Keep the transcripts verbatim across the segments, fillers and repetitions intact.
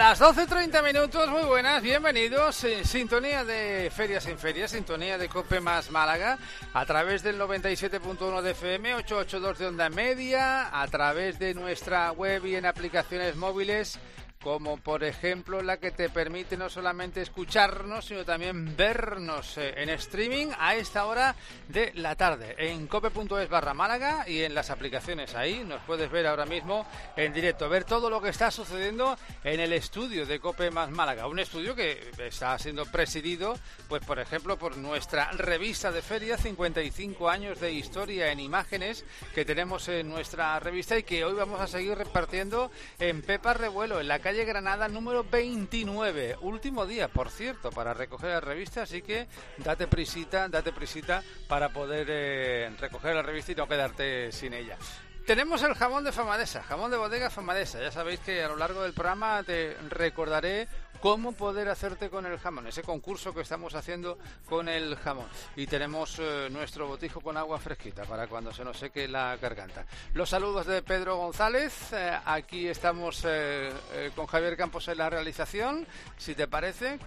Las doce treinta minutos, muy buenas, bienvenidos. En sintonía de Ferias en Ferias, sintonía de COPE más Málaga, a través del noventa y siete punto uno de F M, ochocientos ochenta y dos de onda media, a través de nuestra web y en aplicaciones móviles, como por ejemplo la que te permite no solamente escucharnos, sino también vernos en streaming a esta hora de la tarde, en cope.es barra Málaga y en las aplicaciones. Ahí nos puedes ver ahora mismo en directo, ver todo lo que está sucediendo en el estudio de COPE más Málaga, un estudio que está siendo presidido, pues por ejemplo, por nuestra revista de feria, cincuenta y cinco años de historia en imágenes que tenemos en nuestra revista y que hoy vamos a seguir repartiendo en Pepa Revuelo, en la calle Granada número veintinueve, último día, por cierto, para recoger la revista, así que date prisita, date prisita para poder eh, recoger la revista y no quedarte sin ella. Tenemos el jamón de Famadesa, jamón de bodega Famadesa. Ya sabéis que a lo largo del programa te recordaré cómo poder hacerte con el jamón, ese concurso que estamos haciendo con el jamón. Y tenemos eh, nuestro botijo con agua fresquita para cuando se nos seque la garganta. Los saludos de Pedro González. Eh, aquí estamos eh, eh, con Javier Campos en la realización. Si te parece,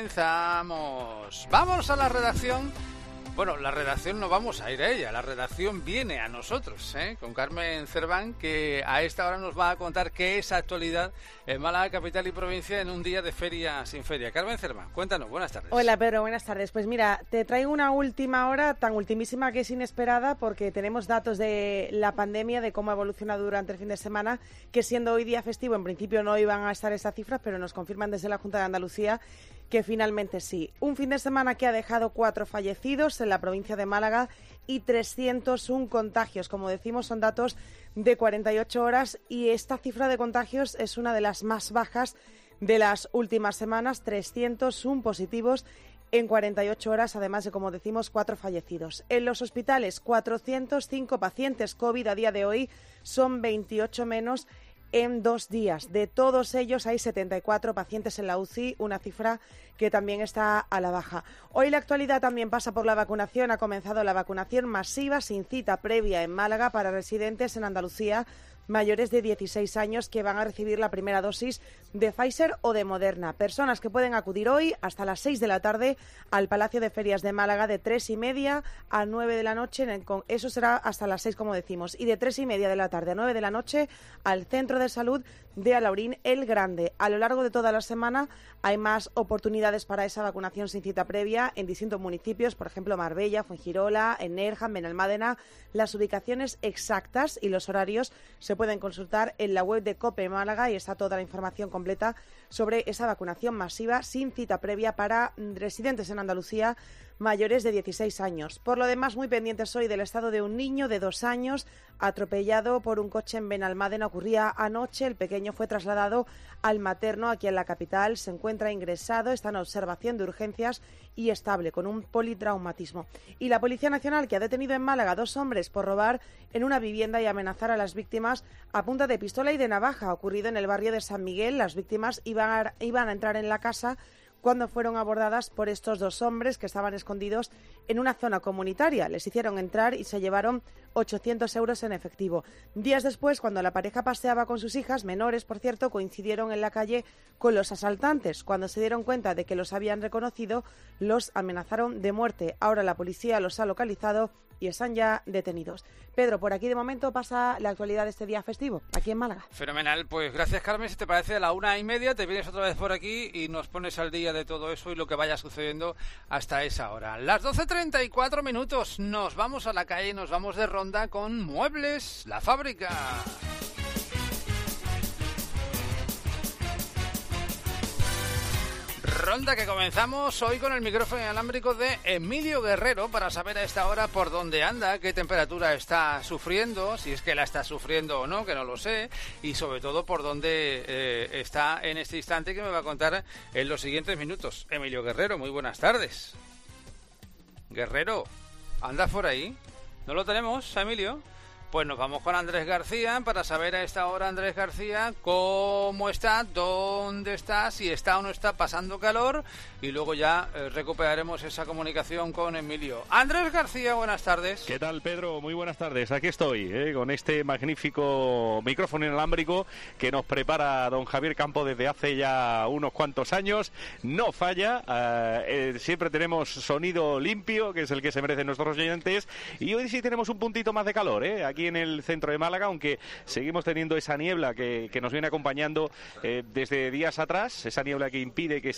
comenzamos. Vamos a la redacción. Bueno, la redacción no vamos a ir a ella, la redacción viene a nosotros, ¿eh? Con Carmen Cerván, que a esta hora nos va a contar qué es actualidad en Málaga, capital y provincia, en un día de feria sin feria. Carmen Cerván, cuéntanos, buenas tardes. Hola Pedro, buenas tardes. Pues mira, te traigo una última hora tan ultimísima que es inesperada, porque tenemos datos de la pandemia, de cómo ha evolucionado durante el fin de semana, que siendo hoy día festivo, en principio no iban a estar esas cifras, pero nos confirman desde la Junta de Andalucía que finalmente sí. Un fin de semana que ha dejado cuatro fallecidos en la provincia de Málaga y trescientos uno contagios. Como decimos, son datos de cuarenta y ocho horas y esta cifra de contagios es una de las más bajas de las últimas semanas. trescientos uno positivos en cuarenta y ocho horas, además de, como decimos, cuatro fallecidos. En los hospitales, cuatrocientos cinco pacientes COVID a día de hoy, son veintiocho menos en dos días. De todos ellos hay setenta y cuatro pacientes en la U C I, una cifra que también está a la baja. Hoy la actualidad también pasa por la vacunación. Ha comenzado la vacunación masiva sin cita previa en Málaga para residentes en Andalucía mayores de dieciséis años que van a recibir la primera dosis de Pfizer o de Moderna. Personas que pueden acudir hoy hasta las seis de la tarde al Palacio de Ferias de Málaga de tres y media a nueve de la noche. Eso será hasta las seis, como decimos. Y de tres y media de la tarde a nueve de la noche al Centro de Salud de Alaurín el Grande. A lo largo de toda la semana hay más oportunidades para esa vacunación sin cita previa en distintos municipios, por ejemplo Marbella, Fuengirola, en Nerja, Benalmádena. Las ubicaciones exactas y los horarios se pueden consultar en la web de COPE Málaga y está toda la información completa sobre esa vacunación masiva sin cita previa para residentes en Andalucía mayores de dieciséis años. Por lo demás, muy pendientes hoy del estado de un niño de dos años atropellado por un coche en Benalmádena. Ocurría anoche. El pequeño fue trasladado al materno aquí en la capital. Se encuentra ingresado, está en observación de urgencias y estable, con un politraumatismo. Y la Policía Nacional, que ha detenido en Málaga a dos hombres por robar en una vivienda y amenazar a las víctimas a punta de pistola y de navaja. Ocurrido en el barrio de San Miguel. Las víctimas iban a, iban a entrar en la casa cuando fueron abordadas por estos dos hombres que estaban escondidos en una zona comunitaria. Les hicieron entrar y se llevaron ochocientos euros en efectivo. Días después, cuando la pareja paseaba con sus hijas, menores por cierto, coincidieron en la calle con los asaltantes. Cuando se dieron cuenta de que los habían reconocido, los amenazaron de muerte. Ahora la policía los ha localizado y están ya detenidos. Pedro, por aquí de momento pasa la actualidad de este día festivo, aquí en Málaga. Fenomenal, pues gracias Carmen. Si te parece, a la una y media te vienes otra vez por aquí y nos pones al día de todo eso y lo que vaya sucediendo hasta esa hora. Las doce treinta y cuatro minutos, nos vamos a la calle y nos vamos de ronda con Muebles La Fábrica. Ronda que comenzamos hoy con el micrófono inalámbrico de Emilio Guerrero para saber a esta hora por dónde anda, qué temperatura está sufriendo, si es que la está sufriendo o no, que no lo sé, y sobre todo por dónde eh, está en este instante, que me va a contar en los siguientes minutos. Emilio Guerrero, muy buenas tardes. Guerrero, ¿andas por ahí? ¿No lo tenemos, Emilio? Pues nos vamos con Andrés García para saber a esta hora, Andrés García, cómo está, dónde está, si está o no está pasando calor, y luego ya eh, recuperaremos esa comunicación con Emilio. Andrés García, buenas tardes. ¿Qué tal, Pedro? Muy buenas tardes. Aquí estoy, eh, con este magnífico micrófono inalámbrico que nos prepara don Javier Campo desde hace ya unos cuantos años. No falla, eh, eh, siempre tenemos sonido limpio, que es el que se merecen nuestros oyentes, y hoy sí tenemos un puntito más de calor, eh, aquí en el centro de Málaga, aunque seguimos teniendo esa niebla que, que nos viene acompañando eh, desde días atrás, esa niebla que impide que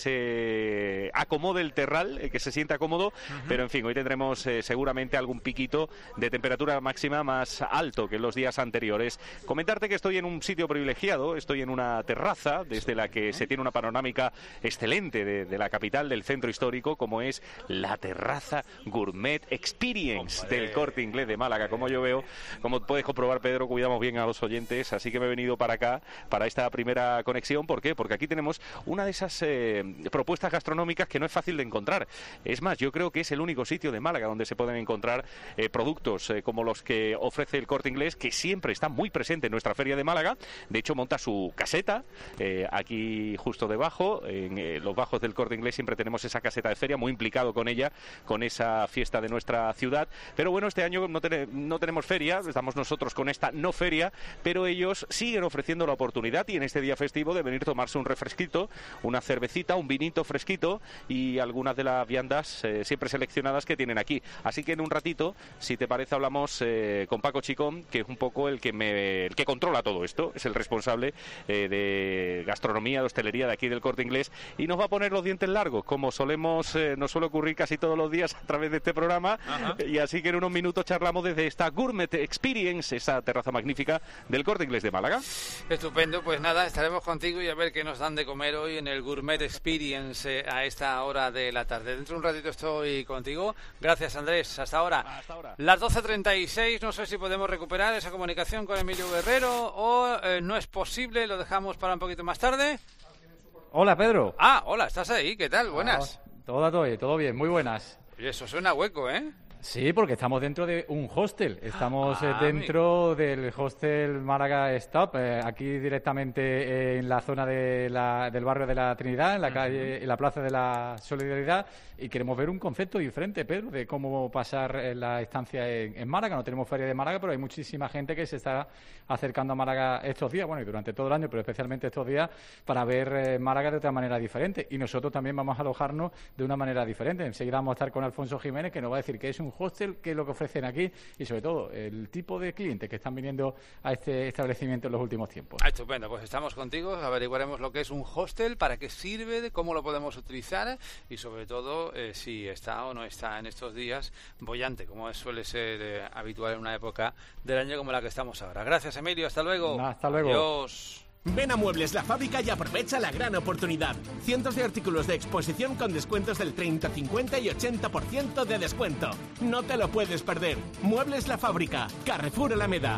se acomode el terral, eh, que se sienta cómodo, uh-huh. Pero en fin, hoy tendremos eh, seguramente algún piquito de temperatura máxima más alto que en los días anteriores. Comentarte que estoy en un sitio privilegiado, estoy en una terraza desde la que se tiene una panorámica excelente de, de la capital, del centro histórico, como es la terraza Gourmet Experience Hombre. del Corte Inglés de Málaga. Como yo veo, como puedes comprobar, Pedro, cuidamos bien a los oyentes, así que me he venido para acá, para esta primera conexión. ¿Por qué? Porque aquí tenemos una de esas eh, propuestas gastronómicas que no es fácil de encontrar. Es más, yo creo que es el único sitio de Málaga donde se pueden encontrar eh, productos eh, como los que ofrece el Corte Inglés, que siempre está muy presente en nuestra feria de Málaga. De hecho, monta su caseta eh, aquí justo debajo, en eh, los bajos del Corte Inglés siempre tenemos esa caseta de feria, muy implicado con ella, con esa fiesta de nuestra ciudad. Pero bueno, este año no, ten- no tenemos feria, estamos nosotros con esta no feria, pero ellos siguen ofreciendo la oportunidad, y en este día festivo, de venir a tomarse un refresquito, una cervecita, un vinito fresquito y algunas de las viandas eh, siempre seleccionadas que tienen aquí. Así que en un ratito, si te parece, hablamos eh, con Paco Chicón, que es un poco el que me, el que controla todo esto, es el responsable eh, de gastronomía, de hostelería de aquí del Corte Inglés, y nos va a poner los dientes largos, como solemos, eh, nos suele ocurrir casi todos los días a través de este programa. Ajá. Y así que en unos minutos charlamos desde esta Gourmet Experience, esa terraza magnífica del Corte Inglés de Málaga. Estupendo, pues nada, estaremos contigo y a ver qué nos dan de comer hoy en el Gourmet Experience eh, a esta hora de la tarde. Dentro de un ratito estoy contigo. Gracias, Andrés. Hasta ahora. Hasta ahora. Las doce treinta y seis, no sé si podemos recuperar esa comunicación con Emilio Guerrero o eh, no es posible, lo dejamos para un poquito más tarde. Hola, Pedro. Ah, hola, ¿estás ahí? ¿Qué tal? Buenas. Ah, todo, todo, todo bien, muy buenas. Oye, eso suena hueco, ¿eh? Sí, porque estamos dentro de un hostel. Estamos ah, eh, dentro amigo. del hostel Málaga Stop, eh, aquí directamente eh, en la zona de la, del barrio de la Trinidad, en la calle, en la Plaza de la Solidaridad, y queremos ver un concepto diferente, Pedro, de cómo pasar eh, la estancia en, en Málaga. No tenemos feria de Málaga, pero hay muchísima gente que se está acercando a Málaga estos días, bueno, y durante todo el año, pero especialmente estos días, para ver eh, Málaga de otra manera diferente. Y nosotros también vamos a alojarnos de una manera diferente. Enseguida vamos a estar con Alfonso Jiménez, que nos va a decir que es un hostel, qué es lo que ofrecen aquí y sobre todo el tipo de clientes que están viniendo a este establecimiento en los últimos tiempos. Ah, estupendo, pues estamos contigo, averiguaremos lo que es un hostel, para qué sirve, de cómo lo podemos utilizar y sobre todo eh, si está o no está en estos días bollante, como suele ser eh, habitual en una época del año como la que estamos ahora. Gracias, Emilio, hasta luego. No, hasta luego. Adiós. Ven a Muebles La Fábrica y aprovecha la gran oportunidad. Cientos de artículos de exposición con descuentos del treinta, cincuenta y ochenta por ciento de descuento. No te lo puedes perder. Muebles La Fábrica, Carrefour Alameda.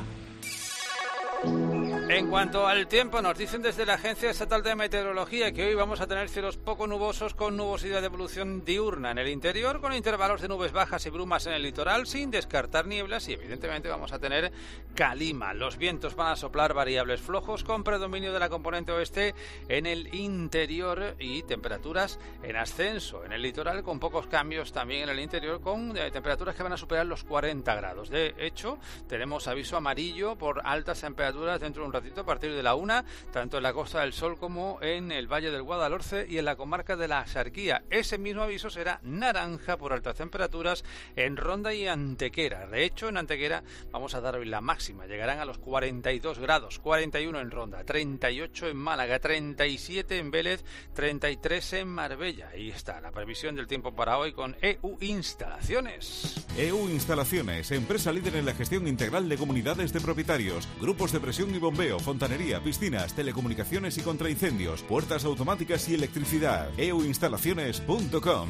En cuanto al tiempo, nos dicen desde la Agencia Estatal de Meteorología que hoy vamos a tener cielos poco nubosos con nubosidad de evolución diurna en el interior, con intervalos de nubes bajas y brumas en el litoral, sin descartar nieblas, y evidentemente vamos a tener calima. Los vientos van a soplar variables flojos con predominio de la componente oeste en el interior y temperaturas en ascenso en el litoral, con pocos cambios también en el interior, con eh, temperaturas que van a superar los cuarenta grados. De hecho, tenemos aviso amarillo por altas temperaturas dentro de un ratito a partir de la una, tanto en la Costa del Sol como en el Valle del Guadalhorce y en la comarca de la Axarquía. Ese mismo aviso será naranja por altas temperaturas en Ronda y Antequera. De hecho, en Antequera vamos a dar hoy la máxima, llegarán a los cuarenta y dos grados, cuarenta y uno en Ronda, treinta y ocho en Málaga, treinta y siete en Vélez, treinta y tres en Marbella. Ahí está la previsión del tiempo para hoy con E U Instalaciones. E U Instalaciones, empresa líder en la gestión integral de comunidades de propietarios, grupos de presión y bombeo, fontanería, piscinas, telecomunicaciones y contraincendios, puertas automáticas y electricidad. e u instalaciones punto com.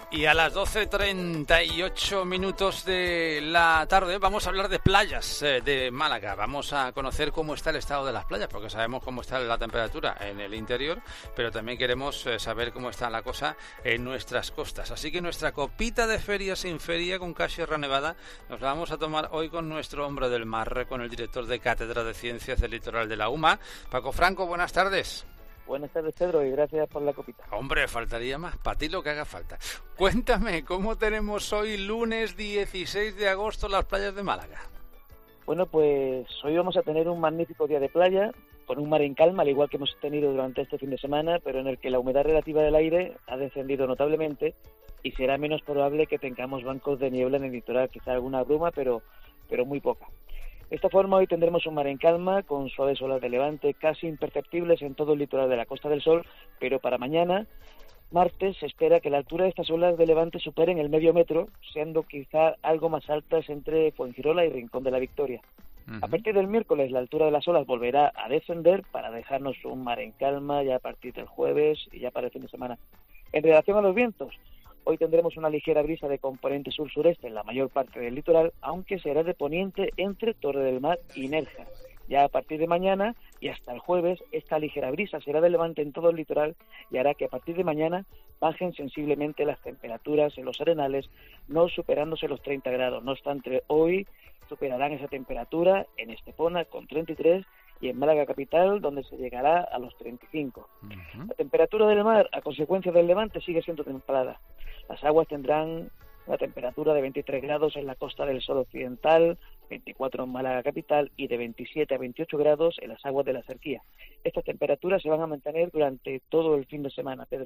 Y a las doce treinta y ocho minutos de la tarde vamos a hablar de playas eh, de Málaga. Vamos a conocer cómo está el estado de las playas, porque sabemos cómo está la temperatura en el interior, pero también queremos eh, saber cómo está la cosa en nuestras costas. Así que nuestra copita de feria sin feria con Cas Sierra Nevada nos la vamos a tomar hoy con nuestro hombre del mar, con el director de Cátedra de Ciencias del Litoral de la U M A. Paco Franco, buenas tardes. Buenas tardes, Pedro, y gracias por la copita. Hombre, faltaría más, para ti lo que haga falta. Cuéntame, ¿cómo tenemos hoy, lunes dieciséis de agosto, las playas de Málaga? Bueno, pues hoy vamos a tener un magnífico día de playa, con un mar en calma, al igual que hemos tenido durante este fin de semana, pero en el que la humedad relativa del aire ha descendido notablemente y será menos probable que tengamos bancos de niebla en el litoral, quizá alguna bruma, pero, pero muy poca. De esta forma, hoy tendremos un mar en calma, con suaves olas de levante casi imperceptibles en todo el litoral de la Costa del Sol, pero para mañana, martes, se espera que la altura de estas olas de levante superen el medio metro, siendo quizá algo más altas entre Fuengirola y Rincón de la Victoria. Uh-huh. A partir del miércoles, la altura de las olas volverá a descender para dejarnos un mar en calma ya a partir del jueves y ya para el fin de semana. En relación a los vientos, hoy tendremos una ligera brisa de componente sur-sureste en la mayor parte del litoral, aunque será de poniente entre Torre del Mar y Nerja. Ya a partir de mañana y hasta el jueves, esta ligera brisa será de levante en todo el litoral y hará que a partir de mañana bajen sensiblemente las temperaturas en los arenales, no superándose los treinta grados. No obstante, hoy superarán esa temperatura en Estepona con treinta y tres y en Málaga capital, donde se llegará a los treinta y cinco. Uh-huh. La temperatura del mar, a consecuencia del levante, sigue siendo templada. Las aguas tendrán una temperatura de veintitrés grados en la Costa del Sol occidental, veinticuatro en Málaga capital y de veintisiete a veintiocho grados en las aguas de la Cerquía. Estas temperaturas se van a mantener durante todo el fin de semana, Pedro.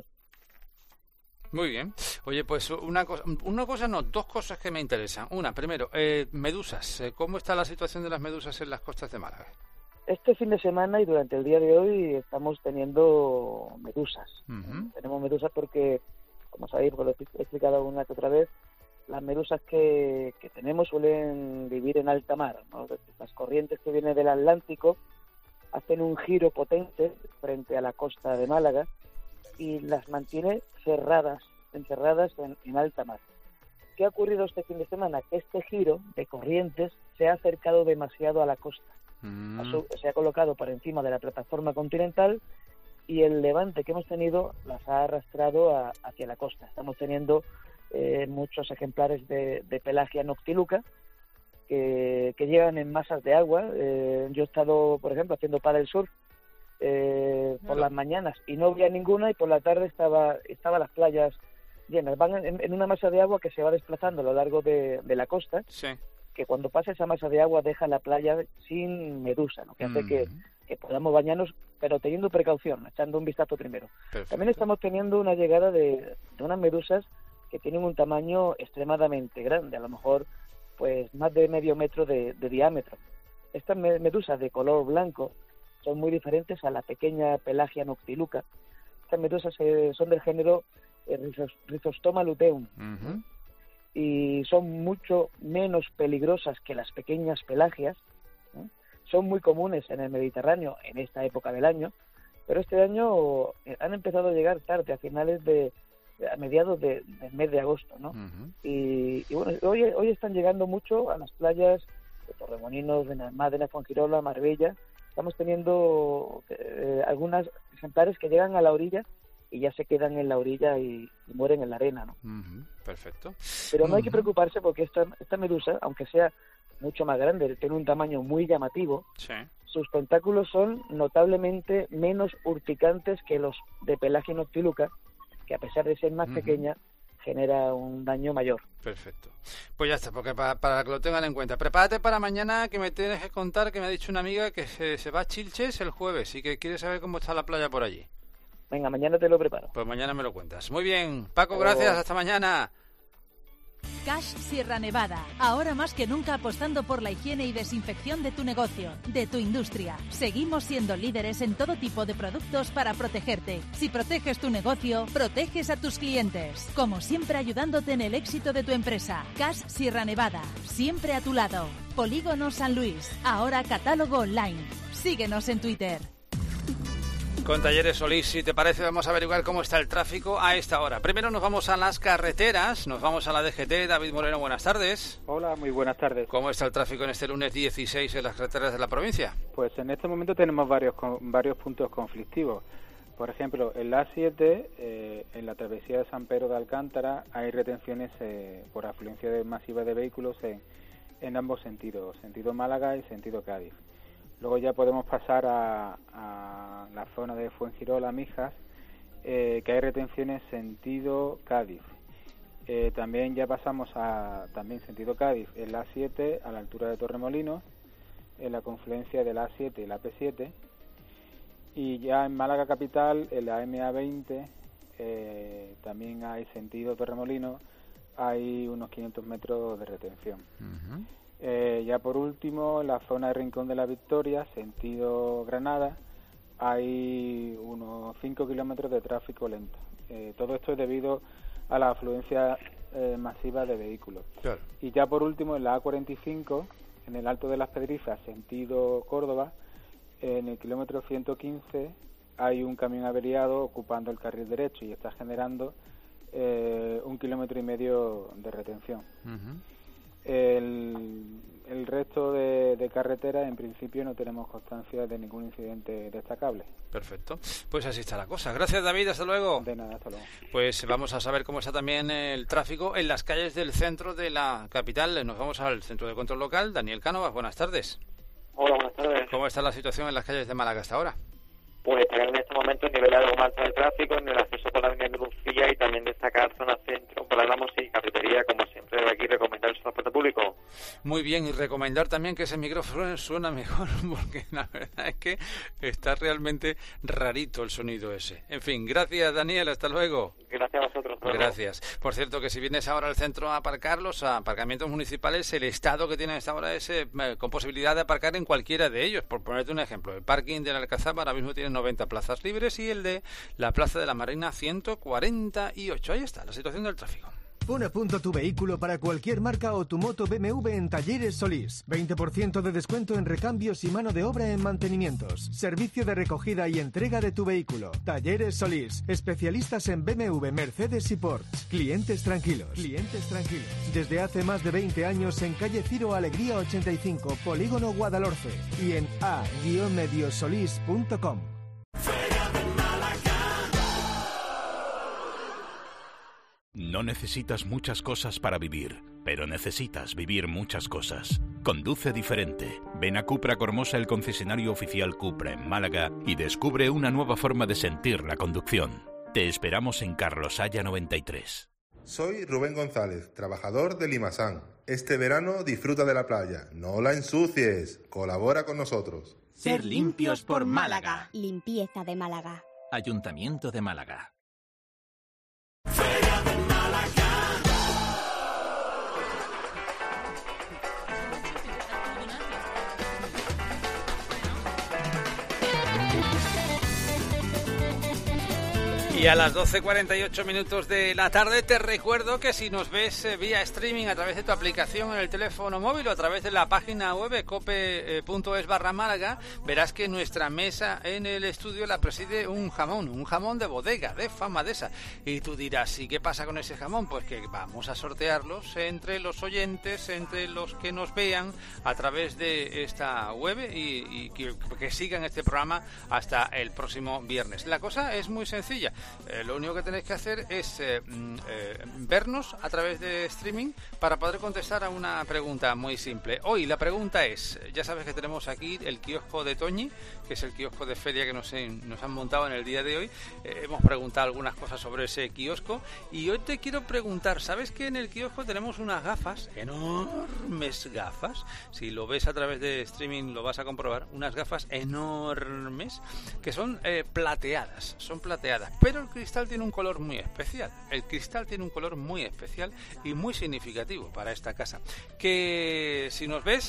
Muy bien. Oye, pues una cosa, una cosa no, dos cosas que me interesan. Una, primero, eh, medusas. ¿Cómo está la situación de las medusas en las costas de Málaga? Este fin de semana y durante el día de hoy estamos teniendo medusas. Uh-huh. Tenemos medusas porque, como sabéis, porque lo he explicado una que otra vez, las medusas que, que tenemos suelen vivir en alta mar, ¿no? Las corrientes que vienen del Atlántico hacen un giro potente frente a la costa de Málaga y las mantiene cerradas, encerradas en, en alta mar. ¿Qué ha ocurrido este fin de semana? Que este giro de corrientes se ha acercado demasiado a la costa. Mm. Se ha colocado por encima de la plataforma continental y el levante que hemos tenido las ha arrastrado a, hacia la costa. Estamos teniendo eh, muchos ejemplares de, de Pelagia noctiluca que, que llegan en masas de agua. Eh, yo he estado, por ejemplo, haciendo paddle surf eh, por las mañanas y no había ninguna, y por la tarde estaba estaba las playas llenas. Van en, en una masa de agua que se va desplazando a lo largo de, de la costa. Sí. Que cuando pasa esa masa de agua deja la playa sin medusa, ¿no? Que hace mm. que, que podamos bañarnos, pero teniendo precaución, echando un vistazo primero. Perfecto. También estamos teniendo una llegada de, de unas medusas que tienen un tamaño extremadamente grande, a lo mejor pues más de medio metro de, de diámetro. Estas medusas de color blanco son muy diferentes a la pequeña Pelagia noctiluca. Estas medusas eh, son del género eh, Rhizostoma luteum. Uh-huh. Y son mucho menos peligrosas que las pequeñas pelagias, ¿eh? Son muy comunes en el Mediterráneo en esta época del año, pero este año han empezado a llegar tarde, a finales de, a mediados de, del mes de agosto, ¿no? Uh-huh. y, y bueno, hoy, hoy están llegando mucho a las playas de Torremolinos, de Benalmádena, Fuengirola, Marbella. Estamos teniendo eh, algunas ejemplares que llegan a la orilla y ya se quedan en la orilla y, y mueren en la arena, ¿no? Uh-huh. Perfecto. Pero no uh-huh. hay que preocuparse porque esta, esta medusa, aunque sea mucho más grande, tiene un tamaño muy llamativo, sí. Sus tentáculos son notablemente menos urticantes que los de Pelagia noctiluca, que a pesar de ser más uh-huh. pequeña, genera un daño mayor. Perfecto. Pues ya está, porque para, para que lo tengan en cuenta. Prepárate para mañana, que me tienes que contar, que me ha dicho una amiga que se, se va a Chilches el jueves y que quiere saber cómo está la playa por allí. Venga, mañana te lo preparo. Pues mañana me lo cuentas. Muy bien, Paco, gracias, hasta mañana. Cas Sierra Nevada, ahora más que nunca apostando por la higiene y desinfección de tu negocio, de tu industria. Seguimos siendo líderes en todo tipo de productos para protegerte. Si proteges tu negocio, proteges a tus clientes. Como siempre, ayudándote en el éxito de tu empresa. Cas Sierra Nevada, siempre a tu lado. Polígono San Luis, ahora catálogo online. Síguenos en Twitter. Con Talleres Solís, si te parece, vamos a averiguar cómo está el tráfico a esta hora. Primero nos vamos a las carreteras, nos vamos a la D G T. David Moreno, buenas tardes. Hola, muy buenas tardes. ¿Cómo está el tráfico en este lunes dieciséis en las carreteras de la provincia? Pues en este momento tenemos varios varios puntos conflictivos. Por ejemplo, en la A siete, eh, en la travesía de San Pedro de Alcántara, hay retenciones eh, por afluencia de masiva de vehículos en, en ambos sentidos, sentido Málaga y sentido Cádiz. Luego ya podemos pasar a, a la zona de Fuengirola, Mijas, eh, que hay retenciones sentido Cádiz. Eh, también ya pasamos a también sentido Cádiz en la A siete, a la altura de Torremolinos, en la confluencia de la A siete y la P siete. Y ya en Málaga capital, en la M A veinte, eh, también hay sentido Torremolinos, hay unos quinientos metros de retención. Uh-huh. Eh, ya por último, en la zona de Rincón de la Victoria, sentido Granada, hay unos cinco kilómetros de tráfico lento. Eh, todo esto es debido a la afluencia eh, masiva de vehículos. Claro. Y ya por último, en la A cuarenta y cinco, en el Alto de las Pedrizas, sentido Córdoba, en el kilómetro ciento quince hay un camión averiado ocupando el carril derecho y está generando eh, un kilómetro y medio de retención. Uh-huh. El, el resto de, de carreteras, en principio, no tenemos constancia de ningún incidente destacable. Perfecto. Pues así está la cosa. Gracias, David. Hasta luego. De nada, hasta luego. Pues vamos a saber cómo está también el tráfico en las calles del centro de la capital. Nos vamos al centro de control local. Daniel Cánovas, buenas tardes. Hola, buenas tardes. ¿Cómo está la situación en las calles de Málaga hasta ahora? Pues en este momento el nivel algo más alto del tráfico, en el acceso por la avenida Andalucía y también destacar zona centro, por la Ramos y cafetería, como siempre, de aquí recomendar el transporte público. Muy bien, y recomendar también que ese micrófono suena mejor, porque la verdad es que está realmente rarito el sonido ese. En fin, gracias, Daniel, hasta luego. Gracias a vosotros. Gracias. Por cierto, que si vienes ahora al centro a aparcar, los aparcamientos municipales, el estado que tienen hasta ahora es eh, con posibilidad de aparcar en cualquiera de ellos. Por ponerte un ejemplo, el parking de la Alcazaba ahora mismo tiene noventa plazas libres y el de la Plaza de la Marina ciento cuarenta y ocho. Ahí está la situación del tráfico. Pon a punto tu vehículo para cualquier marca o tu moto B M W en Talleres Solís. veinte por ciento de descuento en recambios y mano de obra en mantenimientos. Servicio de recogida y entrega de tu vehículo. Talleres Solís. Especialistas en B M W, Mercedes y Porsche. Clientes tranquilos. Clientes tranquilos. Desde hace más de veinte años en calle Ciro Alegría ochenta y cinco, Polígono Guadalhorce. Y en a guion mediosolís punto com. No necesitas muchas cosas para vivir, pero necesitas vivir muchas cosas. Conduce diferente. Ven a Cupra Cormosa, el concesionario oficial Cupra en Málaga, y descubre una nueva forma de sentir la conducción. Te esperamos en Carlos Haya noventa y tres. Soy Rubén González, trabajador de Limasán. Este verano disfruta de la playa. No la ensucies. Colabora con nosotros. Ser limpios por Málaga. Limpieza de Málaga. Ayuntamiento de Málaga. Y a las doce cuarenta y ocho minutos de la tarde te recuerdo que si nos ves eh, vía streaming a través de tu aplicación en el teléfono móvil o a través de la página web cope punto es barra Málaga, verás que nuestra mesa en el estudio la preside un jamón, un jamón de bodega, de Famadesa. Y tú dirás, ¿y qué pasa con ese jamón? Pues que vamos a sortearlos entre los oyentes, entre los que nos vean a través de esta web y, y que, que sigan este programa hasta el próximo viernes. La cosa es muy sencilla. Eh, lo único que tenéis que hacer es eh, eh, vernos a través de streaming para poder contestar a una pregunta muy simple. Hoy la pregunta es, ya sabes que tenemos aquí el kiosco de Toñi, que es el kiosco de feria que nos, nos han montado en el día de hoy. Eh, hemos preguntado algunas cosas sobre ese kiosco y hoy te quiero preguntar, ¿sabes que en el kiosco tenemos unas gafas, enormes gafas? Si lo ves a través de streaming lo vas a comprobar, unas gafas enormes que son eh, plateadas, son plateadas, pero el cristal tiene un color muy especial. El cristal tiene un color muy especial y muy significativo para esta casa. Que si nos ves,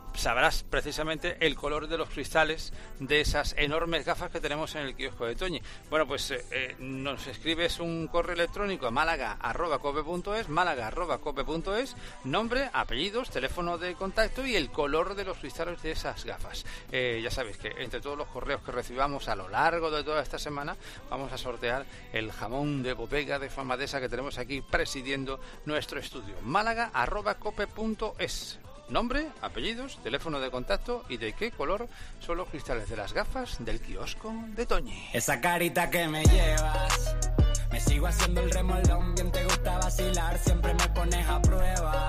sabrás precisamente el color de los cristales de esas enormes gafas que tenemos en el kiosco de Toñi. Bueno, pues eh, eh, nos escribes un correo electrónico a málaga arroba cope punto es, málaga arroba cope punto es, nombre, apellidos, teléfono de contacto y el color de los cristales de esas gafas. Eh, ya sabéis que entre todos los correos que recibamos a lo largo de toda esta semana vamos a sortear el jamón de bodega de Famadesa que tenemos aquí presidiendo nuestro estudio. málaga arroba cope punto es. Nombre, apellidos, teléfono de contacto y de qué color son los cristales de las gafas del kiosco de Toñi. Esa carita que me llevas, me sigo haciendo el remolón, bien te gusta vacilar, siempre me pones a prueba.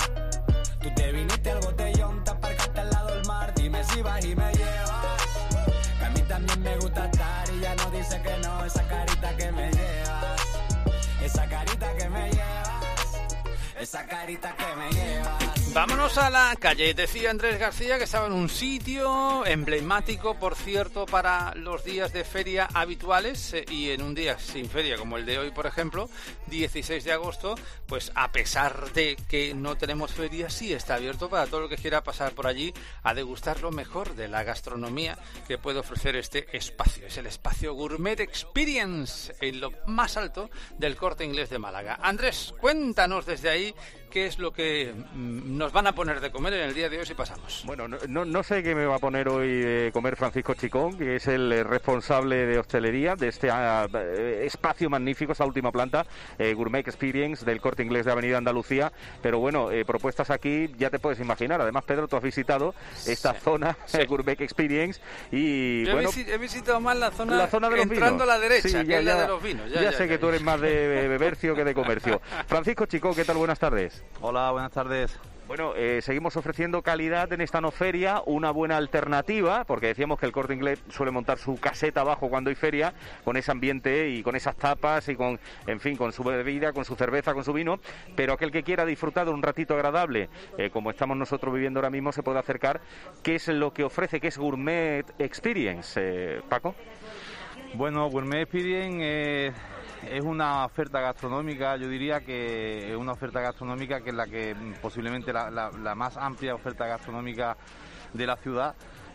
Tú te viniste al botellón, te aparcaste al lado del mar, dime si vas y me llevas. Que a mí también me gusta estar y ya no dice que no, esa carita que me llevas, esa carita que me llevas, esa carita que me llevas. Vámonos a la calle. Decía Andrés García que estaba en un sitio emblemático, por cierto, para los días de feria habituales, eh, y en un día sin feria como el de hoy, por ejemplo, dieciséis de agosto, pues a pesar de que no tenemos feria, sí está abierto para todo el que quiera pasar por allí a degustar lo mejor de la gastronomía que puede ofrecer este espacio. Es el espacio Gourmet Experience, en lo más alto del Corte Inglés de Málaga. Andrés, cuéntanos desde ahí qué es lo que mm, nos van a poner de comer en el día de hoy si pasamos. Bueno, no, no, no sé qué me va a poner hoy de comer Francisco Chicón, que es el eh, responsable de hostelería de este uh, espacio magnífico, esta última planta, eh, Gourmet Experience del Corte Inglés de Avenida Andalucía. Pero bueno, eh, propuestas aquí ya te puedes imaginar. Además, Pedro, tú has visitado esta sí, zona, sí. Gourmet Experience, y Yo bueno, he, visi- he visitado más la zona, la zona de los entrando vinos. a la derecha, sí, que ya, es la ya, de los vinos. Ya, ya ya sé ya, que ya. tú eres más de bebercio que de comercio. Francisco Chicón, ¿qué tal? Buenas tardes. Hola, buenas tardes. Bueno, eh, seguimos ofreciendo calidad en esta no feria, una buena alternativa, porque decíamos que el Corte Inglés suele montar su caseta abajo cuando hay feria, con ese ambiente y con esas tapas y con, en fin, con su bebida, con su cerveza, con su vino, pero aquel que quiera disfrutar de un ratito agradable, eh, como estamos nosotros viviendo ahora mismo, se puede acercar. ¿Qué es lo que ofrece? ¿Qué es Gourmet Experience, eh, Paco? Bueno, Gourmet Experience eh, es una oferta gastronómica, yo diría que es una oferta gastronómica que es la que posiblemente la, la, la más amplia oferta gastronómica de la ciudad,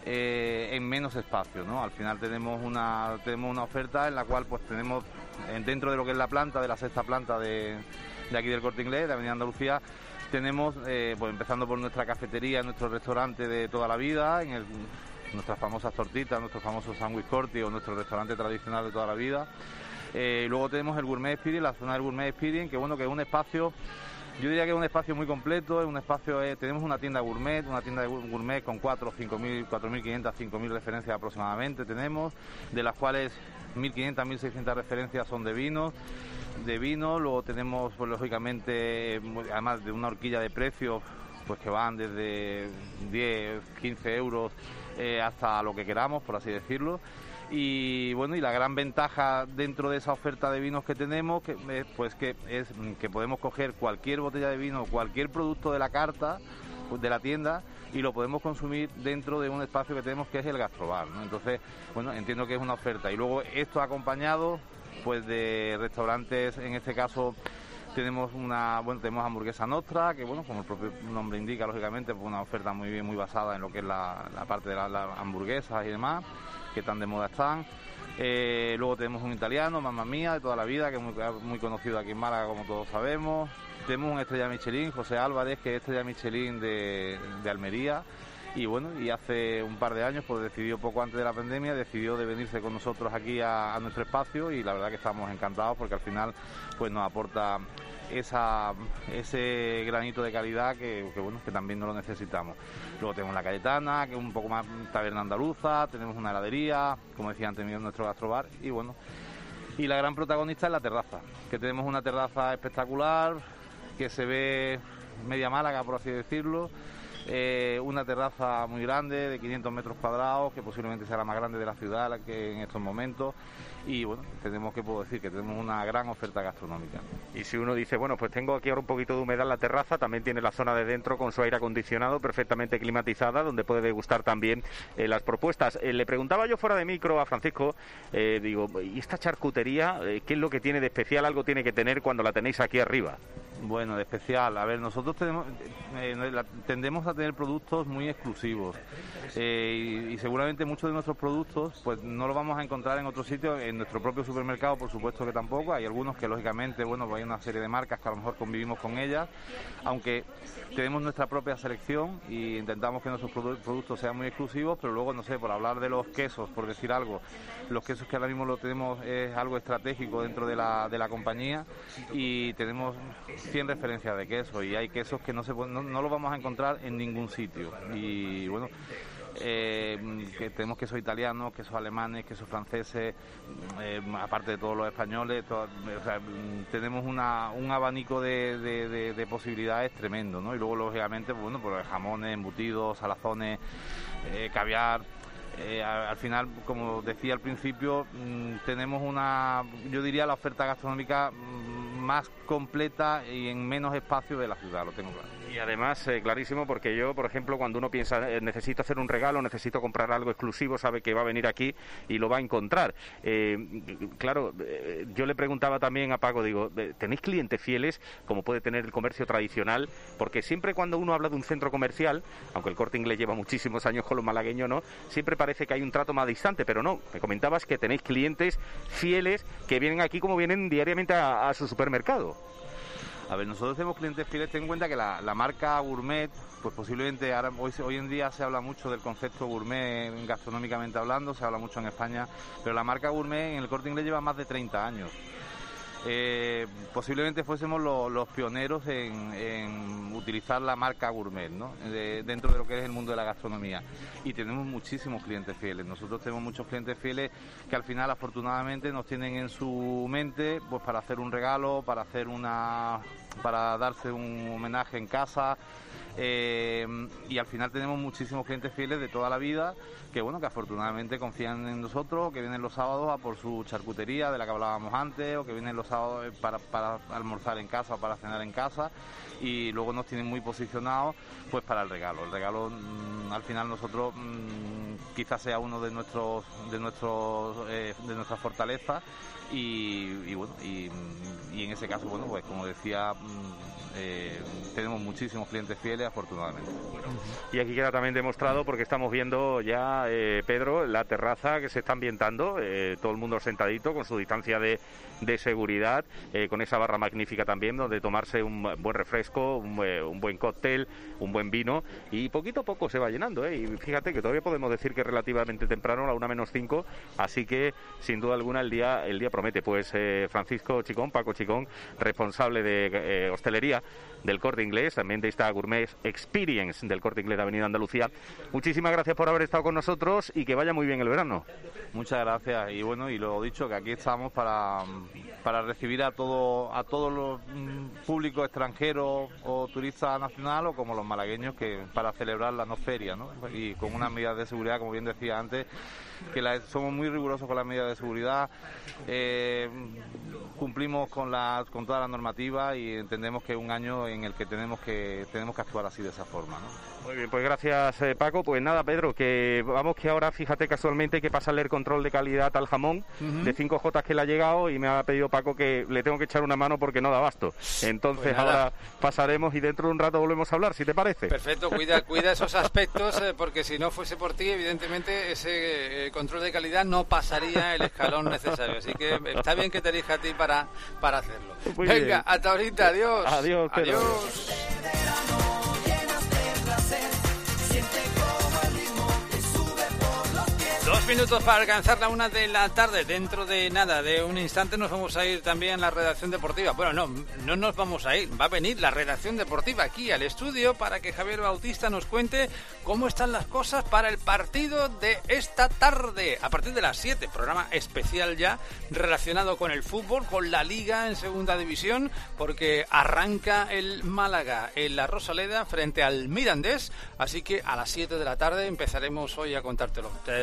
eh, en menos espacio, ¿no? Al final tenemos una tenemos una oferta en la cual pues tenemos dentro de lo que es la planta, de la sexta planta de, de aquí del Corte Inglés, de Avenida Andalucía, tenemos, eh, pues empezando por nuestra cafetería, nuestro restaurante de toda la vida, en el nuestras famosas tortitas, nuestro famoso sándwich corti o nuestro restaurante tradicional de toda la vida. Eh, luego tenemos el Gourmet Experience, la zona del Gourmet Experience, que bueno, que es un espacio, yo diría que es un espacio muy completo, es un espacio, eh, tenemos una tienda gourmet, una tienda de gourmet con cuatro, cinco mil, cuatro mil quinientas, cinco mil referencias aproximadamente tenemos, de las cuales mil quinientas, mil seiscientas referencias son de vinos, de vino, luego tenemos, pues lógicamente, además de una horquilla de precios, pues que van desde diez, quince euros eh, hasta lo que queramos, por así decirlo. Y bueno, y la gran ventaja dentro de esa oferta de vinos que tenemos, que, eh, pues que es que podemos coger cualquier botella de vino, cualquier producto de la carta, de la tienda, y lo podemos consumir dentro de un espacio que tenemos que es el gastrobar, ¿no? Entonces, bueno, entiendo que es una oferta. Y luego esto acompañado pues de restaurantes, en este caso tenemos una, bueno, tenemos hamburguesa nostra, que bueno, como el propio nombre indica, lógicamente, pues una oferta muy bien, muy basada en lo que es la, la parte de las la hamburguesas y demás, que tan de moda están. Eh, luego tenemos un italiano, Mamma Mía, de toda la vida, que es muy, muy conocido aquí en Málaga, como todos sabemos. Tenemos un estrella Michelin, José Álvarez, que es estrella Michelin de, de Almería. Y bueno, y hace un par de años, pues decidió, poco antes de la pandemia, decidió de venirse con nosotros aquí a, a nuestro espacio, y la verdad que estamos encantados porque al final pues nos aporta esa ese granito de calidad que, que bueno, que también no lo necesitamos. Luego tenemos la Cayetana, que es un poco más taberna andaluza, tenemos una heladería, como decía antes, nuestro gastrobar, y bueno, y la gran protagonista es la terraza, que tenemos una terraza espectacular, que se ve media Málaga, por así decirlo. Eh, una terraza muy grande de quinientos metros cuadrados, que posiblemente sea la más grande de la ciudad que en estos momentos, y bueno, tenemos que puedo decir que tenemos una gran oferta gastronómica. Y si uno dice, bueno, pues tengo aquí ahora un poquito de humedad en la terraza, también tiene la zona de dentro con su aire acondicionado perfectamente climatizada, donde puede degustar también eh, las propuestas. Eh, le preguntaba yo fuera de micro a Francisco, eh, digo, ¿y esta charcutería eh, qué es lo que tiene de especial? Algo tiene que tener cuando la tenéis aquí arriba. Bueno, de especial. A ver, nosotros tenemos, eh, la, tendemos a tener productos muy exclusivos eh, y, y seguramente muchos de nuestros productos pues no los vamos a encontrar en otro sitio, en nuestro propio supermercado, por supuesto que tampoco. Hay algunos que lógicamente, bueno, pues hay una serie de marcas que a lo mejor convivimos con ellas, aunque tenemos nuestra propia selección y intentamos que nuestros produ- productos sean muy exclusivos, pero luego, no sé, por hablar de los quesos, por decir algo, los quesos que ahora mismo lo tenemos es algo estratégico dentro de la, de la compañía y tenemos cien referencias de queso y hay quesos que no se no, no los vamos a encontrar en ningún sitio y bueno, eh, que tenemos quesos italianos, quesos alemanes, quesos franceses, eh, aparte de todos los españoles, todo, o sea, tenemos una, un abanico de, de, de, de posibilidades tremendo, ¿no? Y luego lógicamente, bueno, pues jamones, embutidos, salazones, eh, caviar. Eh, al final, como decía al principio, mmm, tenemos una, yo diría, la oferta gastronómica mmm, más completa y en menos espacio de la ciudad, lo tengo claro. Y además, eh, clarísimo, porque yo, por ejemplo, cuando uno piensa, eh, necesito hacer un regalo, necesito comprar algo exclusivo, sabe que va a venir aquí y lo va a encontrar. Eh, claro, eh, yo le preguntaba también a Paco, digo, ¿tenéis clientes fieles, como puede tener el comercio tradicional? Porque siempre cuando uno habla de un centro comercial, aunque el Corte Inglés lleva muchísimos años con los malagueños, ¿no?, siempre parece que hay un trato más distante, pero no. Me comentabas que tenéis clientes fieles que vienen aquí como vienen diariamente a, a su supermercado. A ver, nosotros tenemos clientes fieles. Ten en cuenta que la, la marca gourmet, pues posiblemente ahora, hoy, hoy en día se habla mucho del concepto gourmet gastronómicamente hablando, se habla mucho en España, pero la marca gourmet en el Corte Inglés lleva más de treinta años. Eh, posiblemente fuésemos lo, los pioneros en, en utilizar la marca gourmet, ¿no?, de, dentro de lo que es el mundo de la gastronomía, y tenemos muchísimos clientes fieles. Nosotros tenemos muchos clientes fieles que al final afortunadamente nos tienen en su mente pues para hacer un regalo, para hacer una para darse un homenaje en casa. Eh, y al final tenemos muchísimos clientes fieles de toda la vida que bueno que afortunadamente confían en nosotros, que vienen los sábados a por su charcutería de la que hablábamos antes, o que vienen los sábados para, para almorzar en casa o para cenar en casa, y luego nos tienen muy posicionados pues para el regalo. El regalo mmm, al final nosotros mmm, quizás sea uno de nuestros de nuestros eh, de nuestras fortalezas y, y bueno y, y en ese caso bueno pues como decía mmm, Eh, tenemos muchísimos clientes fieles, afortunadamente. Y aquí queda también demostrado, porque estamos viendo ya, eh, Pedro, la terraza que se está ambientando, eh, todo el mundo sentadito con su distancia de, de seguridad, eh, con esa barra magnífica también, donde tomarse un buen refresco, un, eh, un buen cóctel, un buen vino, y poquito a poco se va llenando, ¿eh? Y fíjate que todavía podemos decir que es relativamente temprano, a la una menos cinco, así que sin duda alguna el día el día promete. Pues eh, Francisco Chicón, Paco Chicón, responsable de eh, hostelería del Corte Inglés, también de esta Gourmet Experience del Corte Inglés de Avenida Andalucía. Muchísimas gracias por haber estado con nosotros y que vaya muy bien el verano. Muchas gracias, y bueno, y lo dicho, que aquí estamos para, para recibir a todo a todos los mm, públicos extranjeros o turistas nacional, o como los malagueños, que para celebrar la no feria, ¿no? Y con unas medidas de seguridad, como bien decía antes, que la, somos muy rigurosos con las medidas de seguridad, eh, cumplimos con la con toda la normativa y entendemos que es un año en el que tenemos que tenemos que actuar así, de esa forma, ¿no? Muy bien, pues gracias, eh, Paco. Pues nada, Pedro, que vamos, que ahora fíjate, casualmente hay que pasarle el control de calidad al jamón uh-huh. de cinco jotas que le ha llegado, y me ha pedido Paco que le tengo que echar una mano porque no da abasto. Entonces pues ahora pasaremos y dentro de un rato volvemos a hablar, si te parece. Perfecto, cuida cuida esos aspectos, eh, porque si no fuese por ti, evidentemente ese eh, control de calidad no pasaría el escalón necesario. Así que está bien que te elija a ti para, para hacerlo. Muy Venga, bien. Hasta ahorita, adiós. Adiós, Pedro. Adiós. Dos minutos para alcanzar la una de la tarde. Dentro de nada, de un instante, nos vamos a ir también a la redacción deportiva. Bueno, no, no nos vamos a ir. Va a venir la redacción deportiva aquí al estudio para que Javier Bautista nos cuente cómo están las cosas para el partido de esta tarde. A partir de las siete, programa especial ya relacionado con el fútbol, con la Liga en segunda división, porque arranca el Málaga en la Rosaleda frente al Mirandés. Así que a las siete de la tarde empezaremos hoy a contártelo. Te daremos algún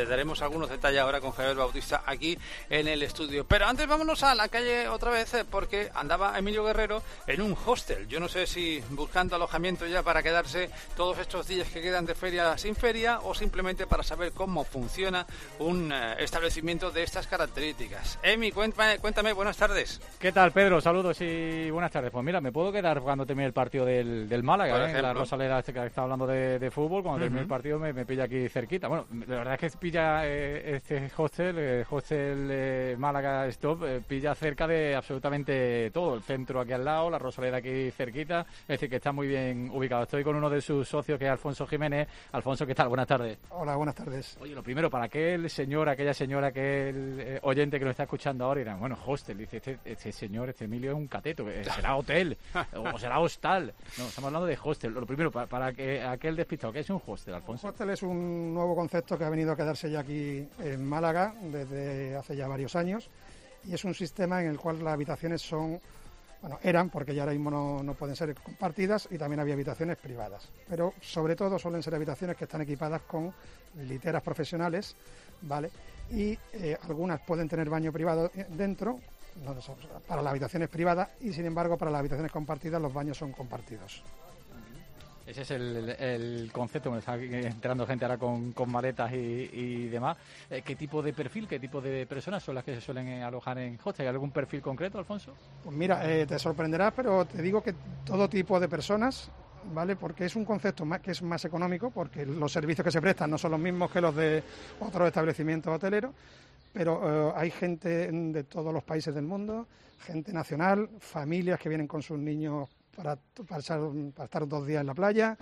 algunos detalles ahora con Javier Bautista aquí en el estudio. Pero antes vámonos a la calle otra vez, eh, porque andaba Emilio Guerrero en un hostel. Yo no sé si buscando alojamiento ya para quedarse todos estos días que quedan de feria sin feria, o simplemente para saber cómo funciona un eh, establecimiento de estas características. Emi, cuéntame, cuéntame, buenas tardes. ¿Qué tal, Pedro? Saludos y buenas tardes. Pues mira, me puedo quedar cuando termine el partido del, del Málaga, ¿eh? La Rosaleda, este que está hablando de, de fútbol, cuando uh-huh. termine el partido me, me pilla aquí cerquita. Bueno, la verdad es que pilla eh, este hostel, el hostel eh, Málaga Stop, eh, pilla cerca de absolutamente todo. El centro aquí al lado, la Rosaleda aquí cerquita, es decir, que está muy bien ubicado. Estoy con uno de sus socios, que es Alfonso Jiménez. Alfonso, ¿qué tal? Buenas tardes. Hola, buenas tardes. Oye, lo primero, para aquel señor, aquella señora, aquel eh, oyente que lo está escuchando ahora, y dirán, bueno, hostel, dice, este, este señor, este Emilio es un cateto, será hotel, o será hostal. No, estamos hablando de hostel. Lo primero, para, para que aquel despistado, ¿qué es un hostel, Alfonso? Un hostel es un nuevo concepto que ha venido a quedarse ya aquí en Málaga desde hace ya varios años, y es un sistema en el cual las habitaciones son, bueno, eran, porque ya ahora mismo no, no pueden ser compartidas, y también había habitaciones privadas, pero sobre todo suelen ser habitaciones que están equipadas con literas profesionales, ¿vale? Y eh, algunas pueden tener baño privado dentro, no, para las habitaciones privadas, y sin embargo para las habitaciones compartidas los baños son compartidos. Ese es el, el concepto, me está entrando gente ahora con, con maletas y, y demás. ¿Qué tipo de perfil, qué tipo de personas son las que se suelen alojar en hostel? ¿Hay algún perfil concreto, Alfonso? Pues mira, eh, te sorprenderás, pero te digo que todo tipo de personas, ¿vale? Porque es un concepto más, que es más económico, porque los servicios que se prestan no son los mismos que los de otros establecimientos hoteleros, pero eh, hay gente de todos los países del mundo, gente nacional, familias que vienen con sus niños para, para, echar, para estar dos días en la playa,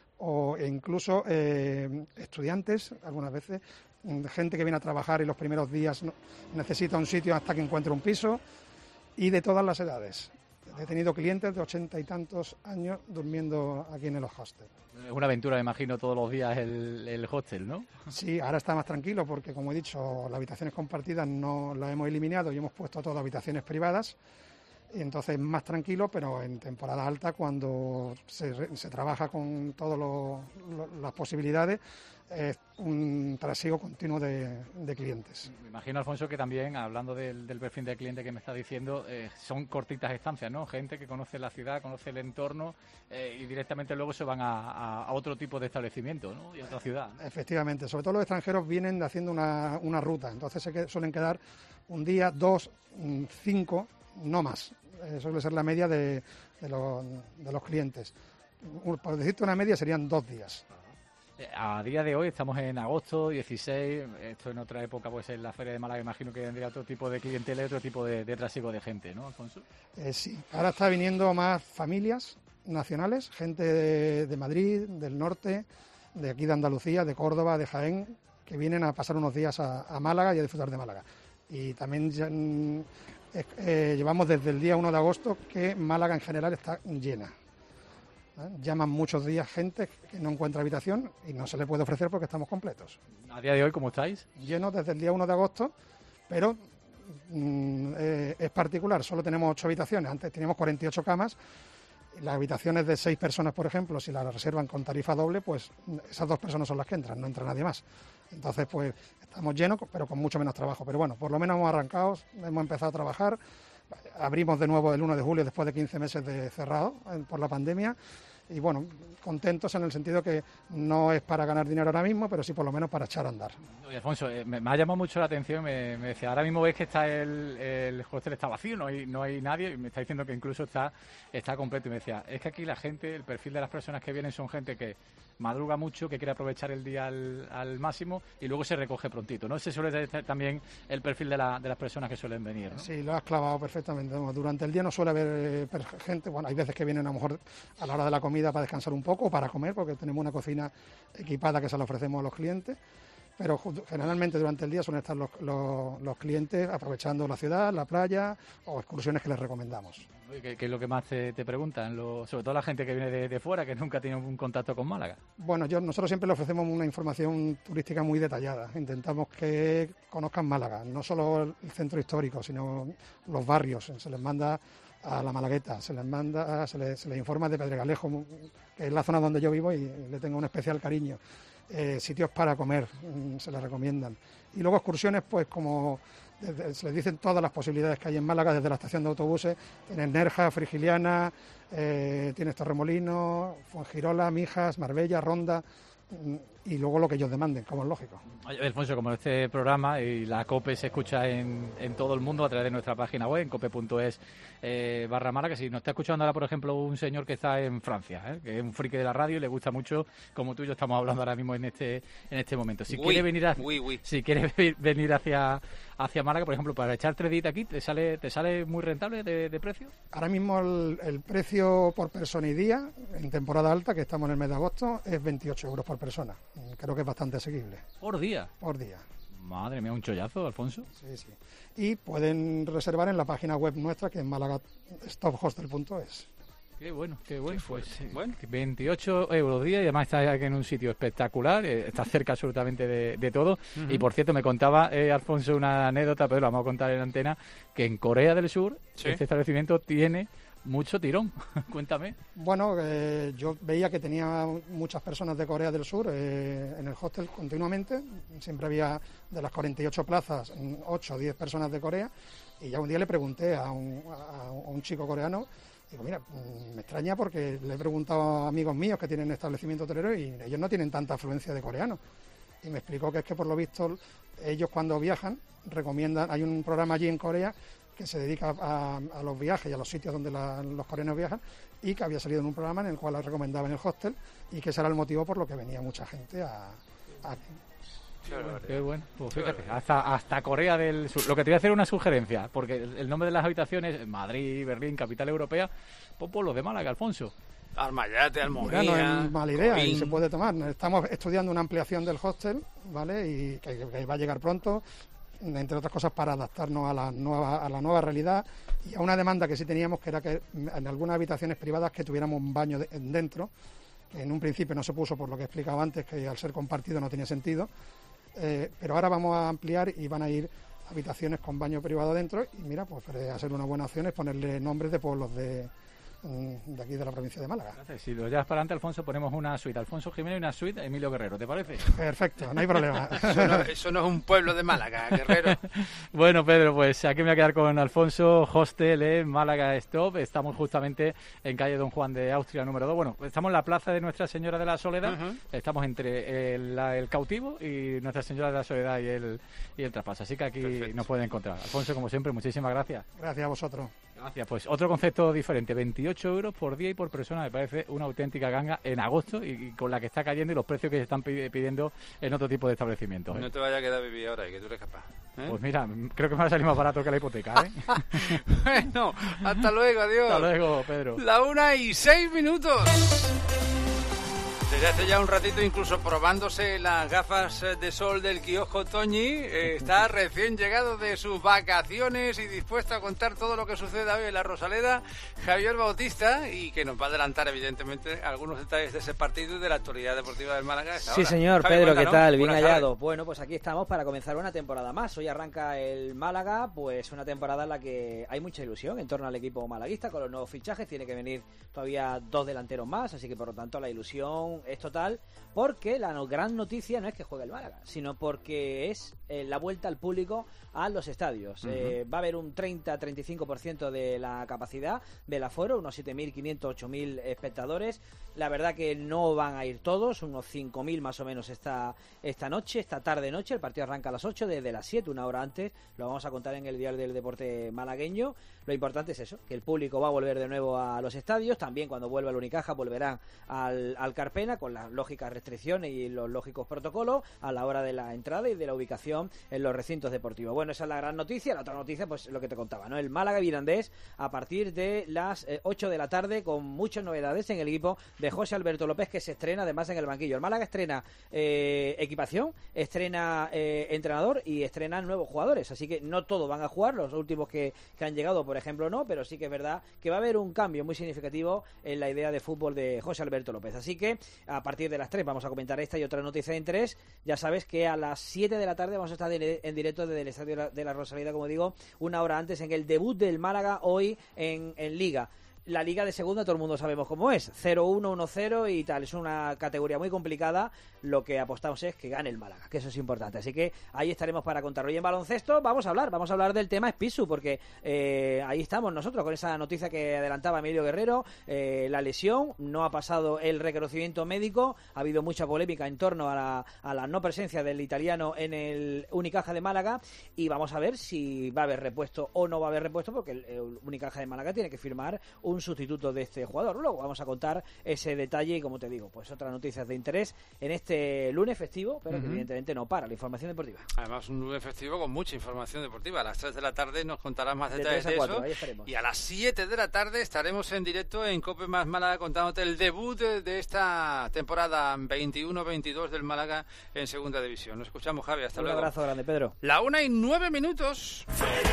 o incluso eh, estudiantes, algunas veces, gente que viene a trabajar y los primeros días no, necesita un sitio hasta que encuentre un piso, y de todas las edades. He tenido clientes de ochenta y tantos años durmiendo aquí en el hostel. Es una aventura, me imagino, todos los días el, el hostel, ¿no? Sí, ahora está más tranquilo porque, como he dicho, las habitaciones compartidas no las hemos eliminado y hemos puesto todas habitaciones privadas. Y entonces más tranquilo, pero en temporada alta, cuando se, se trabaja con todas las posibilidades, es un trasiego continuo de, de clientes. Me imagino, Alfonso, que también, hablando del, del perfil de cliente que me está diciendo, eh, son cortitas estancias, ¿no? Gente que conoce la ciudad, conoce el entorno eh, y directamente luego se van a, a, a otro tipo de establecimiento, ¿no? Y a otra ciudad, ¿no? Efectivamente, sobre todo los extranjeros vienen haciendo una, una ruta, entonces se que, suelen quedar un día, dos, cinco, no más. Eh, suele ser la media de, de, los, de los clientes. Por decirte una media serían dos días. A día de hoy estamos en agosto dieciséis, esto en otra época pues en la Feria de Málaga imagino que tendría otro tipo de clientela y otro tipo de, de trasiego de gente, ¿no, Alfonso? Eh, sí, ahora está viniendo más familias nacionales, gente de, de Madrid, del norte, de aquí de Andalucía, de Córdoba, de Jaén, que vienen a pasar unos días a, a Málaga y a disfrutar de Málaga. Y también ya, eh, eh, llevamos desde el día uno de agosto que Málaga en general está llena. ¿Eh? Llaman muchos días gente que no encuentra habitación y no se le puede ofrecer porque estamos completos. ¿A día de hoy cómo estáis? Llenos desde el día uno de agosto, pero mm, eh, es particular, solo tenemos ocho habitaciones, antes teníamos cuarenta y ocho camas, las habitaciones de seis personas, por ejemplo, si las reservan con tarifa doble, pues esas dos personas son las que entran, no entra nadie más. Entonces, pues estamos llenos, pero con mucho menos trabajo. Pero bueno, por lo menos hemos arrancado, hemos empezado a trabajar. Abrimos de nuevo el uno de julio después de quince meses de cerrado eh, por la pandemia y bueno, contentos en el sentido que no es para ganar dinero ahora mismo, pero sí por lo menos para echar a andar. Oye, Alfonso, eh, me, me ha llamado mucho la atención, me, me decía, ahora mismo veis que está el, el hostel está vacío, no hay, no hay nadie, y me está diciendo que incluso está, está completo, y me decía, es que aquí la gente, el perfil de las personas que vienen son gente que madruga mucho, que quiere aprovechar el día al, al máximo y luego se recoge prontito, ¿no? Ese suele ser también el perfil de, la, de las personas que suelen venir, ¿no? Sí, lo has clavado perfectamente. Durante el día no suele haber eh, gente, bueno, hay veces que vienen a lo mejor a la hora de la comida para descansar un poco o para comer, porque tenemos una cocina equipada que se la ofrecemos a los clientes, pero generalmente durante el día suelen estar los, los, los clientes aprovechando la ciudad, la playa o excursiones que les recomendamos. ¿Qué, qué es lo que más te, te preguntan? Lo, sobre todo la gente que viene de, de fuera, que nunca tiene un contacto con Málaga. Bueno, yo nosotros siempre le ofrecemos una información turística muy detallada. Intentamos que conozcan Málaga, no solo el centro histórico, sino los barrios. Se les manda a la Malagueta, se les manda, se les, se les informa de Pedregalejo, que es la zona donde yo vivo y le tengo un especial cariño. Eh, sitios para comer, se les recomiendan. Y luego excursiones, pues como desde, se les dicen todas las posibilidades que hay en Málaga, desde la estación de autobuses, tienes Nerja, Frigiliana, eh, tienes Torremolinos, Fuengirola, Mijas, Marbella, Ronda, y luego lo que ellos demanden, como es lógico. Oye, Alfonso, como este programa y la COPE se escucha en, en todo el mundo a través de nuestra página web, en cope punto es eh, barra Málaga, si nos está escuchando ahora, por ejemplo, un señor que está en Francia, ¿eh? que es un friki de la radio y le gusta mucho, como tú y yo estamos hablando ahora mismo en este en este momento. Si oui, quiere venir a, oui, oui. si quiere venir hacia hacia Málaga, por ejemplo, para echar tres días aquí, ¿te sale te sale muy rentable de, de precio? Ahora mismo el, el precio por persona y día, en temporada alta, que estamos en el mes de agosto, es veintiocho euros por persona. Creo que es bastante asequible. ¿Por día? Por día. Madre mía, un chollazo, Alfonso. Sí, sí. Y pueden reservar en la página web nuestra, que es málaga stop hostel punto es. Qué bueno, qué bueno. Qué pues fuerte. Bueno. veintiocho euros día y además está aquí en un sitio espectacular, eh, está cerca absolutamente de, de todo. Uh-huh. Y por cierto, me contaba eh, Alfonso una anécdota, pero la vamos a contar en antena, que en Corea del Sur sí. este establecimiento tiene mucho tirón. Cuéntame. Bueno, eh, yo veía que tenía muchas personas de Corea del Sur eh, en el hostel continuamente. Siempre había de las cuarenta y ocho plazas, ocho o diez personas de Corea. Y ya un día le pregunté a un, a un chico coreano, digo, mira, me extraña porque le he preguntado a amigos míos que tienen establecimiento hotelero y ellos no tienen tanta afluencia de coreanos. Y me explicó que es que por lo visto ellos cuando viajan recomiendan, hay un programa allí en Corea que se dedica a, a los viajes y a los sitios donde la, los coreanos viajan, y que había salido en un programa en el cual recomendaban el hostel y que ese era el motivo por lo que venía mucha gente a... a Qué bueno, qué bueno. Pues fíjate, hasta, hasta Corea del Sur. Lo que te voy a hacer es una sugerencia, porque el, el nombre de las habitaciones, Madrid, Berlín, capital europea, pues por los de Málaga, Alfonso. Almayate, Almoría, Mira, no es mala idea y se puede tomar. Estamos estudiando una ampliación del hostel, ¿vale? Y que, que va a llegar pronto, entre otras cosas para adaptarnos a la nueva a la nueva realidad y a una demanda que sí teníamos, que era que en algunas habitaciones privadas que tuviéramos un baño de, dentro, que en un principio no se puso por lo que he explicado antes, que al ser compartido no tenía sentido, eh, pero ahora vamos a ampliar y van a ir habitaciones con baño privado dentro y mira, pues a ser una buena opción es ponerle nombres de pueblos de de aquí de la provincia de Málaga. Si lo llevas para adelante, Alfonso, ponemos una suite Alfonso Jiménez y una suite Emilio Guerrero, ¿te parece? Perfecto, no hay problema. Eso no, eso no es un pueblo de Málaga, Guerrero. Bueno, Pedro, pues aquí me voy a quedar con Alfonso, hostel en Málaga Stop. Estamos justamente en calle Don Juan de Austria número dos. Bueno, estamos en la plaza de Nuestra Señora de la Soledad. Uh-huh. Estamos entre el, el cautivo y Nuestra Señora de la Soledad y el, y el traspaso. Así que aquí Perfecto. Nos pueden encontrar. Alfonso, como siempre, muchísimas gracias. Gracias a vosotros. Gracias. Pues otro concepto diferente, veintiocho euros por día y por persona, me parece una auténtica ganga en agosto y, y con la que está cayendo y los precios que se están pidiendo en otro tipo de establecimientos. ¿eh? No te vayas a quedar a vivir ahora y que tú eres capaz. ¿eh? Pues mira, creo que me va a salir más barato que la hipoteca. ¿eh? Bueno, hasta luego, adiós. Hasta luego, Pedro. La una y seis minutos. Desde hace ya un ratito, incluso probándose las gafas de sol del kiosco Toñi, eh, está recién llegado de sus vacaciones y dispuesto a contar todo lo que sucede hoy en la Rosaleda, Javier Bautista, y que nos va a adelantar, evidentemente, algunos detalles de ese partido y de la actualidad deportiva del Málaga. Sí, ahora. señor, Javi, Pedro, cuenta, ¿qué ¿no? tal? Bien Buenas hallado. tardes. Bueno, pues aquí estamos para comenzar una temporada más. Hoy arranca el Málaga, pues una temporada en la que hay mucha ilusión en torno al equipo malaguista con los nuevos fichajes. Tiene que venir todavía dos delanteros más, así que por lo tanto la ilusión es total. Porque la no, gran noticia no es que juegue el Málaga, sino porque es eh, la vuelta al público a los estadios. Uh-huh. Eh, va a haber un treinta a treinta y cinco por ciento de la capacidad del aforo, unos siete mil quinientos, ocho mil espectadores. La verdad que no van a ir todos, unos cinco mil más o menos esta, esta noche, esta tarde-noche. El partido arranca a las ocho, desde las siete, una hora antes. Lo vamos a contar en el Diario del Deporte malagueño. Lo importante es eso, que el público va a volver de nuevo a los estadios. También cuando vuelva el Unicaja volverán al, al Carpena con las lógicas restricciones y los lógicos protocolos a la hora de la entrada y de la ubicación en los recintos deportivos. Bueno, esa es la gran noticia. La otra noticia, pues lo que te contaba, ¿no? El Málaga Mirandés a partir de las eh, ocho de la tarde con muchas novedades en el equipo de José Alberto López, que se estrena además en el banquillo. El Málaga estrena eh, equipación, estrena eh, entrenador y estrena nuevos jugadores, así que no todos van a jugar, los últimos que, que han llegado, por ejemplo, no, pero sí que es verdad que va a haber un cambio muy significativo en la idea de fútbol de José Alberto López. Así que a partir de las tres vamos a comentar esta y otra noticia de interés. Ya sabes que a las siete de la tarde vamos a estar en directo desde el Estadio de la Rosaleda, como digo, una hora antes, en el debut del Málaga hoy en, en Liga. La Liga de Segunda todo el mundo sabemos cómo es, cero uno, uno cero y tal, es una categoría muy complicada. Lo que apostamos es que gane el Málaga, que eso es importante, así que ahí estaremos para contarlo. Y en baloncesto vamos a hablar, vamos a hablar del tema Spisu, porque eh, ahí estamos nosotros con esa noticia que adelantaba Emilio Guerrero, eh, la lesión, no ha pasado el reconocimiento médico, ha habido mucha polémica en torno a la, a la no presencia del italiano en el Unicaja de Málaga, y vamos a ver si va a haber repuesto o no va a haber repuesto, porque el, el Unicaja de Málaga tiene que firmar un sustituto de este jugador. Luego vamos a contar ese detalle y, como te digo, pues otras noticias de interés en este lunes festivo, pero que uh-huh. evidentemente no para la información deportiva. Además, un lunes festivo con mucha información deportiva. A las tres de la tarde nos contarás más detalles de, de eso. Y a las siete de la tarde estaremos en directo en Cope Más Málaga contándote el debut de, de esta temporada veintiuno veintidós del Málaga en Segunda División. Nos escuchamos, Javi. Hasta un luego. Un abrazo grande, Pedro. La una y nueve minutos.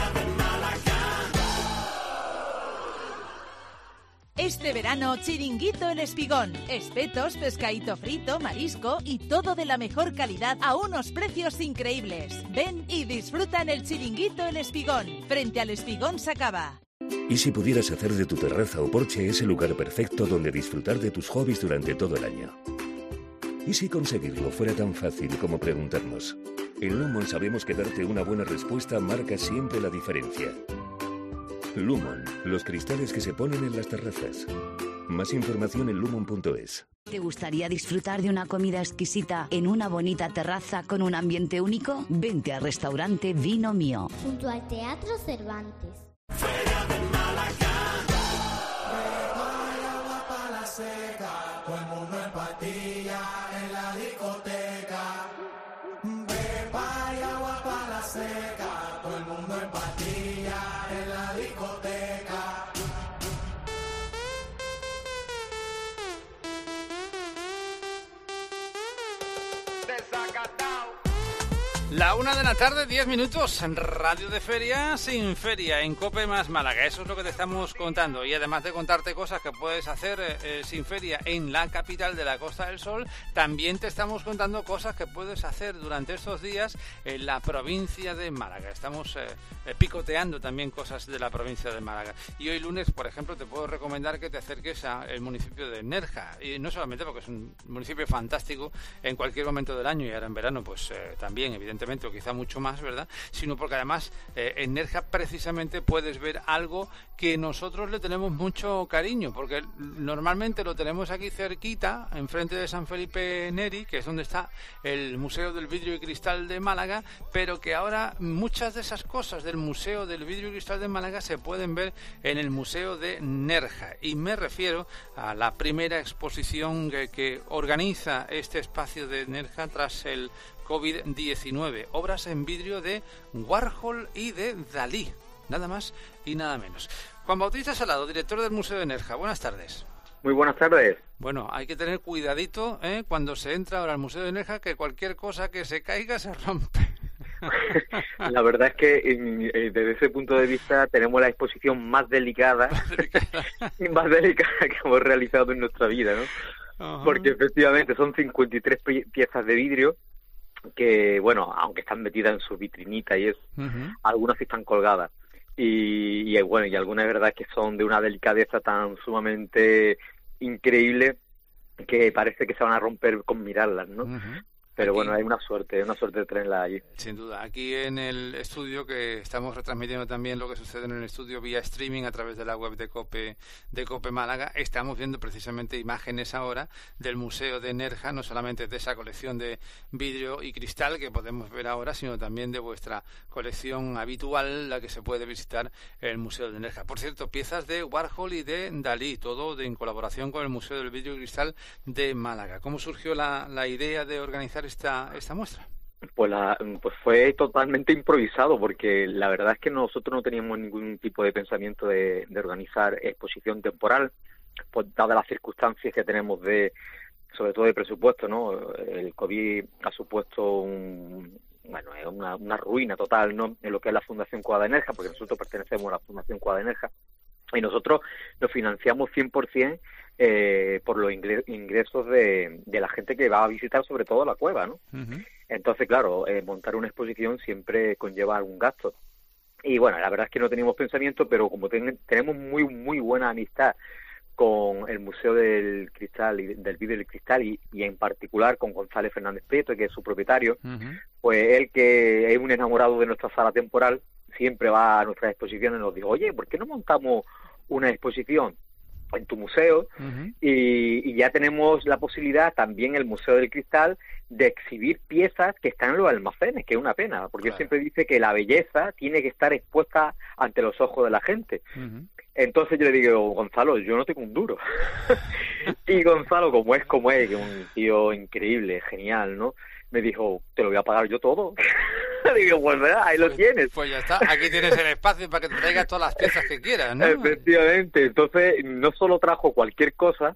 Este verano, chiringuito El Espigón. Espetos, pescadito frito, marisco y todo de la mejor calidad a unos precios increíbles. Ven y disfruta en el chiringuito El Espigón, frente al Espigón Sacaba. ¿Y si pudieras hacer de tu terraza o porche ese lugar perfecto donde disfrutar de tus hobbies durante todo el año? ¿Y si conseguirlo fuera tan fácil como preguntarnos? En Lumon sabemos que darte una buena respuesta marca siempre la diferencia. Lumon, los cristales que se ponen en las terrazas. Más información en lumon punto es. ¿Te gustaría disfrutar de una comida exquisita en una bonita terraza con un ambiente único? Vente al restaurante Vino Mío, junto al Teatro Cervantes. Feria de Málaga. Beba y agua para la seca, todo el mundo en patilla en la discoteca. Beba y agua para la seca, todo el mundo en patilla en la discoteca. La una de la tarde, diez minutos, en Radio de Feria, sin feria, en Cope Más Málaga. Eso es lo que te estamos contando. Y además de contarte cosas que puedes hacer eh, sin feria en la capital de la Costa del Sol, también te estamos contando cosas que puedes hacer durante estos días en la provincia de Málaga. Estamos eh, eh, picoteando también cosas de la provincia de Málaga. Y hoy lunes, por ejemplo, te puedo recomendar que te acerques al municipio de Nerja. Y no solamente porque es un municipio fantástico en cualquier momento del año, y ahora en verano pues eh, también, evidentemente, o quizá mucho más, ¿verdad? Sino porque además eh, en Nerja precisamente puedes ver algo que nosotros le tenemos mucho cariño, porque normalmente lo tenemos aquí cerquita, enfrente de San Felipe Neri, que es donde está el Museo del Vidrio y Cristal de Málaga, pero que ahora muchas de esas cosas del Museo del Vidrio y Cristal de Málaga se pueden ver en el Museo de Nerja. Y me refiero a la primera exposición que, que organiza este espacio de Nerja tras el COVID diecinueve, obras en vidrio de Warhol y de Dalí, nada más y nada menos. Juan Bautista Salado, director del Museo de Nerja, buenas tardes. Muy buenas tardes. Bueno, hay que tener cuidadito ¿eh? cuando se entra ahora al Museo de Nerja, que cualquier cosa que se caiga se rompe. La verdad es que eh, desde ese punto de vista tenemos la exposición más delicada, más delicada, más delicada que hemos realizado en nuestra vida, ¿no? Uh-huh. Porque efectivamente son cincuenta y tres pie- piezas de vidrio que, bueno, aunque están metidas en su vitrinita y eso, uh-huh. algunas sí están colgadas. Y, y bueno, y algunas es verdad que son de una delicadeza tan sumamente increíble que parece que se van a romper con mirarlas, ¿no? Uh-huh. Pero aquí, bueno, hay una suerte, una suerte de tenerla allí. Sin duda. Aquí en el estudio, que estamos retransmitiendo también lo que sucede en el estudio vía streaming a través de la web de Cope, de Cope Málaga, estamos viendo precisamente imágenes ahora del Museo de Nerja, no solamente de esa colección de vidrio y cristal que podemos ver ahora, sino también de vuestra colección habitual, la que se puede visitar en el Museo de Nerja. Por cierto, piezas de Warhol y de Dalí, todo de, en colaboración con el Museo del Vidrio y Cristal de Málaga. ¿Cómo surgió la, la idea de organizar esta, esta muestra? Pues, la, pues fue totalmente improvisado, porque la verdad es que nosotros no teníamos ningún tipo de pensamiento de, de organizar exposición temporal, pues dadas las circunstancias que tenemos de, sobre todo de presupuesto, ¿no? El COVID ha supuesto un, bueno, es una, una ruina total, ¿no? En lo que es la Fundación Cuadra de Nerja, porque nosotros pertenecemos a la Fundación Cuadra de Nerja. y nosotros nos financiamos cien por ciento eh, por los ingresos de, de la gente que va a visitar sobre todo la cueva, ¿no? Uh-huh. Entonces, claro, eh, montar una exposición siempre conlleva algún gasto. Y bueno, la verdad es que no teníamos pensamiento, pero como ten, tenemos muy muy buena amistad con el Museo del Cristal, y del Vidrio y del Cristal, y, y en particular con González Fernández Prieto, que es su propietario, uh-huh. pues él, que es un enamorado de nuestra sala temporal, siempre va a nuestras exposiciones y nos dice, oye, ¿por qué no montamos una exposición en tu museo? Uh-huh. y, y ya tenemos la posibilidad también el Museo del Cristal de exhibir piezas que están en los almacenes, que es una pena, porque claro. él siempre dice que la belleza tiene que estar expuesta ante los ojos de la gente. Uh-huh. Entonces yo le digo, Gonzalo, yo no tengo un duro. Y Gonzalo, como es como es, que es un tío increíble, genial, ¿no? Me dijo, te lo voy a pagar yo todo. Digo, pues ¿verdad? Ahí lo pues, tienes. Pues ya está, aquí tienes el espacio para que te traigas todas las piezas que quieras, ¿no? Efectivamente, entonces no solo trajo cualquier cosa,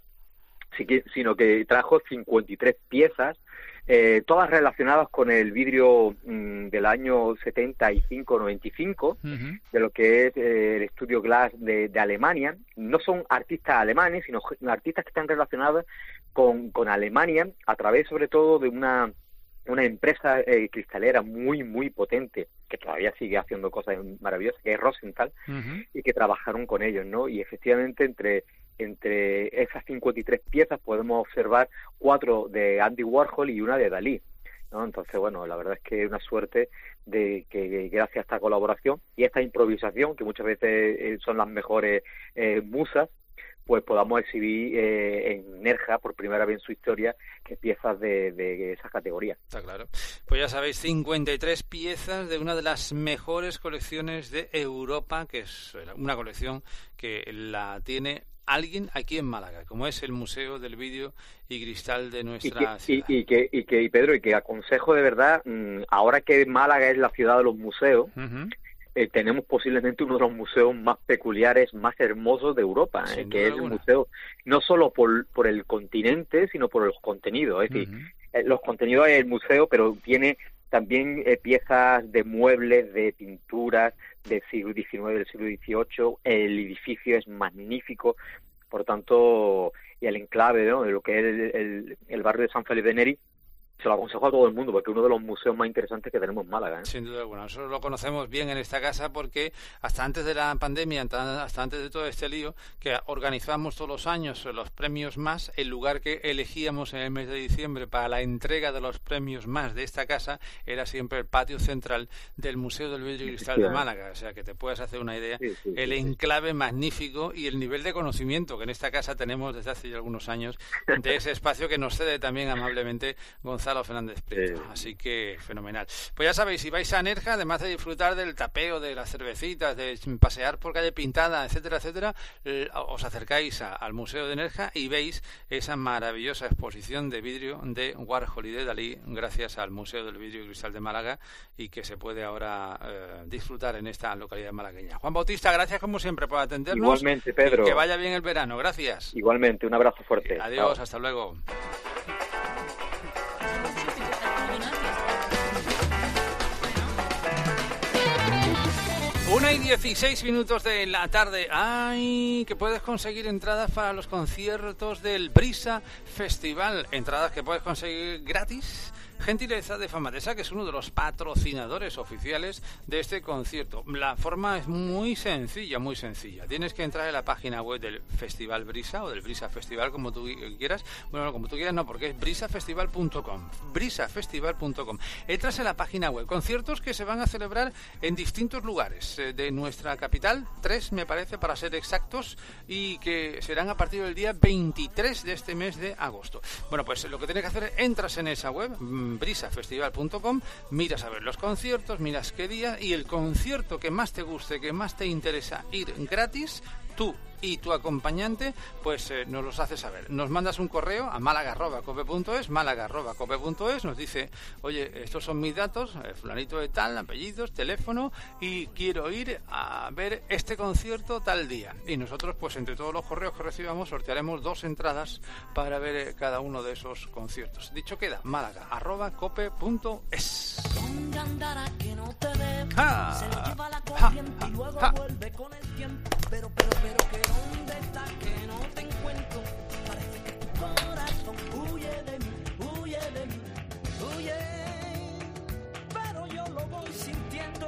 sino que trajo cincuenta y tres piezas, eh, todas relacionadas con el vidrio mmm, del año setenta y cinco noventa y cinco, uh-huh. de lo que es eh, el estudio Glass de, de Alemania. No son artistas alemanes, sino artistas que están relacionados con, con Alemania, a través sobre todo de una una empresa eh, cristalera muy, muy potente, que todavía sigue haciendo cosas maravillosas, que es Rosenthal, uh-huh. y que trabajaron con ellos, ¿no? Y efectivamente entre entre esas cincuenta y tres piezas podemos observar cuatro de Andy Warhol y una de Dalí, ¿no? Entonces, bueno, la verdad es que es una suerte de que gracias a esta colaboración y esta improvisación, que muchas veces son las mejores eh, musas, pues podamos exhibir eh, en Nerja por primera vez en su historia que piezas de, de esa categoría. Está claro. Pues ya sabéis, cincuenta y tres piezas de una de las mejores colecciones de Europa, que es una colección que la tiene alguien aquí en Málaga, como es el Museo del Vidrio y Cristal de nuestra y que, ciudad. Y, y, que, y, que, y Pedro, y que aconsejo de verdad, ahora que Málaga es la ciudad de los museos, uh-huh. Eh, tenemos posiblemente uno de los museos más peculiares, más hermosos de Europa, eh, que es el museo, no solo por, por el continente, sino por los contenidos. Es decir, uh-huh. eh, los contenidos es el museo, pero tiene también eh, piezas de muebles, de pinturas del siglo diecinueve, del siglo dieciocho. El edificio es magnífico, por tanto, y el enclave, ¿no?, de lo que es el, el, el barrio de San Felipe de Neri, se lo aconsejo a todo el mundo, porque es uno de los museos más interesantes que tenemos en Málaga, ¿eh? Sin duda alguna. Nosotros lo conocemos bien en esta casa porque hasta antes de la pandemia, hasta antes de todo este lío, que organizamos todos los años los premios más, el lugar que elegíamos en el mes de diciembre para la entrega de los premios más de esta casa era siempre el patio central del Museo del Vidrio y Cristal de Málaga. O sea, que te puedes hacer una idea, sí, sí, el sí, enclave sí. magnífico y el nivel de conocimiento que en esta casa tenemos desde hace ya algunos años de ese espacio que nos cede también amablemente Gonzalo Fernández Prieto, sí. Así que fenomenal. Pues ya sabéis, si vais a Nerja, además de disfrutar del tapeo, de las cervecitas, de pasear por calle Pintada, etcétera, etcétera, eh, os acercáis a, al Museo de Nerja y veis esa maravillosa exposición de vidrio de Warhol y de Dalí, gracias al Museo del Vidrio y Cristal de Málaga, y que se puede ahora eh, disfrutar en esta localidad malagueña. Juan Bautista, gracias como siempre por atendernos. Igualmente, Pedro. Y que vaya bien el verano, gracias. Igualmente, un abrazo fuerte. Eh, adiós, Chao. Hasta luego. Una y dieciséis minutos de la tarde. ¡Ay! Que puedes conseguir entradas para los conciertos del Brisa Festival. Entradas que puedes conseguir gratis. Gentileza de Famadesa, que es uno de los patrocinadores oficiales de este concierto. La forma es muy sencilla, muy sencilla. Tienes que entrar en la página web del Festival Brisa o del Brisa Festival, como tú quieras. Bueno, como tú quieras, no, porque es brisa festival punto com. brisa festival punto com. Entras en la página web. Conciertos que se van a celebrar en distintos lugares de nuestra capital, tres me parece para ser exactos, y que serán a partir del día veintitrés de este mes de agosto. Bueno, pues lo que tienes que hacer es entras en esa web, brisa festival punto com, miras a ver los conciertos, miras qué día, y el concierto que más te guste, que más te interesa ir gratis, tú y tu acompañante, pues eh, nos los hace saber. Nos mandas un correo a málaga arroba cope punto es, málaga arroba cope punto es, nos dice, oye, estos son mis datos, eh, fulanito de tal, apellidos, teléfono, y quiero ir a ver este concierto tal día. Y nosotros, pues entre todos los correos que recibamos, sortearemos dos entradas para ver eh, cada uno de esos conciertos. Dicho queda, málaga arroba cope punto es. ¿Dónde andará que no te veo? Ah, Se lo lleva la corriente y luego ah. vuelve con el tiempo. Pero, pero, pero, que ¿dónde estás? Que no te encuentro. Parece que tu corazón huye de mí, huye de mí, huye. Pero yo lo voy sintiendo.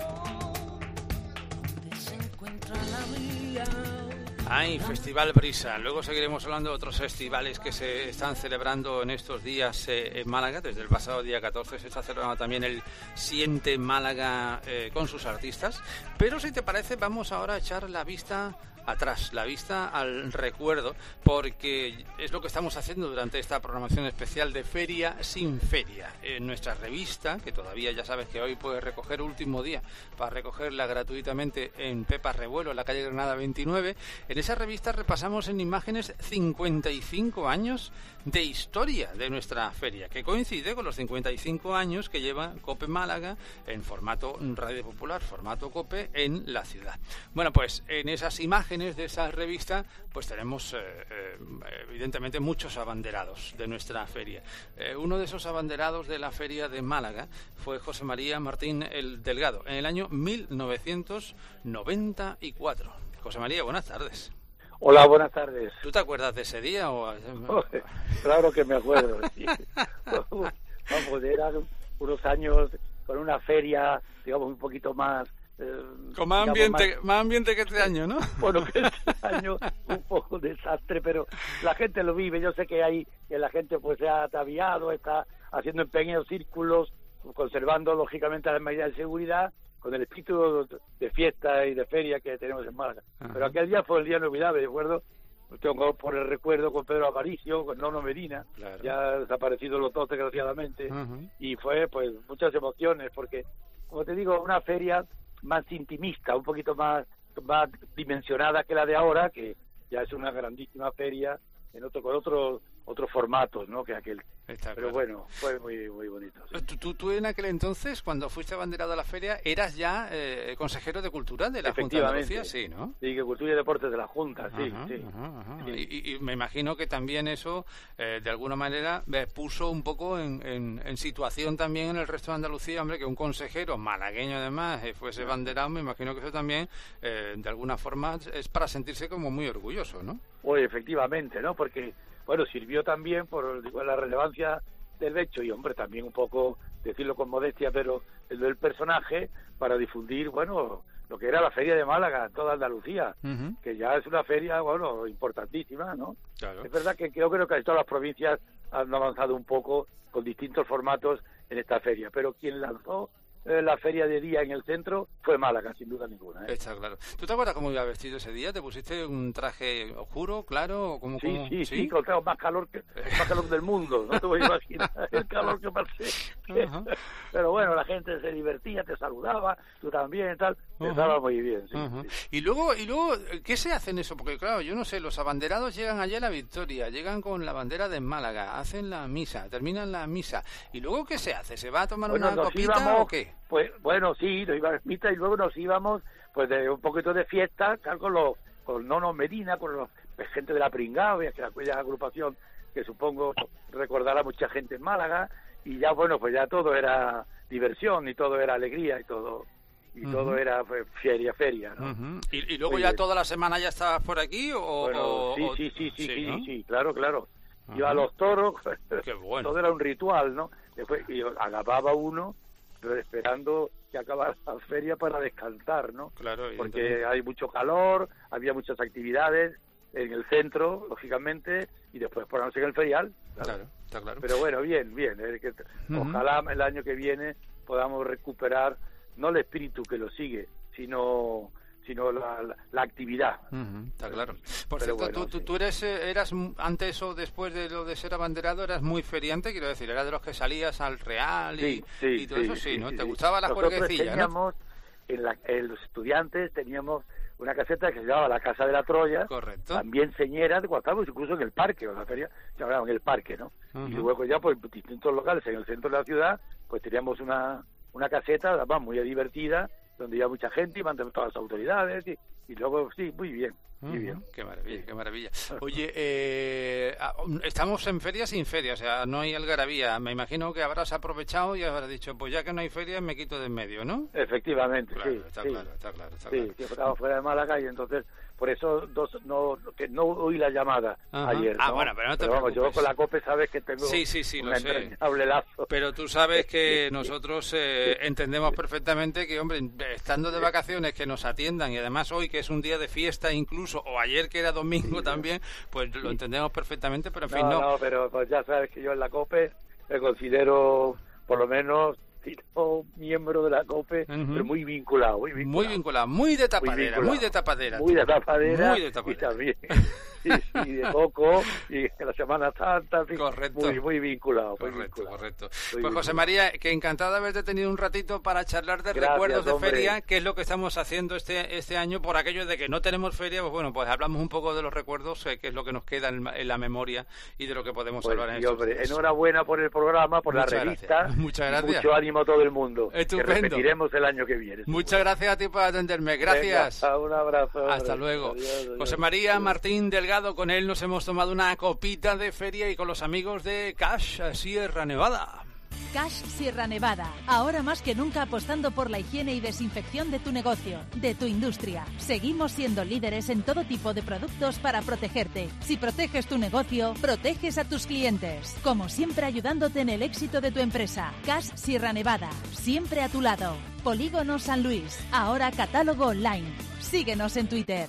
¿Dónde se encuentra la vía? Ay, Festival Brisa. Luego seguiremos hablando de otros festivales que se están celebrando en estos días eh, en Málaga. Desde el pasado día catorce se está celebrando también el Siente Málaga eh, con sus artistas. Pero si te parece, vamos ahora a echar la vista atrás, la vista al recuerdo, porque es lo que estamos haciendo durante esta programación especial de Feria sin Feria. En nuestra revista, que todavía ya sabes que hoy puedes recoger, último día para recogerla gratuitamente en Pepa Revuelo, en la calle Granada veintinueve, en esa revista repasamos en imágenes cincuenta y cinco años de historia de nuestra feria, que coincide con los cincuenta y cinco años que lleva COPE Málaga en formato Radio Popular, formato COPE en la ciudad. Bueno, pues en esas imágenes de esa revista pues tenemos eh, eh, evidentemente muchos abanderados de nuestra feria. Eh, uno de esos abanderados de la feria de Málaga fue José María Martín el Delgado en el año mil novecientos noventa y cuatro. José María, buenas tardes. Hola, buenas tardes. ¿Tú te acuerdas de ese día? O... Claro que me acuerdo. Sí. Vamos, eran unos años con una feria, digamos, un poquito más... Eh, con más ambiente, más... más ambiente que este año, ¿no? Bueno, que este año un poco desastre, pero la gente lo vive. Yo sé que hay que la gente pues se ha ataviado, está haciendo en pequeños círculos, conservando lógicamente las medidas de seguridad, con el espíritu de fiesta y de feria que tenemos en Málaga. Ajá. Pero aquel día fue el día inolvidable, ¿de acuerdo? Tengo por el recuerdo con Pedro Aparicio, con Nono Medina, claro. Ya desaparecidos los dos desgraciadamente, uh-huh. Y fue pues muchas emociones, porque, como te digo, una feria más intimista, un poquito más, más dimensionada que la de ahora, que ya es una grandísima feria en otro con otros otros formatos, ¿no? Que aquel. Está Pero claro. Bueno, fue muy muy bonito. Sí. ¿Tú, tú, tú en aquel entonces, cuando fuiste abanderado a la feria, eras ya eh, consejero de Cultura de la Junta de Andalucía, sí, ¿no? Sí, que Cultura y Deportes de la Junta, sí, ajá, sí. Ajá, ajá. Sí. Y, y me imagino que también eso, eh, de alguna manera, eh, puso un poco en, en, en situación también en el resto de Andalucía, hombre, que un consejero malagueño además eh, fuese abanderado, me imagino que eso también, eh, de alguna forma, es para sentirse como muy orgulloso, ¿no? Pues efectivamente, ¿no? Porque bueno, sirvió también por digo, la relevancia del hecho y, hombre, también un poco, decirlo con modestia, pero el del personaje para difundir, bueno, lo que era la Feria de Málaga, toda Andalucía, uh-huh. Que ya es una feria, bueno, importantísima, ¿no? Claro. Es verdad que creo que casi todas las provincias han avanzado un poco con distintos formatos en esta feria, pero quien lanzó eh, la feria de día en el centro fue Málaga, sin duda ninguna, ¿eh? Está claro. ¿Tú te acuerdas cómo iba vestido ese día? ¿Te pusiste un traje oscuro, claro? ¿Cómo, sí, cómo... sí, sí, sí, con más calor que más calor del mundo, no te voy a imaginar el calor que pasé. Uh-huh. Pero bueno, la gente se divertía, te saludaba, tú también y tal, uh-huh. Estaba muy bien, sí, uh-huh. Sí. Y luego, y luego, ¿qué se hace en eso? Porque claro, yo no sé, los abanderados llegan allá a la Victoria, llegan con la bandera de Málaga, hacen la misa, terminan la misa, y luego ¿qué se hace? ¿Se va a tomar bueno, una copita íbamos, o qué? Pues bueno, sí, nos íbamos a misa y luego nos íbamos pues de un poquito de fiesta, claro, con los con Nono Medina, con los pues, gente de la Pringao, que es aquella agrupación que supongo recordará mucha gente en Málaga, y ya bueno, pues ya todo era diversión y todo era alegría y todo y uh-huh. Todo era pues, feria, feria, ¿no? Uh-huh. ¿Y, y luego Oye, ya toda la semana ya estabas por aquí o...? Bueno, o, sí, o... sí, sí, sí, sí, ¿no? sí, claro, claro. Uh-huh. Iba a los toros, Qué bueno. Todo era un ritual, ¿no? Después y acababa uno pero esperando que acabara la feria para descansar, ¿no? Claro, porque hay mucho calor, había muchas actividades en el centro, lógicamente, y después por la noche en el ferial. Claro, claro está claro. Pero bueno, bien, bien. Eh, que, uh-huh. Ojalá el año que viene podamos recuperar no el espíritu que lo sigue, sino sino la, la, la actividad. Uh-huh, está claro. Por Pero cierto, bueno, tú, sí. tú eres, eras antes o después de lo de ser abanderado, eras muy feriante, quiero decir, eras de los que salías al Real y, sí, sí, y todo sí, eso, sí, sí, ¿no? Sí, ¿Te sí. gustaba la Nosotros juerguecilla, teníamos, ¿no? En, la, en los estudiantes teníamos una caseta que se llamaba la Casa de la Troya. Correcto. También señera, cuando estábamos incluso en el parque, o en la feria, se hablaba en el parque, ¿no? Uh-huh. Y luego ya, pues, distintos locales en el centro de la ciudad, pues teníamos una, una caseta, además, muy divertida, donde iba mucha gente y van todas las autoridades y, y luego sí, muy bien. Muy bien. Qué maravilla, qué maravilla. Oye, eh, estamos en feria sin feria, o sea, no hay algarabía. Me imagino que habrás aprovechado y habrás dicho, pues ya que no hay feria, me quito de en medio, ¿no? Efectivamente, claro, sí. Está sí. claro, está claro, está sí, claro. Sí, estaba fuera de Málaga y entonces, por eso dos, no que no oí la llamada Ajá. ayer. Ah, ¿no? bueno, pero no te pero vamos, preocupes. yo con la COPE sabes que tengo sí, sí, sí, un lo sé. entrañable lazo. Pero tú sabes que nosotros eh, entendemos perfectamente que, hombre, estando de vacaciones, que nos atiendan y además hoy que es un día de fiesta incluso, o ayer que era domingo también, pues lo entendemos perfectamente, pero en fin, no. No, no, pero pues ya sabes que yo en la COPE me considero, por lo menos, miembro de la COPE, uh-huh. pero muy vinculado, muy vinculado. Muy vinculado, muy de tapadera, muy, muy de tapadera. Muy de tapadera, muy de tapadera. Y también... Sí, sí, de poco y en la Semana Santa, en fin, correcto. muy, muy vinculado. Muy correcto, vinculado. correcto. Muy pues vinculado. José María, que encantado de haberte tenido un ratito para charlar de Gracias, recuerdos de hombre. feria, que es lo que estamos haciendo este este año por aquello de que no tenemos feria, pues bueno, pues hablamos un poco de los recuerdos, eh, que es lo que nos queda en, en la memoria y de lo que podemos pues hablar en sí, estos hombre, días. Enhorabuena por el programa, por Muchas la revista. Gracias. Muchas gracias. Mucho ánimo a todo el mundo. Estupendo. Que repetiremos el año que viene. Muchas gracias a ti por atenderme. Gracias. Venga, un abrazo. Hasta hombre. luego. Adiós, adiós. José María Martín Delgado, con él nos hemos tomado una copita de feria y con los amigos de Cash Sierra Nevada. Cash Sierra Nevada, ahora más que nunca apostando por la higiene y desinfección de tu negocio, de tu industria. Seguimos siendo líderes en todo tipo de productos para protegerte. Si proteges tu negocio, proteges a tus clientes. Como siempre, ayudándote en el éxito de tu empresa. Cash Sierra Nevada, siempre a tu lado. Polígono San Luis, ahora catálogo online. Síguenos en Twitter.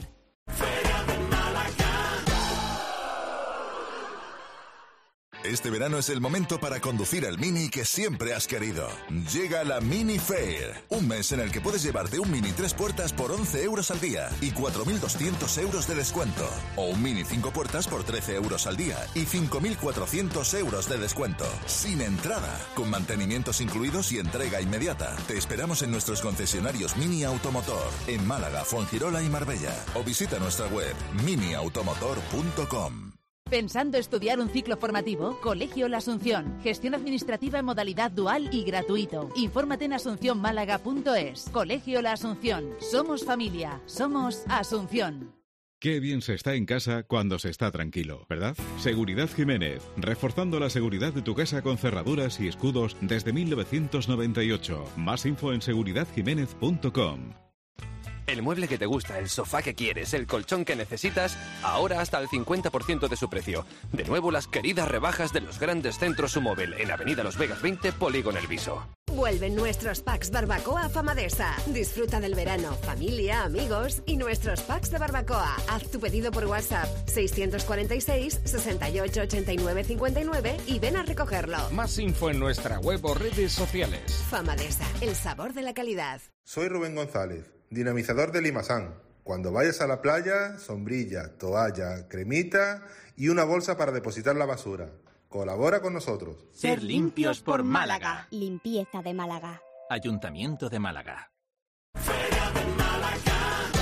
Este verano es el momento para conducir el Mini que siempre has querido. Llega la Mini Fair, un mes en el que puedes llevarte un Mini tres puertas por once euros al día y cuatro mil doscientos euros de descuento. O un Mini cinco puertas por trece euros al día y cinco mil cuatrocientos euros de descuento. Sin entrada, con mantenimientos incluidos y entrega inmediata. Te esperamos en nuestros concesionarios Mini Automotor, en Málaga, Fuengirola y Marbella. O visita nuestra web mini automotor punto com. ¿Pensando estudiar un ciclo formativo? Colegio La Asunción. Gestión administrativa en modalidad dual y gratuito. Infórmate en asunción málaga punto es. Colegio La Asunción. Somos familia. Somos Asunción. Qué bien se está en casa cuando se está tranquilo, ¿verdad? Seguridad Jiménez, reforzando la seguridad de tu casa con cerraduras y escudos desde mil novecientos noventa y ocho. Más info en seguridad jiménez punto com. El mueble que te gusta, el sofá que quieres, el colchón que necesitas, ahora hasta el cincuenta por ciento de su precio. De nuevo las queridas rebajas de los grandes centros Sumóvel en Avenida Los Vegas veinte, Polígono El Viso. Vuelven nuestros packs barbacoa Famadesa. Disfruta del verano, familia, amigos y nuestros packs de barbacoa. Haz tu pedido por WhatsApp seiscientos cuarenta y seis, sesenta y ocho, ochenta y nueve, cincuenta y nueve y ven a recogerlo. Más info en nuestra web o redes sociales. Famadesa, el sabor de la calidad. Soy Rubén González, dinamizador de Limasan. Cuando vayas a la playa, sombrilla, toalla, cremita y una bolsa para depositar la basura. Colabora con nosotros. Ser limpios por Málaga. Limpieza de Málaga. Ayuntamiento de Málaga. Feria de Málaga.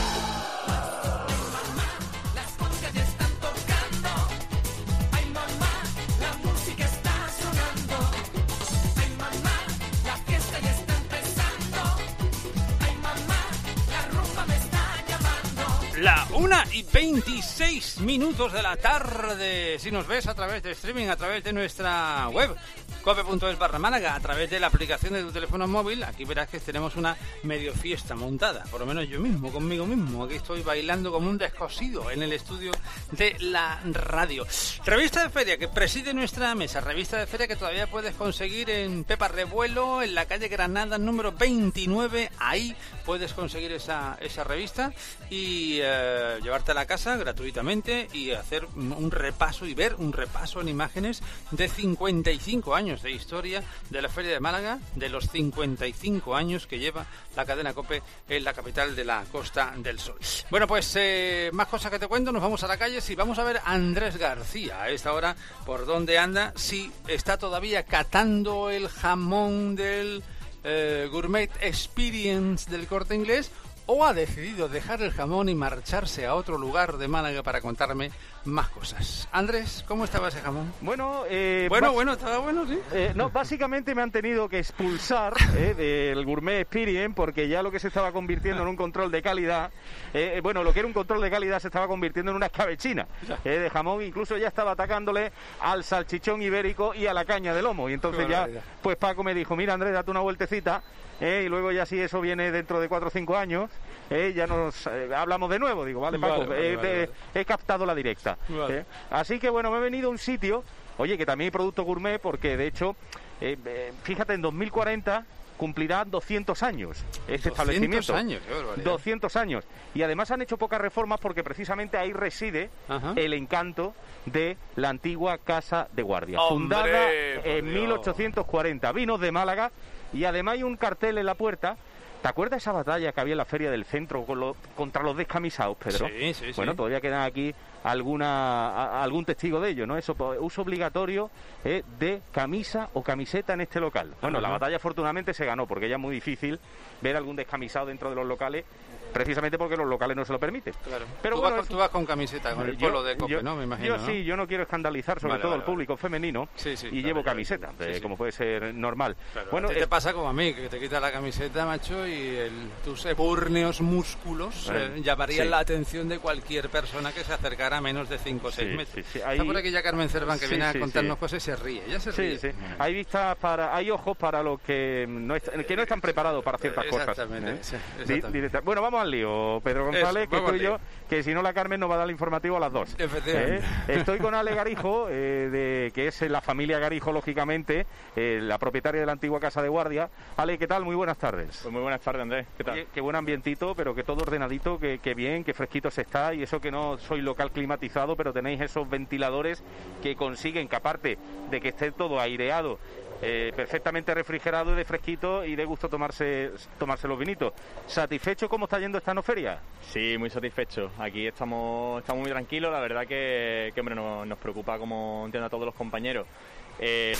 Las cosas ya están tocando. Ay mamá, la música está sonando. Ay mamá, la fiesta ya está empezando. Ay mamá, la rumba me está llamando. La una y veintiséis minutos de la tarde. Si nos ves a través de streaming, a través de nuestra web, cope punto es barra Málaga, a través de la aplicación de tu teléfono móvil, aquí verás que tenemos una medio fiesta montada, por lo menos yo mismo, conmigo mismo. Aquí estoy bailando como un descosido en el estudio de la radio. Revista de feria que preside nuestra mesa, revista de feria que todavía puedes conseguir en Pepa Revuelo, en la calle Granada número veintinueve. Ahí puedes conseguir esa, esa revista y eh, llevarte a la casa gratuitamente y hacer un repaso y ver un repaso en imágenes de cincuenta y cinco años de historia de la Feria de Málaga, de los cincuenta y cinco años que lleva la cadena COPE en la capital de la Costa del Sol. Bueno, pues eh, más cosas que te cuento, nos vamos a la calle, si vamos a ver a Andrés García a esta hora, por dónde anda, si está todavía catando el jamón del eh, Gourmet Experience del Corte Inglés, o ha decidido dejar el jamón y marcharse a otro lugar de Málaga para contarme más cosas. Andrés, ¿cómo estaba ese jamón? Bueno, eh, bueno, bas- bueno, estaba bueno, sí. Eh, no, básicamente me han tenido que expulsar eh, del Gourmet Experience porque ya lo que se estaba convirtiendo en un control de calidad, eh, bueno, lo que era un control de calidad se estaba convirtiendo en una escabechina eh, de jamón, incluso ya estaba atacándole al salchichón ibérico y a la caña de lomo. Y entonces ya, pues Paco me dijo, mira Andrés, date una vueltecita. Eh, y luego ya si eso viene dentro de cuatro o cinco años, eh, ya nos eh, hablamos de nuevo. Digo, vale, Paco, Vale, vale, eh, vale, te- vale. he captado la directa. Vale. Eh, así que bueno, me he venido a un sitio, oye, que también hay producto gourmet, porque de hecho, eh, eh, fíjate, en dos mil cuarenta cumplirá doscientos años este establecimiento. años, qué barbaridad. doscientos años. Y además han hecho pocas reformas porque precisamente ahí reside Ajá. el encanto de la antigua Casa de Guardia. ¡Hombre, Fundada por en Dios! mil ochocientos cuarenta. Vinos de Málaga. Y además hay un cartel en la puerta. ¿Te acuerdas esa batalla que había en la feria del centro con lo- contra los descamisados, Pedro? Sí, sí, sí. Bueno, todavía quedan aquí alguna a- algún testigo de ello, ¿no? Eso, pues, uso obligatorio eh, de camisa o camiseta en este local. Bueno, la Ajá. batalla afortunadamente se ganó, porque ya es muy difícil ver algún descamisado dentro de los locales, precisamente porque los locales no se lo permiten. Claro. Pero tú, bueno, vas con, eso- tú vas con camiseta, con el Yo- polo de Cope, yo- ¿no? Me imagino, Yo ¿no? sí, yo no quiero escandalizar sobre Vale, todo vale, al público femenino Sí, sí, y claro, llevo claro. camiseta, Sí, eh, sí. como puede ser normal. Claro, Bueno, a ti eh, te pasa como a mí, que te quitas la camiseta, macho, y el- tus ebúrneos músculos Bueno, eh, llamarían sí. la atención de cualquier persona que se acercara a menos de cinco o seis Sí, metros. sí, sí. Está Ahí- por aquí ya Carmen Cerván, que Sí, viene sí, a contarnos sí. cosas y se ríe. Ya se Sí, ríe. sí. Hay vistas para, hay ojos para los que no, est- que no están preparados para ciertas cosas. Exactamente, ¿eh? sí, Di- exactamente. directa- Bueno, vamos al lío, Pedro González, Eso, que vamos estoy al yo, lío. que si no la Carmen nos va a dar el informativo a las dos. Efectivamente. ¿Eh? Estoy con Ale Garijo, eh, de, que es la familia Garijo, lógicamente, eh, la propietaria de la antigua Casa de Guardia. Ale, ¿qué tal? Muy buenas tardes. Pues muy buenas tardes, Andrés. ¿Qué tal? Oye, qué buen ambientito, pero que todo ordenadito, que, que bien, que fresquito se está, y eso que no soy local climatizado, pero tenéis esos ventiladores que consiguen que, aparte de que esté todo aireado, eh, perfectamente refrigerado y de fresquito y de gusto tomarse tomarse los vinitos. ¿Satisfecho cómo está yendo esta no feria? Sí, muy satisfecho. Aquí estamos, estamos muy tranquilos. La verdad que, que hombre, nos, nos preocupa, como entiendo a todos los compañeros, eh,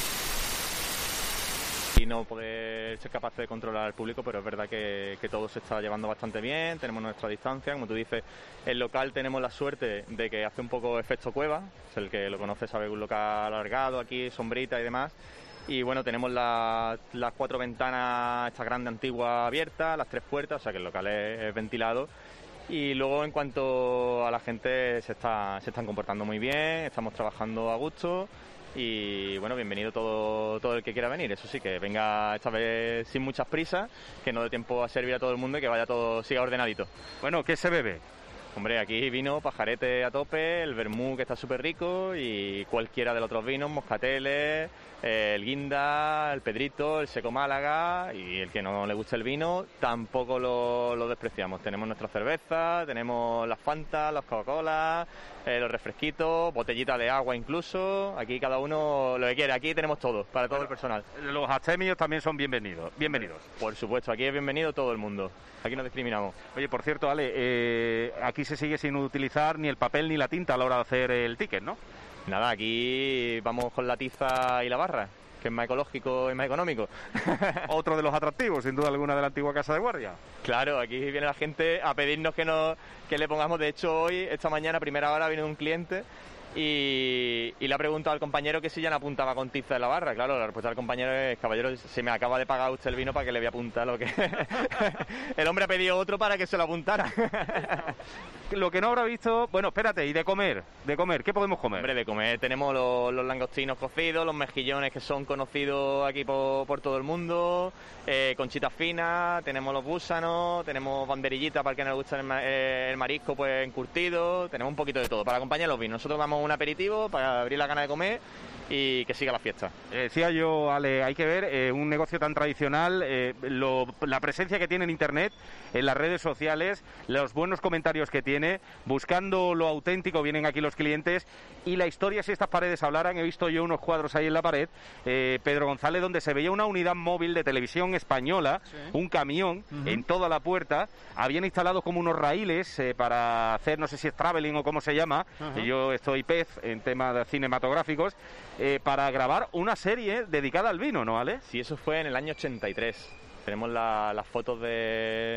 y no poder ser capaces de controlar al público, pero es verdad que, que todo se está llevando bastante bien. Tenemos nuestra distancia, como tú dices, el local tenemos la suerte de que hace un poco efecto cueva. Es el que lo conoce sabe, un local alargado aquí, sombrita y demás. Y bueno, tenemos la- las cuatro ventanas, esta grande antigua abierta, las tres puertas, o sea que el local es, es ventilado. Y luego, en cuanto a la gente, se está se están comportando muy bien, estamos trabajando a gusto. Y bueno, bienvenido todo todo el que quiera venir. Eso sí, que venga esta vez sin muchas prisas, que no dé tiempo a servir a todo el mundo y que vaya todo, siga ordenadito. Bueno, ¿qué se bebe? Hombre, aquí vino pajarete a tope, el vermú que está súper rico y cualquiera de los otros vinos, moscateles, eh, el guinda, el pedrito, el seco Málaga, y el que no le guste el vino tampoco lo, lo despreciamos. Tenemos nuestra cerveza, tenemos las Fanta, las Coca-Cola, eh, los refresquitos, botellita de agua incluso. Aquí cada uno lo que quiere, aquí tenemos todo, para todo el personal. Los abstemios también son bienvenidos. Bienvenidos. Por supuesto, aquí es bienvenido todo el mundo. Aquí no discriminamos. Oye, por cierto, Ale, eh, aquí se sigue sin utilizar ni el papel ni la tinta a la hora de hacer el ticket, ¿no? Nada, aquí vamos con la tiza y la barra, que es más ecológico y más económico. Otro de los atractivos, sin duda alguna, de la antigua Casa de Guardia. Claro, aquí viene la gente a pedirnos que, nos, que le pongamos. De hecho, hoy, esta mañana, a primera hora, vino un cliente y, y le ha preguntado al compañero que si ya no apuntaba con tiza en la barra. Claro, la respuesta del compañero es: caballero, se me acaba de pagar usted el vino para que le voy a apuntar lo que... El hombre ha pedido otro para que se lo apuntara. Lo que no habrá visto... Bueno, espérate, y de comer, de comer, ¿qué podemos comer? Hombre, de comer tenemos los, los langostinos cocidos, los mejillones que son conocidos aquí por, por todo el mundo, eh, conchitas finas, tenemos los gusanos, tenemos banderillitas para el que no le gusta el, ma- eh, el marisco, pues encurtido, tenemos un poquito de todo para acompañar los vinos. Nosotros damos un aperitivo para abrir la gana de comer y que siga la fiesta. Eh, decía yo, Ale, hay que ver eh, un negocio tan tradicional, eh, lo- la presencia que tiene en Internet, en las redes sociales, los buenos comentarios que tiene, buscando lo auténtico vienen aquí los clientes, y la historia, si estas paredes hablaran, he visto yo unos cuadros ahí en la pared, eh, Pedro González, donde se veía una unidad móvil de televisión española, Sí. un camión, Ujú. en toda la puerta, habían instalado como unos raíles eh, para hacer, no sé si es traveling o cómo se llama, Ajá. y yo estoy pez en temas de cinematográficos, eh, para grabar una serie dedicada al vino, ¿no, Ale? Sí, eso fue en el año ochenta y tres. Tenemos la- las fotos de,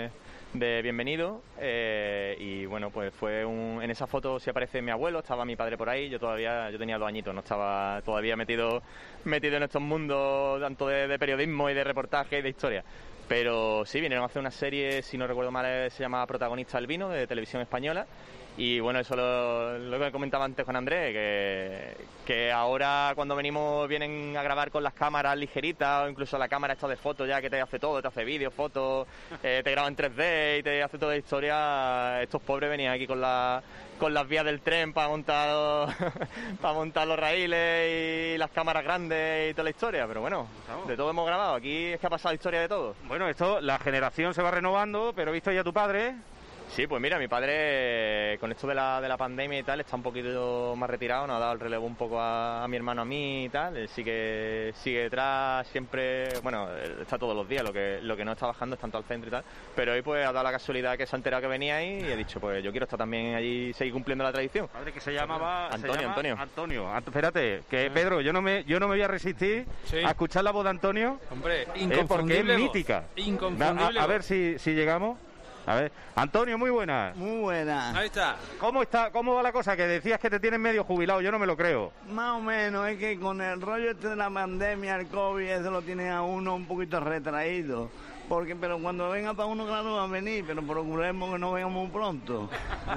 de bienvenido eh, y bueno, pues fue un, en esa foto sí aparece mi abuelo, estaba mi padre por ahí, yo todavía yo tenía dos añitos, no estaba todavía metido metido en estos mundos tanto de, de periodismo y de reportaje y de historia. Pero sí, vinieron a hacer una serie, si no recuerdo mal, se llama Protagonista del Vino, de Televisión Española. Y bueno, eso lo, lo que comentaba antes Juan Andrés, que, que ahora cuando venimos vienen a grabar con las cámaras ligeritas, o incluso la cámara esta de fotos ya que te hace todo, te hace vídeos, fotos, eh, te graba en tres D y te hace toda la historia. Estos pobres venían aquí con la con las vías del tren para montar para montar los raíles y las cámaras grandes y toda la historia, pero bueno, de todo hemos grabado. Aquí es que ha pasado historia de todo. Bueno, esto, la generación se va renovando, pero he visto ya a tu padre. Sí, pues mira, mi padre con esto de la, de la pandemia y tal está un poquito más retirado, nos ha dado el relevo un poco a, a mi hermano, a mí y tal. Él sí que sigue detrás siempre, bueno, está todos los días, lo que lo que no está bajando es tanto al centro y tal. Pero hoy pues ha dado la casualidad que se ha enterado que venía ahí y he dicho, pues yo quiero estar también allí, seguir cumpliendo la tradición. Padre, que se llamaba Antonio, se llama Antonio. Antonio. Ant- espérate, que Pedro, yo no me yo no me voy a resistir Sí. a escuchar la voz de Antonio. Hombre, eh, inconfundible porque es voz. mítica. Inconfundible A, a voz. ver si, si llegamos. A ver, Antonio, muy buenas. Muy buena. Ahí está. ¿Cómo está? ¿Cómo va la cosa? Que decías que te tienes medio jubilado, yo no me lo creo. Más o menos, es que con el rollo este de la pandemia, el COVID, eso lo tiene a uno un poquito retraído. Porque, pero cuando venga para uno, claro, va a venir, pero procuremos que no venga muy pronto.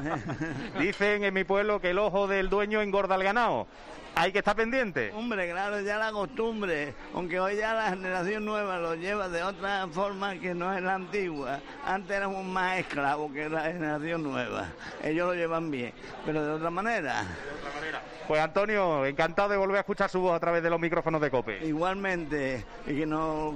Dicen en mi pueblo que el ojo del dueño engorda al ganado. Hay que estar pendiente. Hombre, claro, ya la costumbre, aunque hoy ya la generación nueva lo lleva de otra forma que no es la antigua. Antes éramos más esclavos que la generación nueva. Ellos lo llevan bien, pero de otra manera. Pues Antonio, encantado de volver a escuchar su voz a través de los micrófonos de COPE. Igualmente, y que nos,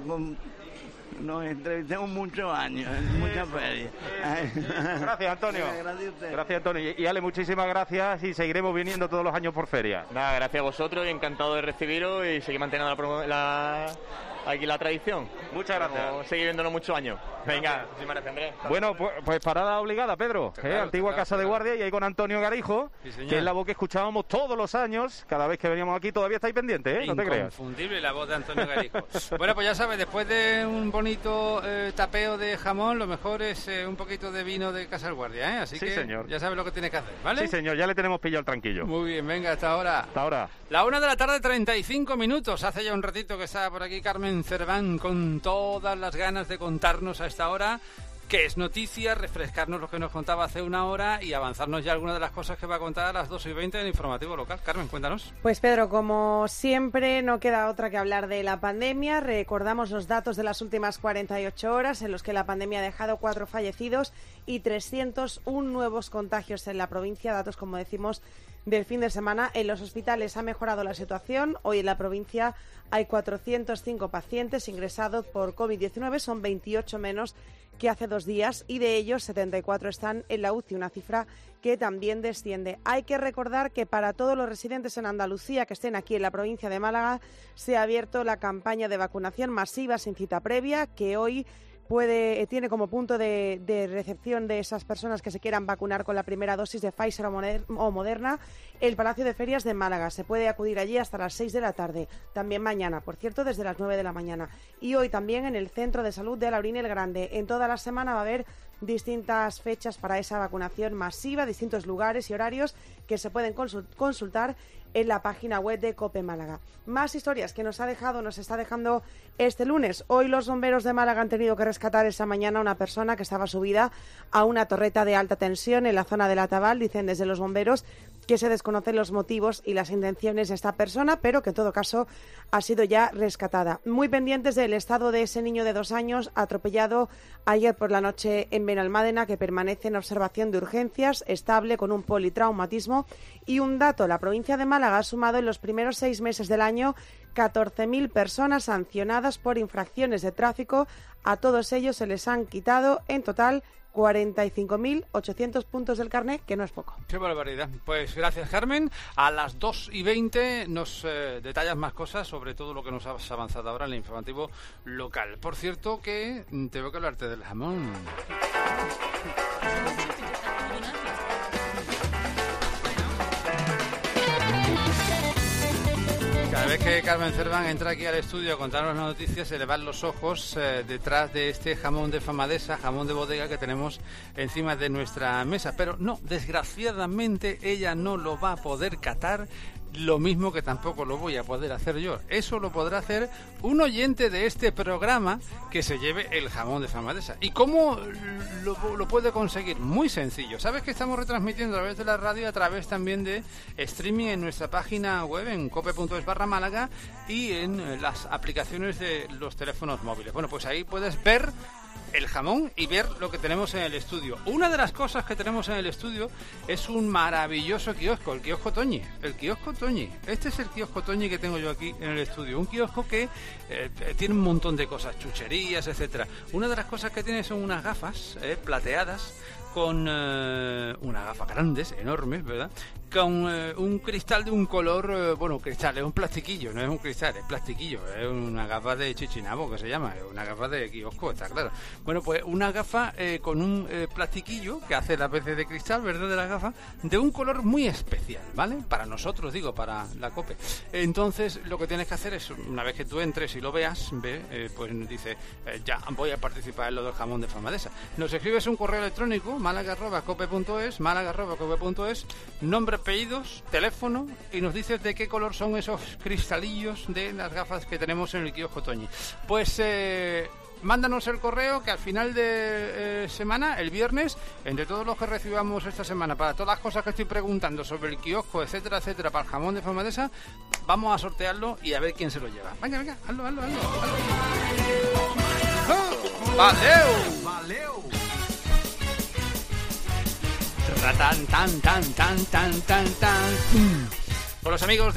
nos entrevistemos muchos años, en muchas ferias. Gracias, Antonio. Gracias a usted. Gracias, Antonio. Y Ale, muchísimas gracias y seguiremos viniendo todos los años por feria. Nada, gracias a vosotros y encantado de recibiros y seguir manteniendo la, promo- la aquí la tradición. Muchas gracias. Como seguir viéndolo muchos años. Venga, muchísimas gracias, Andrés. Bueno, pues, pues parada obligada, Pedro. ¿eh? Claro, Antigua claro, casa de claro. guardia y ahí con Antonio Garijo, Sí, señor. que es la voz que escuchábamos todos los años, cada vez que veníamos aquí. Todavía estáis pendientes, ¿eh? No te creas. Inconfundible la voz de Antonio Garijo. Bueno, pues ya sabes, después de un bonito eh, tapeo de jamón, lo mejor es eh, un poquito de vino de Casa del Guardia, ¿eh? Así Sí, que señor. ya sabes lo que tienes que hacer, ¿vale? Sí, señor, ya le tenemos pillado el tranquillo. Muy bien, venga, hasta ahora. Hasta ahora. La una de la tarde, treinta y cinco minutos. Hace ya un ratito que está por aquí Carmen Cerván con todas las ganas de contarnos a esta hora qué es noticia, refrescarnos lo que nos contaba hace una hora y avanzarnos ya algunas de las cosas que va a contar a las dos y veinte en el informativo local. Carmen, cuéntanos. Pues Pedro, como siempre, no queda otra que hablar de la pandemia. Recordamos los datos de las últimas cuarenta y ocho horas en los que la pandemia ha dejado cuatro fallecidos y trescientos uno nuevos contagios en la provincia. Datos, como decimos, del fin de semana. En los hospitales ha mejorado la situación. Hoy en la provincia hay cuatrocientos cinco pacientes ingresados por COVID diecinueve, son veintiocho menos que hace dos días y de ellos setenta y cuatro están en la U C I, una cifra que también desciende. Hay que recordar que para todos los residentes en Andalucía que estén aquí en la provincia de Málaga se ha abierto la campaña de vacunación masiva sin cita previa, que hoy puede tiene como punto de, de recepción de esas personas que se quieran vacunar con la primera dosis de Pfizer o, Moder, o Moderna el Palacio de Ferias de Málaga. Se puede acudir allí hasta las seis de la tarde, también mañana, por cierto, desde las nueve de la mañana. Y hoy también en el Centro de Salud de Alaurín el Grande. En toda la semana va a haber distintas fechas para esa vacunación masiva, distintos lugares y horarios que se pueden consultar en la página web de COPE Málaga. Más historias que nos ha dejado, nos está dejando este lunes. Hoy los bomberos de Málaga han tenido que rescatar esa mañana a una persona que estaba subida a una torreta de alta tensión en la zona de La Tabal. Dicen desde los bomberos que se desconocen los motivos y las intenciones de esta persona, pero que en todo caso ha sido ya rescatada. Muy pendientes del estado de ese niño de dos años atropellado ayer por la noche en Benalmádena, que permanece en observación de urgencias, estable con un politraumatismo. Y un dato, la provincia de Málaga ha sumado en los primeros seis meses del año catorce mil personas sancionadas por infracciones de tráfico. A todos ellos se les han quitado en total cuarenta y cinco mil ochocientos puntos del carnet, que no es poco. Qué barbaridad. Pues gracias, Carmen. A las dos y veinte nos eh, detallas más cosas sobre todo lo que nos has avanzado ahora en el informativo local. Por cierto que tengo que hablarte del jamón. Cada vez vez que Carmen Cerván entra aquí al estudio a contarnos las noticias, se le van los ojos eh, detrás de este jamón de Famadesa, jamón de bodega que tenemos encima de nuestra mesa. Pero no, desgraciadamente ella no lo va a poder catar, lo mismo que tampoco lo voy a poder hacer yo. Eso lo podrá hacer un oyente de este programa que se lleve el jamón de Famadesa. ¿Y cómo lo, lo puede conseguir? Muy sencillo. Sabes que estamos retransmitiendo a través de la radio y a través también de streaming en nuestra página web, en cope punto es barra Málaga, y en las aplicaciones de los teléfonos móviles. Bueno, pues ahí puedes ver el jamón y ver lo que tenemos en el estudio. Una de las cosas que tenemos en el estudio es un maravilloso kiosco, el kiosco Toñi. El kiosco Toñi. Este es el kiosco Toñi que tengo yo aquí en el estudio. Un kiosco que eh, tiene un montón de cosas, chucherías, etcétera. Una de las cosas que tiene son unas gafas eh, plateadas con eh, unas gafas grandes, enormes, ¿verdad? Con eh, un cristal de un color, eh, bueno, cristal, es un plastiquillo, no es un cristal, es plastiquillo, es una gafa de chichinabo que se llama, es una gafa de kiosco, está claro. Bueno, pues una gafa eh, con un eh, plastiquillo que hace la vez de cristal, ¿verdad? De la gafa, de un color muy especial, ¿vale? Para nosotros, digo, para la COPE. Entonces, lo que tienes que hacer es, una vez que tú entres y lo veas, ve, eh, pues dice, eh, ya voy a participar en lo del jamón de Famadesa. Nos escribes un correo electrónico, málaga arroba cope punto es, málaga arroba cope punto es, nombre, apellidos, teléfono, y nos dices de qué color son esos cristalillos de las gafas que tenemos en el kiosco Toñi. Pues eh, mándanos el correo, que al final de eh, semana, el viernes, entre todos los que recibamos esta semana, para todas las cosas que estoy preguntando sobre el kiosco, etcétera, etcétera, para el jamón de Famadesa, vamos a sortearlo y a ver quién se lo lleva. Venga, venga, hazlo, hazlo, hazlo, hazlo. ¡Oh! ¡Valeu! ¡Valeu! Tan, tan, tan, tan, tan, tan, tan. Con los amigos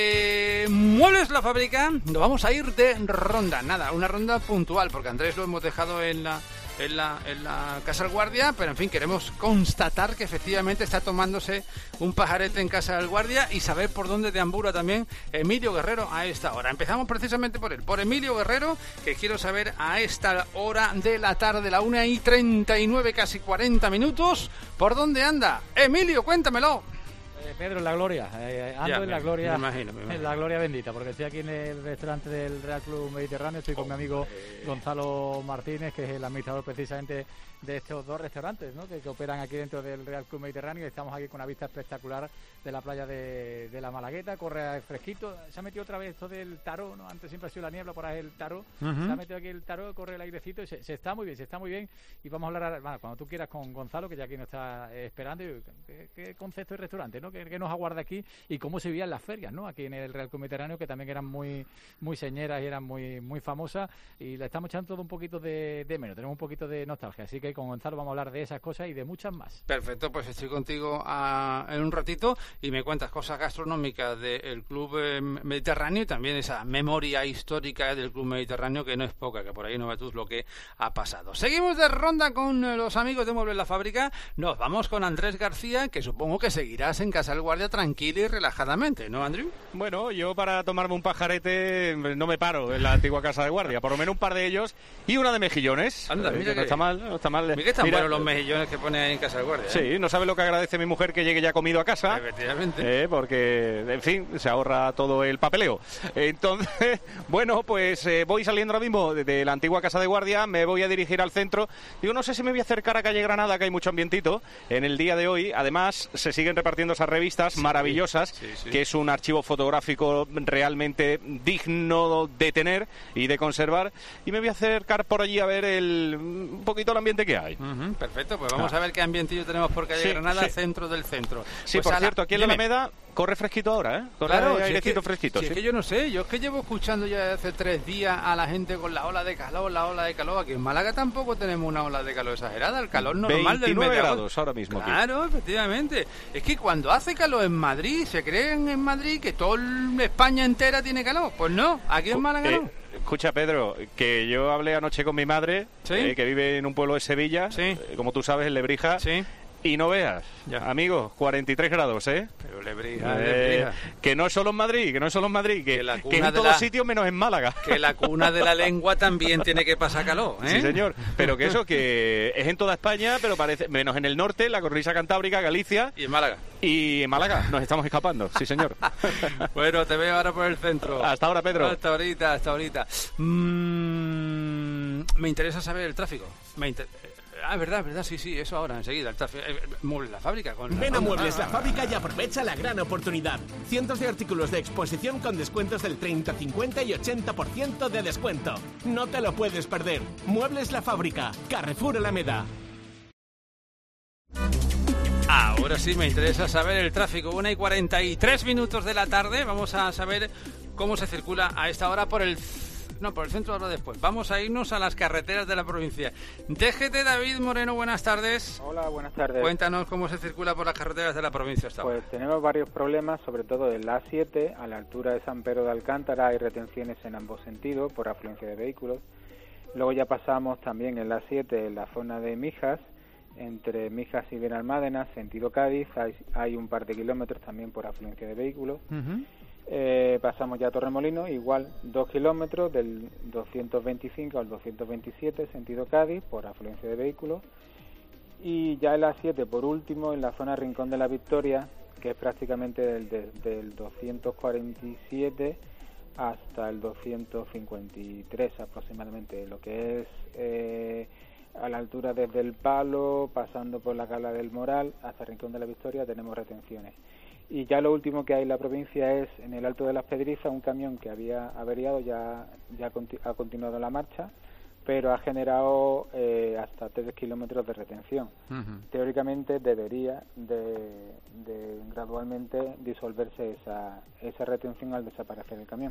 de Muebles La Fábrica nos vamos a ir de ronda. Nada, una ronda puntual, porque Andrés lo hemos dejado en la, en la, en la Casa del Guardia, pero en fin, queremos constatar que efectivamente está tomándose un pajarete en Casa del Guardia y saber por dónde deambula también Emilio Guerrero a esta hora. Empezamos precisamente por él, por Emilio Guerrero, que quiero saber a esta hora de la tarde, la una y treinta y nueve, casi cuarenta minutos, ¿por dónde anda? Emilio, cuéntamelo. Eh, Pedro, en la gloria, eh, ando ya, en la me, gloria, me imagino, me imagino. en la gloria bendita, porque estoy aquí en el restaurante del Real Club Mediterráneo, estoy con mi amigo Gonzalo Martínez, que es el administrador precisamente de estos dos restaurantes, ¿no? que, que operan aquí dentro del Real Club Mediterráneo, y estamos aquí con una vista espectacular de la playa de, de la Malagueta, corre fresquito, se ha metido otra vez esto del taró, ¿no? Antes siempre ha sido la niebla, por ahí el taró, uh-huh. se ha metido aquí el taró, corre el airecito y se, se está muy bien, se está muy bien, y vamos a hablar, bueno, cuando tú quieras, con Gonzalo, que ya aquí nos está eh, esperando, y, ¿qué, qué concepto de restaurante, ¿no? ¿Qué, qué nos aguarda aquí y cómo se veían las ferias, ¿no? Aquí en el Real Club Mediterráneo, que también eran muy muy señeras y eran muy muy famosas, y le estamos echando todo un poquito de, de menos, tenemos un poquito de nostalgia, así que con Gonzalo vamos a hablar de esas cosas y de muchas más. Perfecto, pues estoy contigo a, en un ratito y me cuentas cosas gastronómicas del Club eh, Mediterráneo y también esa memoria histórica del Club Mediterráneo, que no es poca, que por ahí no ves tú lo que ha pasado. Seguimos de ronda con eh, los amigos de Muebles La Fábrica, nos vamos con Andrés García, que supongo que seguirás en Casa del Guardia tranquilo y relajadamente, ¿no, Andrew? Bueno, yo para tomarme un pajarete no me paro en la antigua Casa de Guardia, por lo menos un par de ellos y una de mejillones. Anda, mira eh, que no está mal, no está mal. Mira que están Mira, buenos los mejillones que pone ahí en Casa de Guardia, ¿eh? Sí, no sabe lo que agradece mi mujer que llegue ya comido a casa. Efectivamente. Eh, porque, en fin, se ahorra todo el papeleo. Entonces, bueno, pues eh, voy saliendo ahora mismo de, de la antigua Casa de Guardia, me voy a dirigir al centro. Digo, no sé si me voy a acercar a Calle Granada, que hay mucho ambientito en el día de hoy. Además, se siguen repartiendo esas revistas sí, maravillosas, sí, sí. que es un archivo fotográfico realmente digno de tener y de conservar. Y me voy a acercar por allí a ver el, un poquito el ambiente que hay. Uh-huh, perfecto, pues vamos ah. a ver qué ambientillo tenemos por Calle sí, Granada, sí. centro del centro. Sí, pues por la... cierto, aquí en Dime. la Alameda corre fresquito ahora, ¿eh? Corre claro, airecito si es que, fresquito. Si sí. es que yo no sé, yo es que llevo escuchando ya hace tres días a la gente con la ola de calor, la ola de calor. Aquí en Málaga tampoco tenemos una ola de calor exagerada, el calor normal del mes de grados ahora mismo. Claro, aquí. efectivamente. Es que cuando hace calor en Madrid, se creen en Madrid que toda España entera tiene calor. Pues no, aquí en Málaga eh, no. Escucha, Pedro, que yo hablé anoche con mi madre, ¿Sí? eh, que vive en un pueblo de Sevilla, sí. eh, como tú sabes, en Lebrija. Sí. Y no veas, ya. Amigos, cuarenta y tres grados, ¿eh? Pero le brilla, eh, le brilla. Que no es solo en Madrid, que no es solo en Madrid, que, que, la que es en todos la... sitios menos en Málaga. Que la cuna de la lengua también tiene que pasar calor, ¿eh? Sí, señor. Pero que eso, que es en toda España, pero parece menos en el norte, la cornisa cantábrica, Galicia. Y en Málaga. Y en Málaga, nos estamos escapando, sí, señor. Bueno, te veo ahora por el centro. Hasta ahora, Pedro. Hasta ahorita, hasta ahorita. Mm, me interesa saber el tráfico. Me inter... Ah, verdad, verdad, sí, sí, eso ahora, enseguida. El tráfico. Eh, Muebles La Fábrica. Con la Ven a Muebles ah, La Fábrica y aprovecha la gran oportunidad. Cientos de artículos de exposición con descuentos del treinta, cincuenta y ochenta por ciento de descuento. No te lo puedes perder. Muebles La Fábrica, Carrefour Alameda. Ahora sí me interesa saber el tráfico. Una y cuarenta y tres minutos de la tarde. Vamos a saber cómo se circula a esta hora por el... No, por el centro ahora después. Vamos a irnos a las carreteras de la provincia. D G T David Moreno, buenas tardes. Hola, buenas tardes. Cuéntanos cómo se circula por las carreteras de la provincia hasta ahora. Pues tenemos varios problemas, sobre todo en la A siete, a la altura de San Pedro de Alcántara, hay retenciones en ambos sentidos por afluencia de vehículos. Luego ya pasamos también en la A siete, en la zona de Mijas, entre Mijas y Benalmádena, sentido Cádiz, hay, hay un par de kilómetros también por afluencia de vehículos. Uh-huh. Eh, pasamos ya a Torremolinos, igual dos kilómetros del doscientos veinticinco al doscientos veintisiete, sentido Cádiz, por afluencia de vehículos. Y ya en la siete, por último, en la zona Rincón de la Victoria, que es prácticamente del, del, del doscientos cuarenta y siete hasta el doscientos cincuenta y tres aproximadamente, lo que es eh, a la altura desde el Palo, pasando por la Cala del Moral hasta Rincón de la Victoria, tenemos retenciones. Y ya lo último que hay en la provincia es en el Alto de las Pedrizas, un camión que había averiado ya, ya conti- ha continuado la marcha, pero ha generado eh, hasta tres kilómetros de retención. Uh-huh. Teóricamente debería de, de gradualmente disolverse esa, esa retención al desaparecer el camión.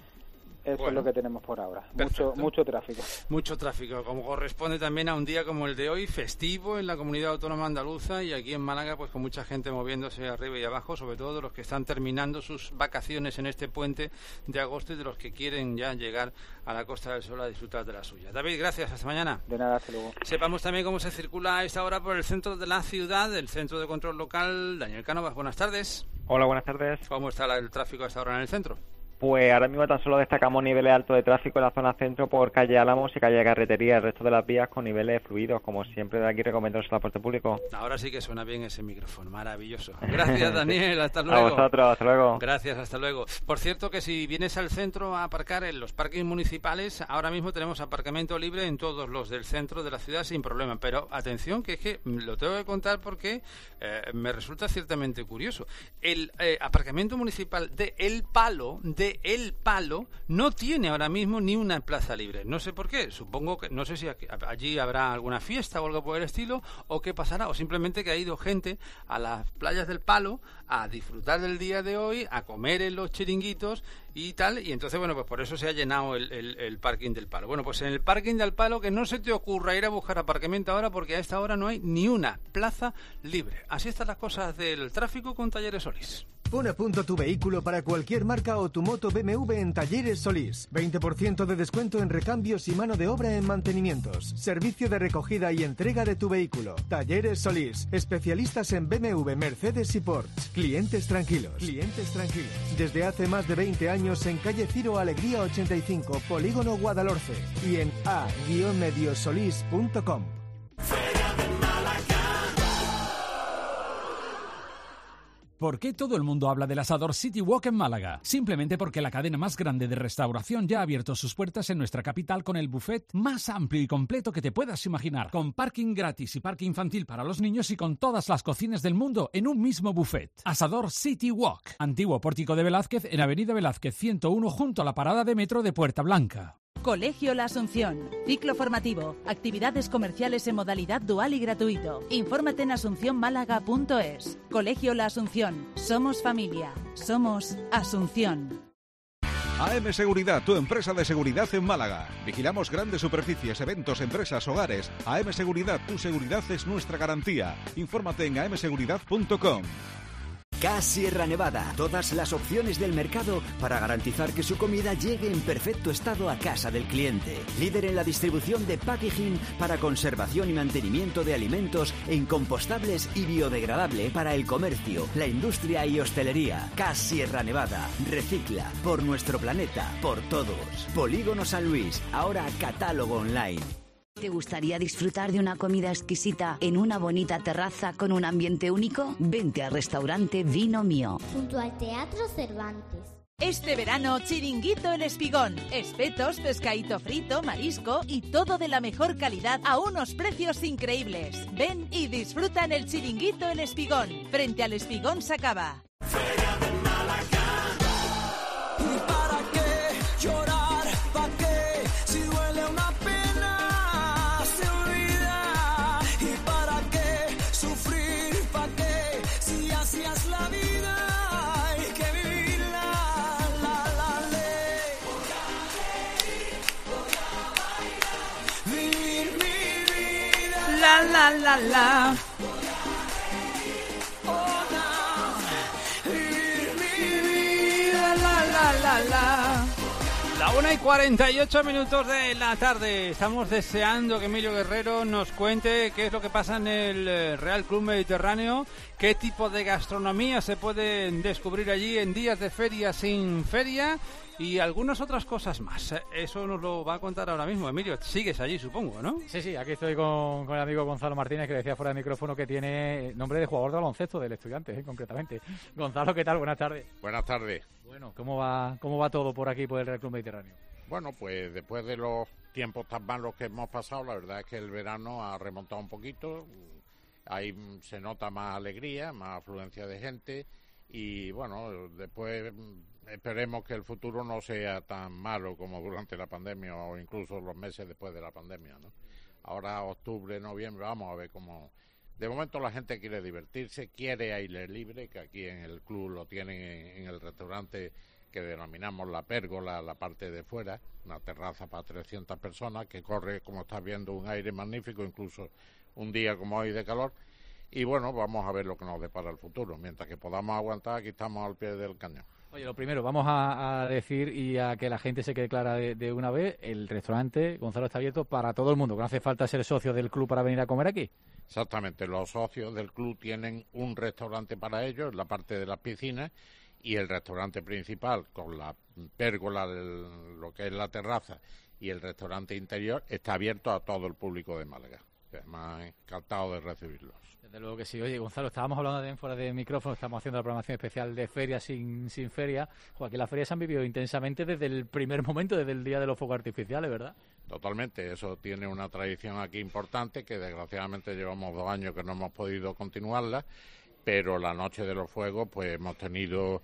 Eso bueno, es lo que tenemos por ahora. Mucho, mucho tráfico. Mucho tráfico, como corresponde también a un día como el de hoy, festivo en la comunidad autónoma andaluza y aquí en Málaga, pues con mucha gente moviéndose arriba y abajo, sobre todo de los que están terminando sus vacaciones en este puente de agosto y de los que quieren ya llegar a la Costa del Sol a disfrutar de la suya. David, gracias, hasta mañana. De nada, hasta luego. Sepamos también cómo se circula a esta hora por el centro de la ciudad, el centro de control local. Daniel Cánovas, buenas tardes. Hola, buenas tardes. ¿Cómo está el tráfico a esta hora en el centro? Pues ahora mismo tan solo destacamos niveles altos de tráfico en la zona centro por calle Álamos y calle Carretería, el resto de las vías con niveles fluidos, como siempre de aquí recomendamos el transporte público. Ahora sí que suena bien ese micrófono, maravilloso. Gracias, Daniel, hasta luego. A vosotros, hasta luego. Gracias, hasta luego. Por cierto que si vienes al centro a aparcar en los parkings municipales, ahora mismo tenemos aparcamiento libre en todos los del centro de la ciudad sin problema, pero atención que es que lo tengo que contar porque eh, me resulta ciertamente curioso. El eh, aparcamiento municipal de El Palo, de El Palo, no tiene ahora mismo ni una plaza libre. No sé por qué, supongo que, no sé si aquí, allí habrá alguna fiesta o algo por el estilo, o qué pasará, o simplemente que ha ido gente a las playas del Palo a disfrutar del día de hoy, a comer en los chiringuitos y tal, y entonces, bueno, pues por eso se ha llenado el, el, el parking del Palo. Bueno, pues en el parking del Palo, que no se te ocurra ir a buscar aparcamiento ahora, porque a esta hora no hay ni una plaza libre. Así están las cosas del tráfico con Talleres Solís. Pon a punto tu vehículo para cualquier marca o tu moto B M W en Talleres Solís. veinte por ciento de descuento en recambios y mano de obra en mantenimientos. Servicio de recogida y entrega de tu vehículo. Talleres Solís. Especialistas en B M W, Mercedes y Porsche. Clientes tranquilos. Clientes tranquilos. Desde hace más de veinte años en calle Ciro Alegría ochenta y cinco, Polígono Guadalhorce. Y en a guion mediosolís punto com. ¿Por qué todo el mundo habla del Asador City Walk en Málaga? Simplemente porque la cadena más grande de restauración ya ha abierto sus puertas en nuestra capital con el buffet más amplio y completo que te puedas imaginar, con parking gratis y parking infantil para los niños y con todas las cocinas del mundo en un mismo buffet. Asador City Walk, antiguo pórtico de Velázquez en Avenida Velázquez ciento uno junto a la parada de metro de Puerta Blanca. Colegio La Asunción. Ciclo formativo. Actividades comerciales en modalidad dual y gratuito. Infórmate en asunción málaga punto es. Colegio La Asunción. Somos familia. Somos Asunción. A M Seguridad, tu empresa de seguridad en Málaga. Vigilamos grandes superficies, eventos, empresas, hogares. A M Seguridad, tu seguridad es nuestra garantía. Infórmate en a m seguridad punto com. K Sierra Nevada. Todas las opciones del mercado para garantizar que su comida llegue en perfecto estado a casa del cliente. Líder en la distribución de packaging para conservación y mantenimiento de alimentos en compostables y biodegradable para el comercio, la industria y hostelería. K Sierra Nevada. Recicla por nuestro planeta, por todos. Polígono San Luis. Ahora catálogo online. ¿Te gustaría disfrutar de una comida exquisita en una bonita terraza con un ambiente único? Vente al restaurante Vino Mío. Junto al Teatro Cervantes. Este verano, Chiringuito El Espigón. Espetos, pescadito frito, marisco y todo de la mejor calidad a unos precios increíbles. Ven y disfruta en el Chiringuito El Espigón, frente al Espigón Sacaba. Feria de Málaga. ¿Y para qué llorar? ¿Para qué? Si duele una pena, se olvida. ¿Y para qué sufrir? ¿Para qué? Si así es la vida, hay que vivirla. La, la, ley. Vivir mi vida. La, la, la, la. La, la. La una y cuarenta y ocho minutos de la tarde. Estamos deseando que Emilio Guerrero nos cuente qué es lo que pasa en el Real Club Mediterráneo, qué tipo de gastronomía se puede descubrir allí en días de feria sin feria y algunas otras cosas más. Eso nos lo va a contar ahora mismo. Emilio, sigues allí, supongo, ¿no? Sí, sí, aquí estoy con, con el amigo Gonzalo Martínez, que decía fuera del micrófono que tiene nombre de jugador de baloncesto del Estudiantes, ¿eh? Concretamente. Gonzalo, ¿qué tal? Buenas tardes. Buenas tardes. Bueno, ¿cómo va cómo va todo por aquí, por el Real Club Mediterráneo? Bueno, pues después de los tiempos tan malos que hemos pasado, la verdad es que el verano ha remontado un poquito. Ahí se nota más alegría, más afluencia de gente y bueno, después esperemos que el futuro no sea tan malo como durante la pandemia o incluso los meses después de la pandemia, ¿no? Ahora octubre, noviembre, vamos a ver cómo... De momento la gente quiere divertirse, quiere aire libre, que aquí en el club lo tienen en, en el restaurante que denominamos La Pérgola, la parte de fuera, una terraza para trescientas personas que corre, como estás viendo, un aire magnífico, incluso un día como hoy de calor. Y bueno, vamos a ver lo que nos depara el futuro. Mientras que podamos aguantar, aquí estamos al pie del cañón. Oye, lo primero, vamos a, a decir y a que la gente se quede clara de, de una vez, el restaurante, Gonzalo, está abierto para todo el mundo, que no hace falta ser socio del club para venir a comer aquí. Exactamente, los socios del club tienen un restaurante para ellos, la parte de las piscinas, y el restaurante principal, con la pérgola, del, lo que es la terraza, y el restaurante interior, está abierto a todo el público de Málaga. Además, encantado de recibirlos. Desde luego que sí. Oye, Gonzalo, estábamos hablando de fuera de micrófono, estamos haciendo la programación especial de feria sin, sin feria. Joaquín, las ferias se han vivido intensamente desde el primer momento, desde el día de los fuegos artificiales, ¿verdad? Totalmente, eso tiene una tradición aquí importante, que desgraciadamente llevamos dos años que no hemos podido continuarla, pero la noche de los fuegos pues hemos tenido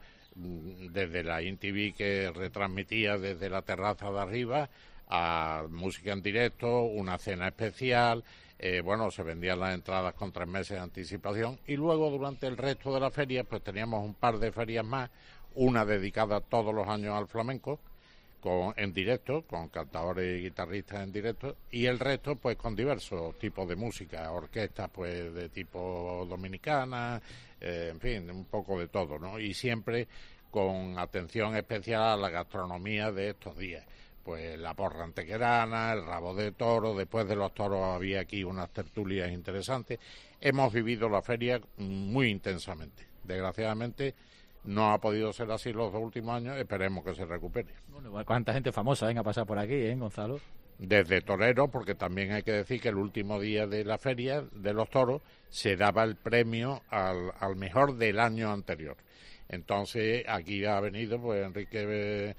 desde la I N T V que retransmitía desde la terraza de arriba a música en directo, una cena especial, eh, bueno, se vendían las entradas con tres meses de anticipación y luego durante el resto de la feria pues teníamos un par de ferias más, una dedicada todos los años al flamenco, con, en directo, con cantadores y guitarristas en directo, y el resto pues con diversos tipos de música, orquestas pues de tipo dominicana, eh, en fin, un poco de todo, ¿no? Y siempre con atención especial a la gastronomía de estos días. Pues la porra antequerana, el rabo de toro, después de los toros había aquí unas tertulias interesantes. Hemos vivido la feria muy intensamente. Desgraciadamente no ha podido ser así los dos últimos años, esperemos que se recupere. Bueno, cuánta gente famosa venga a pasar por aquí, ¿eh, Gonzalo? Desde toreros, porque también hay que decir que el último día de la feria de los toros se daba el premio al, al mejor del año anterior. Entonces aquí ha venido pues Enrique eh,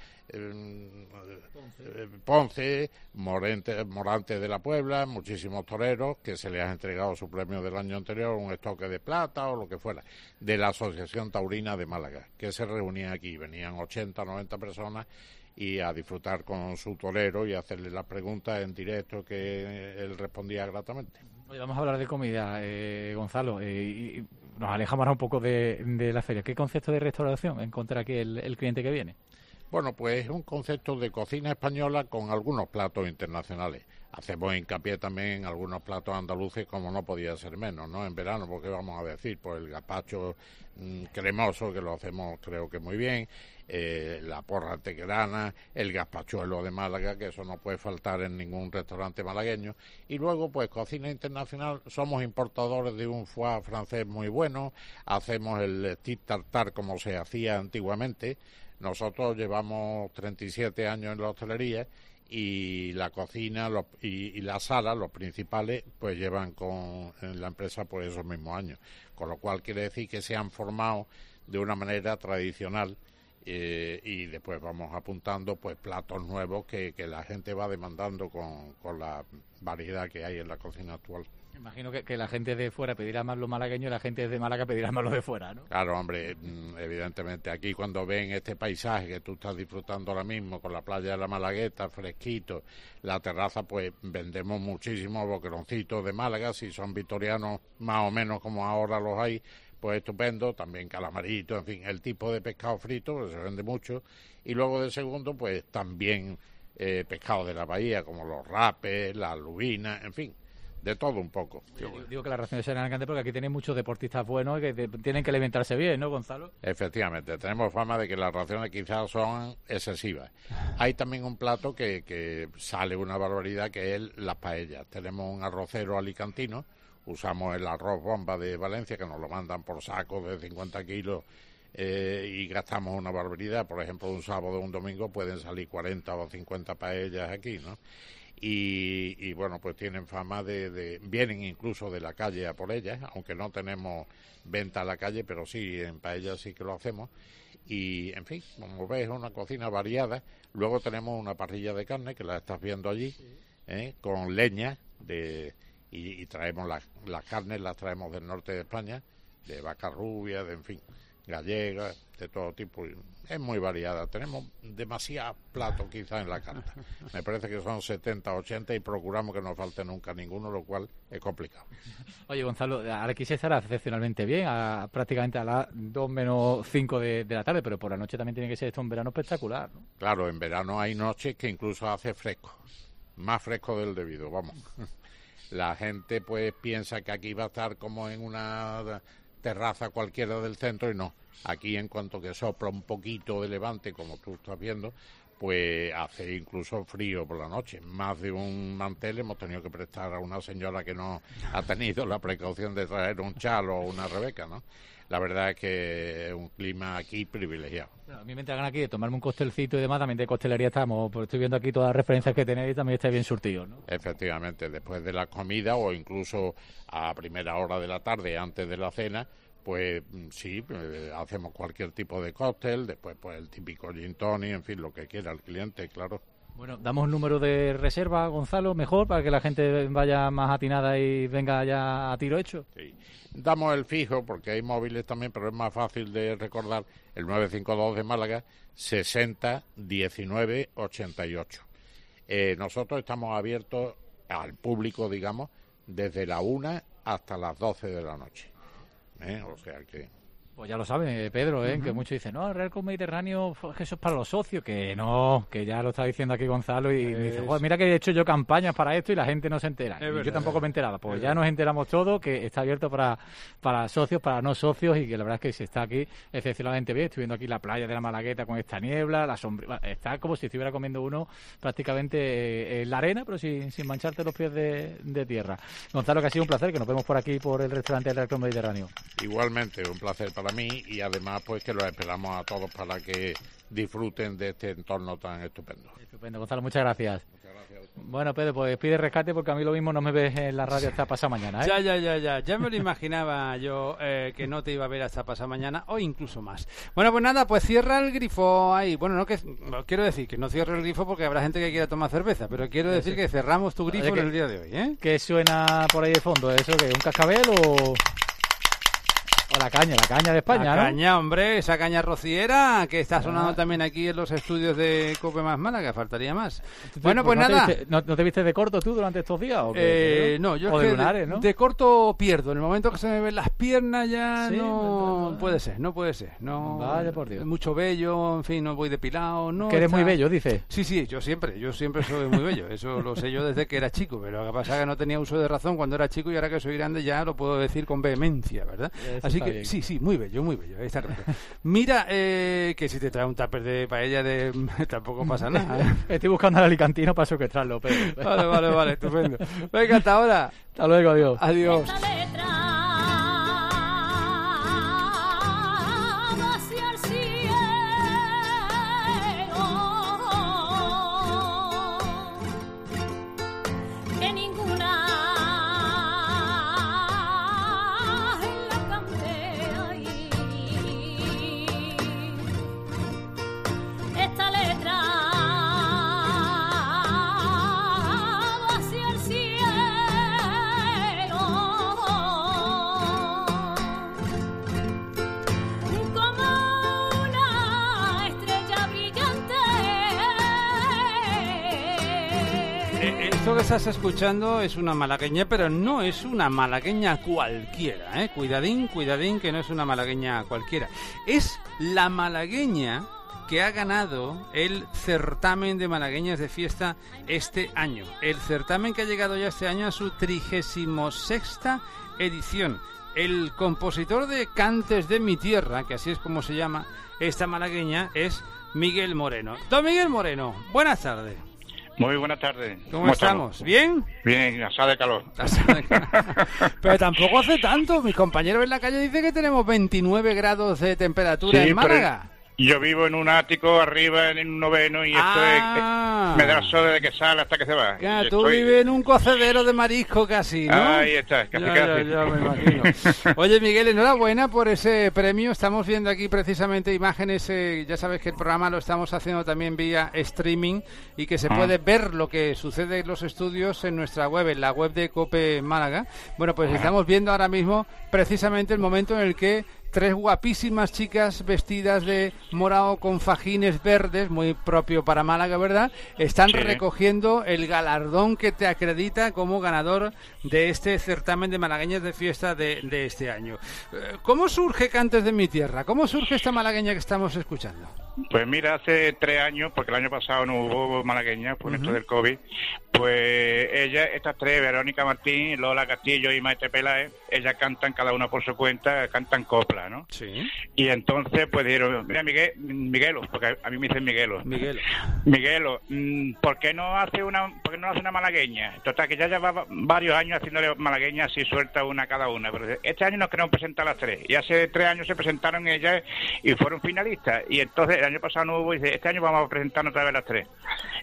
eh, Ponce, Morente, Morante de la Puebla, muchísimos toreros que se les ha entregado su premio del año anterior, un estoque de plata o lo que fuera, de la Asociación Taurina de Málaga, que se reunía aquí, venían ochenta, noventa personas y a disfrutar con su torero y hacerle las preguntas en directo que él respondía gratamente. Oye, vamos a hablar de comida, eh, Gonzalo, eh, y nos alejamos ahora un poco de, de la feria. ¿Qué concepto de restauración encuentra aquí el, el cliente que viene? Bueno, pues es un concepto de cocina española con algunos platos internacionales. hacemos hincapié también en algunos platos andaluces, como no podía ser menos, ¿no? En verano, porque vamos a decir, pues el gazpacho mmm, cremoso, que lo hacemos creo que muy bien, eh, la porra antequerana, el gazpachuelo de Málaga, que eso no puede faltar en ningún restaurante malagueño, y luego pues cocina internacional, somos importadores de un foie francés muy bueno, hacemos el steak tartar como se hacía antiguamente. Nosotros llevamos treinta y siete años en la hostelería y la cocina los, y, y la sala, los principales, pues llevan con en la empresa por esos mismos años, con lo cual quiere decir que se han formado de una manera tradicional. Eh, y después vamos apuntando pues platos nuevos que, que la gente va demandando con, con la variedad que hay en la cocina actual. Imagino que, que la gente de fuera pedirá más los malagueños y la gente de Málaga pedirá más los de fuera, ¿no? Claro, hombre, evidentemente aquí cuando ven este paisaje que tú estás disfrutando ahora mismo con la playa de la Malagueta, fresquito, la terraza, pues vendemos muchísimos boqueroncitos de Málaga, si son victorianos más o menos como ahora los hay, pues estupendo, también calamarito, en fin, el tipo de pescado frito, que se vende mucho, y luego de segundo, pues también eh, pescado de la bahía, como los rapes, las lubinas, en fin, de todo un poco. Yo digo que las raciones serán grandes porque aquí tenéis muchos deportistas buenos y que te, tienen que alimentarse bien, ¿no, Gonzalo? Efectivamente, tenemos fama de que las raciones quizás son excesivas. Hay también un plato que, que sale una barbaridad, que es las paellas. Tenemos un arrocero alicantino, usamos el arroz bomba de Valencia, que nos lo mandan por sacos de cincuenta kilos, eh, y gastamos una barbaridad. Por ejemplo, un sábado o un domingo pueden salir cuarenta o cincuenta paellas aquí, ¿no? Y, y bueno, pues tienen fama de, de... vienen incluso de la calle a por ellas, aunque no tenemos venta a la calle, pero sí, en paellas sí que lo hacemos. Y, en fin, como ves, es una cocina variada. Luego tenemos una parrilla de carne, que la estás viendo allí, ¿eh? Con leña de... Y, y traemos las, las carnes, las traemos del norte de España, de vaca rubia, de, en fin, gallegas, de todo tipo. Es muy variada. Tenemos demasiados platos quizás en la carta. Me parece que son setenta, ochenta y procuramos que no falte nunca ninguno, lo cual es complicado. Oye, Gonzalo, ahora aquí se estará excepcionalmente bien, a, prácticamente a las dos menos cinco de, de la tarde, pero por la noche también tiene que ser esto un verano espectacular, ¿no? Claro, en verano hay noches que incluso hace fresco, más fresco del debido, vamos. La gente pues piensa que aquí va a estar como en una terraza cualquiera del centro y no. Aquí en cuanto que sopla un poquito de levante, como tú estás viendo, pues hace incluso frío por la noche. Más de un mantel hemos tenido que prestar a una señora que no ha tenido la precaución de traer un chal o una rebeca, ¿no? La verdad es que es un clima aquí privilegiado. A mí me entregan aquí de tomarme un costelcito y demás, también de costelería estamos, pues estoy viendo aquí todas las referencias que tenéis y también estáis bien surtidos, ¿no? Efectivamente, después de la comida o incluso a primera hora de la tarde, antes de la cena, pues sí, eh, hacemos cualquier tipo de cóctel, después pues el típico gin tonic, en fin, lo que quiera el cliente, claro. Bueno, damos un número de reserva, Gonzalo, mejor, para que la gente vaya más atinada y venga ya a tiro hecho. Sí, damos el fijo, porque hay móviles también, pero es más fácil de recordar, el nueve cinco dos de Málaga, sesenta, diecinueve, ochenta y ocho. Eh, nosotros estamos abiertos al público, digamos, desde la una hasta las doce de la noche. ¿Eh? O sea que... Pues ya lo sabe Pedro, ¿eh? Uh-huh. Que muchos dicen, no, el Real Club Mediterráneo, que eso es para los socios, que no, que ya lo está diciendo aquí Gonzalo y es... me dice, joder, mira que he hecho yo campañas para esto y la gente no se entera. Y verdad, yo tampoco me enteraba, pues ya nos enteramos todos que está abierto para, para socios, para no socios y que la verdad es que se está aquí excepcionalmente bien. Estoy viendo aquí la playa de la Malagueta con esta niebla, la sombra, está como si estuviera comiendo uno prácticamente en la arena, pero sin, sin mancharte los pies de, de tierra. Gonzalo, que ha sido un placer, que nos vemos por aquí por el restaurante del Real Club Mediterráneo. Igualmente, un placer para mí y además pues que los esperamos a todos para que disfruten de este entorno tan estupendo. Estupendo, Gonzalo, muchas gracias. Muchas gracias. Bueno, Pedro, pues pide rescate porque a mí lo mismo no me ves en la radio hasta pasado mañana, ¿eh? Ya, ya, ya, ya, ya me lo imaginaba yo eh, que no te iba a ver hasta pasado mañana o incluso más. Bueno, pues nada, pues cierra el grifo ahí. Bueno, no que no, quiero decir que no cierro el grifo porque habrá gente que quiera tomar cerveza, pero quiero decir que cerramos tu grifo. Oye, que, en el día de hoy, ¿eh? ¿Qué suena por ahí de fondo? ¿Eso qué? ¿Un cascabel o...? O la caña, la caña de España, La ¿no? caña, hombre, esa caña rociera que está sonando ah. también aquí en los estudios de Cope Más Málaga, faltaría más. Bueno, pues ¿No nada. Te viste, ¿no, ¿No te viste de corto tú durante estos días? ¿O qué, eh, no, yo o es de que lunares, de, ¿no? de corto pierdo. En el momento que se me ven las piernas ya sí, no puede ser, no puede ser. No, Vaya por Dios. Mucho vello, en fin, no voy depilado. No que eres está... muy bello, dice. Sí, sí, yo siempre, yo siempre soy muy bello. Eso lo sé yo desde que era chico, pero lo que pasa es que no tenía uso de razón cuando era chico y ahora que soy grande ya lo puedo decir con vehemencia, ¿verdad? Eso Así que bien. sí, sí, muy bello, muy bello. Ahí está. Mira, eh, que si te trae un tupper de paella de tampoco pasa nada. ¿eh? Estoy buscando al alicantino para secuestrarlo, pero... Vale, vale, vale, estupendo. Venga, hasta ahora. Hasta luego, adiós. Adiós. Esto que estás escuchando es una malagueña, pero no es una malagueña cualquiera, ¿eh? Cuidadín, cuidadín, que no es una malagueña cualquiera. Es la malagueña que ha ganado el certamen de malagueñas de fiesta este año. El certamen que ha llegado ya este año a su trigésimo sexta edición. El compositor de Cantes de mi tierra, que así es como se llama esta malagueña, es Miguel Moreno. Don Miguel Moreno, buenas tardes. Muy buenas tardes. ¿Cómo, ¿Cómo estamos? estamos? ¿Bien? Bien, asada de calor. Asada de calor. Pero tampoco hace tanto. Mis compañeros en la calle dicen que tenemos veintinueve grados de temperatura sí, en Málaga. Yo vivo en un ático arriba en un noveno y ah. esto es, me da el sol desde que sale hasta que se va. Ya, tú estoy... vives en un cocedero de marisco casi, ¿no? Ahí está, casi ya, casi. Ya, ya me imagino. Oye, Miguel, enhorabuena por ese premio. Estamos viendo aquí precisamente imágenes, eh, ya sabes que el programa lo estamos haciendo también vía streaming y que se ah. puede ver lo que sucede en los estudios en nuestra web, en la web de Cope Málaga. Bueno, pues ah. estamos viendo ahora mismo precisamente el momento en el que tres guapísimas chicas vestidas de morado con fajines verdes, muy propio para Málaga, ¿verdad? Están sí. recogiendo el galardón que te acredita como ganador de este certamen de malagueñas de fiesta de, de este año. ¿Cómo surge Cantes de mi tierra? ¿Cómo surge esta malagueña que estamos escuchando? Pues mira, hace tres años, porque el año pasado no hubo malagueña por uh-huh. esto del COVID, pues ellas, estas tres, Verónica Martín, Lola Castillo y Maite Peláez, ellas cantan cada una por su cuenta, cantan copla, ¿no? Sí. Y entonces pues dijeron, mira Miguel, Miguelo, porque a mí me dicen Miguelo. Miguelo. Miguelo, ¿por qué no hace una, por qué no hace una malagueña? Total, que ya lleva varios años haciéndole malagueña así suelta una cada una, pero este año nos queremos presentar las tres, y hace tres años se presentaron ellas y fueron finalistas, y entonces el año pasado no hubo, y dice, este año vamos a presentarnos otra vez las tres.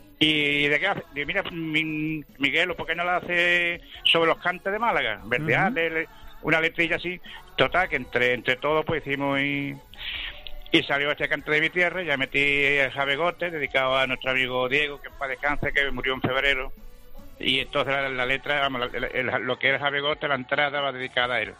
¿Y de qué hace? Digo, mira, mi, Miguelo, ¿por qué no la hace sobre los cantes de Málaga? ¿Verdad? Uh-huh. Una letrilla así. Total, que entre entre todos pues hicimos y, y salió este Cante de mi tierra. Ya metí el Javegote, dedicado a nuestro amigo Diego, que en paz descanse, que murió en febrero. Y entonces la, la letra, vamos, la, el, lo que era el Javegote, la entrada va dedicada a él.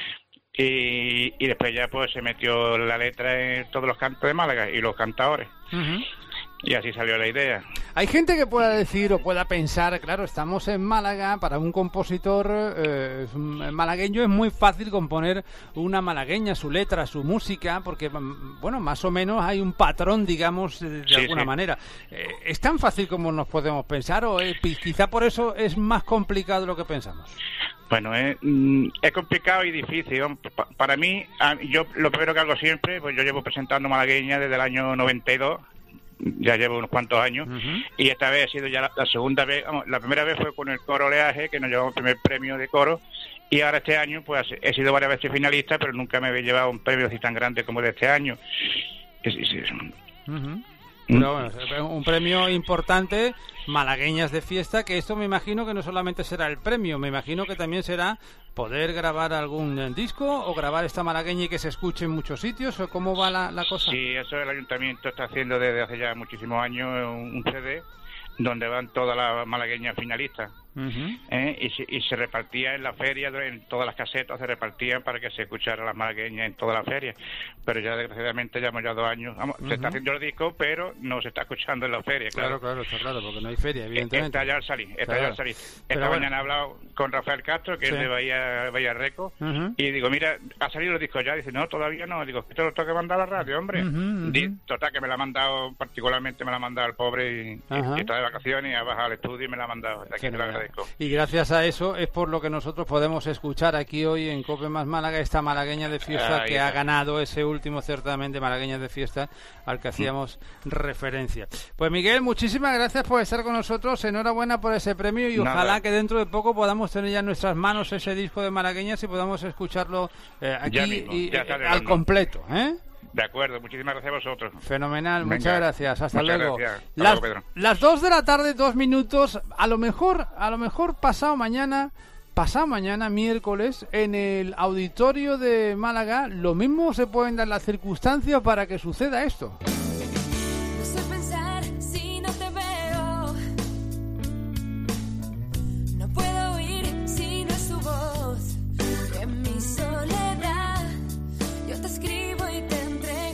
Y, y después ya pues se metió la letra en todos los cantos de Málaga y los cantadores. Uh-huh. Y así salió la idea. Hay gente que pueda decir o pueda pensar, claro, estamos en Málaga, para un compositor eh, malagueño es muy fácil componer una malagueña, su letra, su música, porque, bueno, más o menos hay un patrón, digamos, de, de sí, alguna sí. manera. Eh, ¿Es tan fácil como nos podemos pensar o eh, quizá por eso es más complicado de lo que pensamos? Bueno, es, es complicado y difícil. Para mí, yo lo primero que hago siempre, pues yo llevo presentando malagueña desde el año noventa y dos, ya llevo unos cuantos años, uh-huh. y esta vez ha sido ya la, la segunda vez, vamos, la primera vez fue con el coro Oleaje, que nos llevamos el primer premio de coro, y ahora este año pues he sido varias veces finalista, pero nunca me había llevado un premio así tan grande como de este año. Es, es, es, uh-huh. Pero bueno, un premio importante, malagueñas de fiesta, que esto me imagino que no solamente será el premio, me imagino que también será poder grabar algún disco o grabar esta malagueña y que se escuche en muchos sitios, o cómo va la, la cosa. Sí, eso el ayuntamiento está haciendo desde hace ya muchísimos años, un, un C D donde van todas las malagueñas finalistas. Uh-huh. ¿eh? y, se, y se repartía en la feria, en todas las casetas se repartían para que se escuchara las malagueñas en toda la feria, pero ya desgraciadamente llevamos ya dos años, vamos, uh-huh. se está haciendo el disco, pero no se está escuchando en la feria, claro. Claro, claro, está claro, porque no hay feria, evidentemente. Está ya al salir, está claro. ya al salir. Esta Pero mañana bueno. he hablado con Rafael Castro, que sí. es de Bahía, Bahía Reco, uh-huh. y digo, mira, ha salido el disco ya, dice, no, todavía no, digo, esto lo tengo que mandar a la radio, hombre. Uh-huh, uh-huh. Di, total, que me la ha mandado, particularmente me la ha mandado el pobre, y, uh-huh. y está de vacaciones, y ha bajado al estudio y me la ha mandado, de aquí te lo agradezco. Y gracias a eso es por lo que nosotros podemos escuchar aquí hoy en Cope Más Málaga esta malagueña de fiesta ah, que está. ha ganado ese último certamen de malagueñas de fiesta al que hacíamos mm. referencia. Pues Miguel, muchísimas gracias por estar con nosotros, enhorabuena por ese premio y Nada. ojalá que dentro de poco podamos tener ya en nuestras manos ese disco de malagueñas y podamos escucharlo eh, aquí mismo, y, eh, al completo, ¿eh? De acuerdo, muchísimas gracias a vosotros. Fenomenal, Venga. muchas gracias, hasta muchas luego. Gracias. Hasta las, luego, Pedro. Las dos de la tarde, dos minutos, a lo mejor, a lo mejor pasado mañana, pasado mañana, miércoles, en el auditorio de Málaga, lo mismo se pueden dar las circunstancias para que suceda esto. No sé pensar si no te veo, no puedo oír si no es tu voz, en mi soledad yo te escribo y te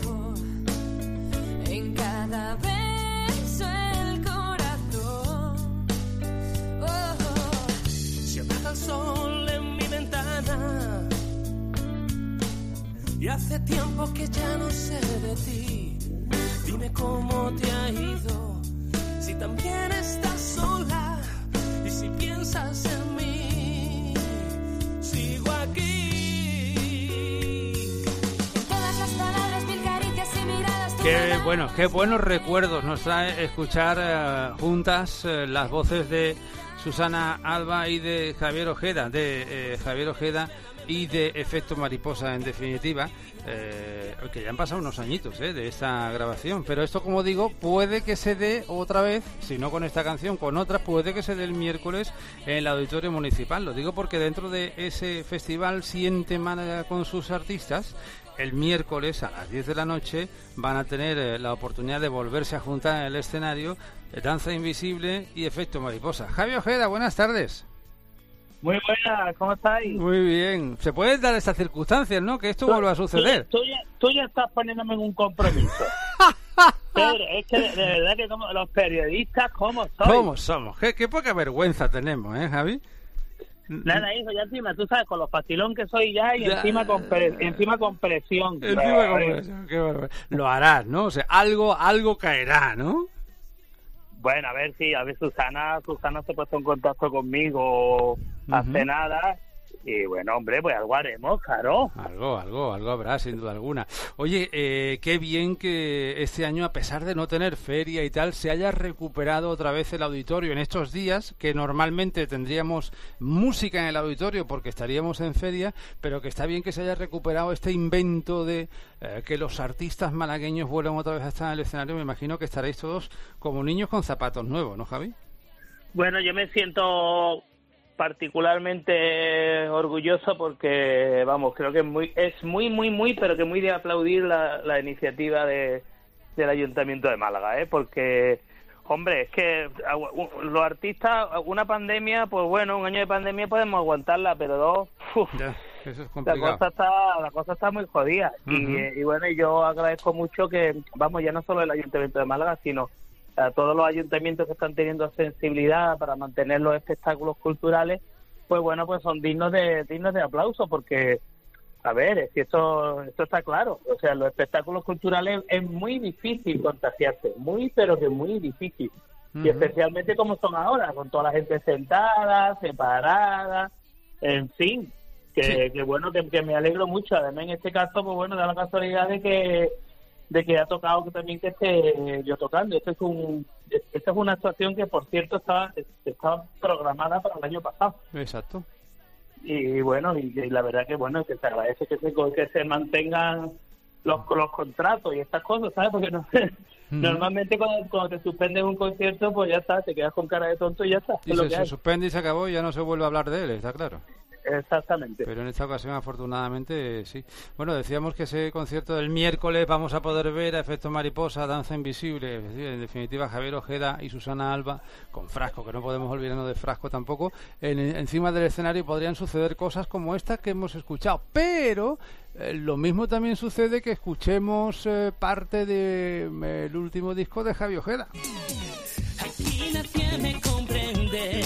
cada beso el corazón. Oh, oh. Siempre está el sol en mi ventana y hace tiempo que ya no sé de ti. Dime cómo te ha ido, si también estás sola y si piensas en mí. Sigo aquí. En todas las palabras, mil caricias y miradas. Qué bueno, qué buenos recuerdos nos trae escuchar uh, juntas uh, las voces de Susana Alba y de Javier Ojeda, de eh, Javier Ojeda y de Efecto Mariposa, en definitiva, eh, que ya han pasado unos añitos eh, de esta grabación, pero esto, como digo, puede que se dé otra vez, si no con esta canción, con otras, puede que se dé el miércoles en el Auditorio Municipal. Lo digo porque dentro de ese festival Siente Málaga con sus artistas, el miércoles a las diez de la noche van a tener eh, la oportunidad de volverse a juntar en el escenario eh, Danza Invisible y Efecto Mariposa. Javier Ojeda, buenas tardes. Muy buenas, ¿cómo estáis? Muy bien. Se pueden dar estas circunstancias, ¿no? Que esto tú, vuelva a suceder. Tú, tú, ya, tú ya estás poniéndome en un compromiso. Pero es que de, de verdad que como los periodistas, ¿cómo somos? ¿Cómo somos? Qué, qué poca vergüenza tenemos, ¿eh, Javi? Nada, hijo, ya encima, tú sabes, con los facilón que soy ya y ya, encima con pre, encima con presión. Encima con presión, qué barbaridad. Lo harás, ¿no? O sea, algo, algo caerá, ¿no? Bueno, a ver si, a ver, Susana, Susana se ha puesto en contacto conmigo uh-huh. hace nada. Y bueno, hombre, pues algo haremos, claro. Algo, algo, algo habrá, sin duda alguna. Oye, eh, qué bien que este año, a pesar de no tener feria y tal, se haya recuperado otra vez el auditorio en estos días, que normalmente tendríamos música en el auditorio porque estaríamos en feria, pero que está bien que se haya recuperado este invento de eh, que los artistas malagueños vuelvan otra vez a estar en el escenario. Me imagino que estaréis todos como niños con zapatos nuevos, ¿no, Javi? Bueno, yo me siento particularmente orgulloso porque, vamos, creo que es muy, es muy, muy, muy, pero que muy de aplaudir la, la iniciativa de, del Ayuntamiento de Málaga, ¿eh? Porque, hombre, es que los artistas, una pandemia, pues bueno, un año de pandemia podemos aguantarla, pero dos, uf, ya, eso es complicado. La cosa está, la cosa está muy jodida. Uh-huh. y, y bueno, yo agradezco mucho que, vamos, ya no solo el Ayuntamiento de Málaga, sino a todos los ayuntamientos que están teniendo sensibilidad para mantener los espectáculos culturales, pues bueno, pues son dignos de dignos de aplauso, porque, a ver, es que esto, esto está claro, o sea, los espectáculos culturales es muy difícil contagiarse, muy, pero que muy difícil, uh-huh. y especialmente como son ahora, con toda la gente sentada, separada, en fin, que, sí. que bueno, que, que me alegro mucho, además en este caso, pues bueno, da la casualidad de que de que ha tocado que también que esté yo tocando. Esto es un, esta es una actuación que, por cierto, estaba, estaba programada para el año pasado. Exacto. Y bueno, y, y la verdad que bueno, que se agradece que se, que se mantengan los, los contratos y estas cosas, ¿sabes? Porque no, uh-huh. normalmente cuando, cuando te suspenden un concierto, pues ya está, te quedas con cara de tonto y ya está. Y se, se suspende y se acabó y ya no se vuelve a hablar de él, está claro. exactamente. Pero en esta ocasión, afortunadamente, sí. Bueno, decíamos que ese concierto del miércoles vamos a poder ver a Efecto Mariposa, Danza Invisible, es decir, en definitiva Javier Ojeda y Susana Alba con Frasco, que no podemos olvidarnos de Frasco tampoco. En, encima del escenario podrían suceder cosas como esta que hemos escuchado, pero eh, lo mismo también sucede que escuchemos eh, parte del de, eh, último disco de Javier Ojeda. Aquí nadie me comprende,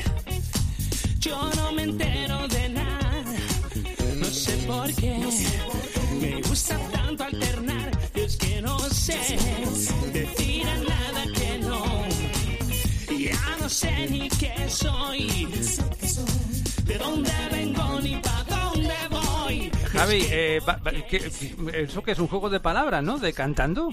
yo no me entero de nada, no sé por qué, me gusta tanto alternar, es que no sé decir a nada que no, ya no sé ni qué soy, de dónde vengo ni para dónde voy. Javi, eh, va, va, ¿qué, eso que es un juego de palabras, ¿no? De cantando.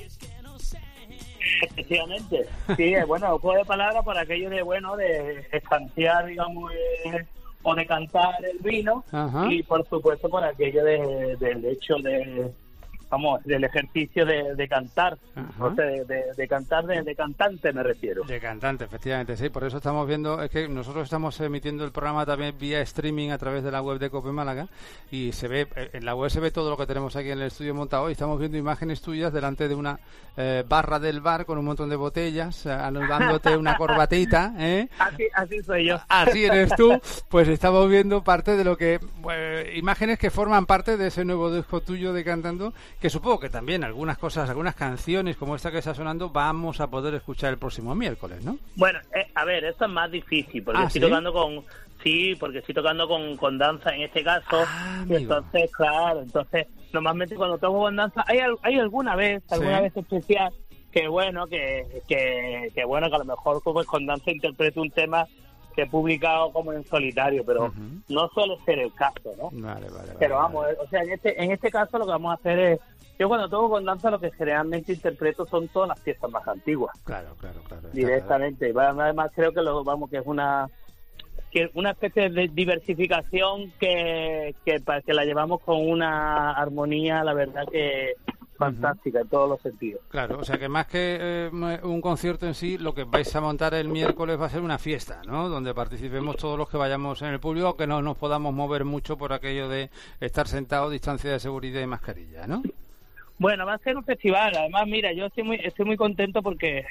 Efectivamente, sí, bueno, un juego de palabras para aquello de, bueno, de estanciar, digamos, eh, o de cantar el vino. Ajá. Y por supuesto por aquello de, del hecho de, vamos, del ejercicio de, de cantar, o sea, de, de, de cantar, de, de cantante me refiero. De cantante, efectivamente, sí, por eso estamos viendo, es que nosotros estamos emitiendo el programa también vía streaming a través de la web de Cope Málaga y se ve, en la web se ve todo lo que tenemos aquí en el estudio montado y estamos viendo imágenes tuyas delante de una eh, barra del bar con un montón de botellas, eh, anudándote una corbatita, ¿eh? Así, así soy yo. Así eres tú, pues estamos viendo parte de lo que, eh, imágenes que forman parte de ese nuevo disco tuyo de Cantando, que supongo que también algunas cosas, algunas canciones como esta que está sonando vamos a poder escuchar el próximo miércoles, ¿no? Bueno, eh, a ver, eso es más difícil, porque ¿Ah, estoy sí? tocando con... Sí, porque estoy tocando con, con danza en este caso, ah, y entonces, claro, entonces, normalmente cuando toco con danza, hay, hay alguna vez, alguna Sí. vez especial, que bueno, que, que, que bueno, que a lo mejor pues, con danza interpreto un tema que he publicado como en solitario, pero uh-huh. no suele ser el caso, ¿no? Vale, vale, vale. Pero vamos, o sea, en este, en este caso lo que vamos a hacer es, yo cuando toco con danza lo que generalmente interpreto son todas las piezas más antiguas. Claro, claro, claro. Directamente. Claro. Además creo que lo vamos que es una que una especie de diversificación que, que, que la llevamos con una armonía, la verdad que fantástica uh-huh. en todos los sentidos. Claro, o sea que más que eh, un concierto en sí, lo que vais a montar el miércoles va a ser una fiesta, ¿no? Donde participemos todos los que vayamos en el público, que no nos podamos mover mucho por aquello de estar sentados, distancia de seguridad y mascarilla, ¿no? Bueno, va a ser un festival. Además, mira, yo estoy muy, estoy muy contento porque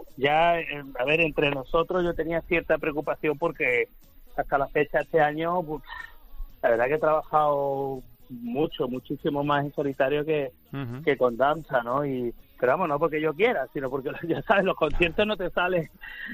ya, eh, a ver, entre nosotros yo tenía cierta preocupación porque hasta la fecha este año, pues, la verdad que he trabajado mucho, muchísimo más en solitario que, uh-huh. que con danza, ¿no? Y pero vamos, no porque yo quiera, sino porque ya sabes, los conciertos no te salen,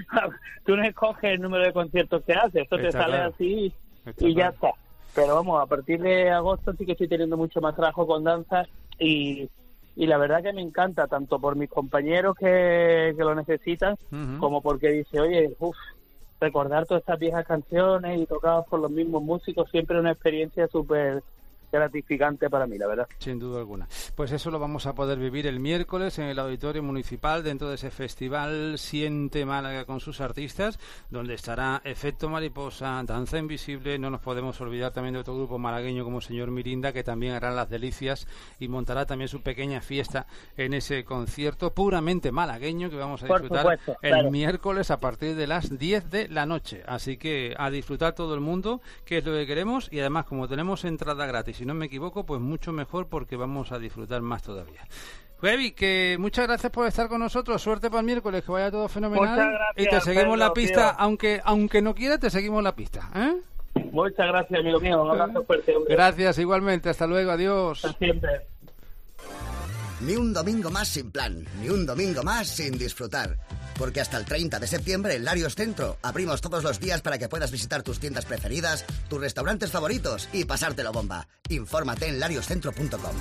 tú no escoges el número de conciertos que haces, esto te sale claro. así está y ya claro. está. Pero vamos, a partir de agosto sí que estoy teniendo mucho más trabajo con danza y, y la verdad que me encanta, tanto por mis compañeros que, que lo necesitan, uh-huh. como porque dice, oye, uff, recordar todas estas viejas canciones y tocadas por los mismos músicos, siempre una experiencia súper gratificante para mí, la verdad. Sin duda alguna. Pues eso lo vamos a poder vivir el miércoles en el Auditorio Municipal, dentro de ese festival Siente Málaga con sus artistas, donde estará Efecto Mariposa, Danza Invisible, no nos podemos olvidar también de otro grupo malagueño como Señor Mirinda, que también hará las delicias y montará también su pequeña fiesta en ese concierto puramente malagueño que vamos a disfrutar Por supuesto, el claro. miércoles a partir de las diez de la noche. Así que a disfrutar todo el mundo, que es lo que queremos, y además como tenemos entrada gratis, si no me equivoco, pues mucho mejor porque vamos a disfrutar más todavía. Javi, que muchas gracias por estar con nosotros, suerte para el miércoles, que vaya todo fenomenal. Muchas gracias, y te seguimos Pedro, la pista, tío. aunque aunque no quiera, te seguimos la pista, ¿eh? Muchas gracias, amigo mío, un abrazo fuerte. Hombre. Gracias, igualmente, hasta luego, adiós. Hasta siempre. Ni un domingo más sin plan, ni un domingo más sin disfrutar. Porque hasta el treinta de septiembre en Larios Centro abrimos todos los días para que puedas visitar tus tiendas preferidas, tus restaurantes favoritos y pasártelo bomba. Infórmate en larios centro punto com.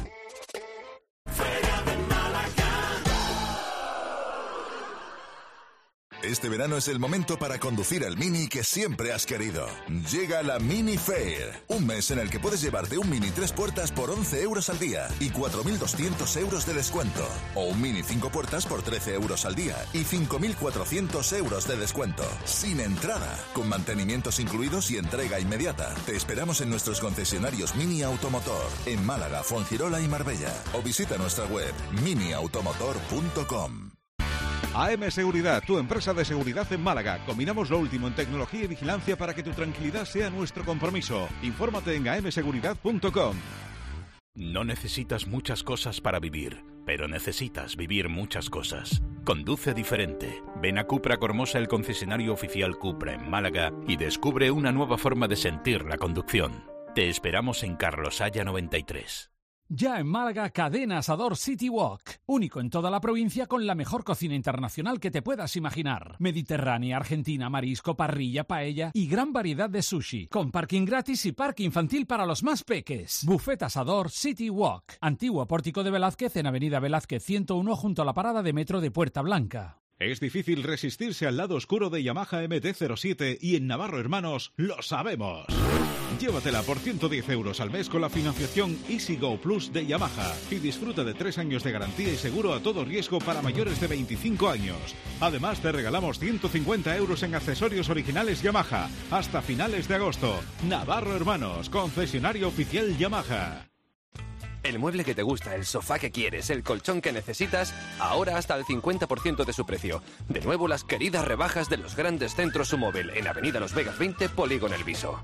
Este verano es el momento para conducir el Mini que siempre has querido. Llega la Mini Fair, un mes en el que puedes llevarte un Mini tres puertas por once euros al día y cuatro mil doscientos euros de descuento. O un Mini cinco puertas por trece euros al día y cinco mil cuatrocientos euros de descuento. Sin entrada, con mantenimientos incluidos y entrega inmediata. Te esperamos en nuestros concesionarios Mini Automotor, en Málaga, Fuengirola y Marbella. O visita nuestra web mini automotor punto com. A M Seguridad, tu empresa de seguridad en Málaga. Combinamos lo último en tecnología y vigilancia para que tu tranquilidad sea nuestro compromiso. Infórmate en a m seguridad punto com. No necesitas muchas cosas para vivir, pero necesitas vivir muchas cosas. Conduce diferente. Ven a Cupra Cormosa, el concesionario oficial Cupra en Málaga, y descubre una nueva forma de sentir la conducción. Te esperamos en Carlos Haya noventa y tres. Ya en Málaga, Cadena Asador City Walk. Único en toda la provincia con la mejor cocina internacional que te puedas imaginar. Mediterránea, argentina, marisco, parrilla, paella y gran variedad de sushi. Con parking gratis y parque infantil para los más peques. Buffet Asador City Walk. Antiguo Pórtico de Velázquez en Avenida Velázquez ciento uno junto a la parada de metro de Puerta Blanca. Es difícil resistirse al lado oscuro de Yamaha M T cero siete y en Navarro Hermanos lo sabemos. Llévatela por ciento diez euros al mes con la financiación Easy Go Plus de Yamaha y disfruta de tres años de garantía y seguro a todo riesgo para mayores de veinticinco años. Además te regalamos ciento cincuenta euros en accesorios originales Yamaha hasta finales de agosto. Navarro Hermanos, concesionario oficial Yamaha. El mueble que te gusta, el sofá que quieres, el colchón que necesitas, ahora hasta el cincuenta por ciento de su precio. De nuevo las queridas rebajas de los grandes centros Sumóvil en Avenida Los Vegas veinte, Polígono El Viso.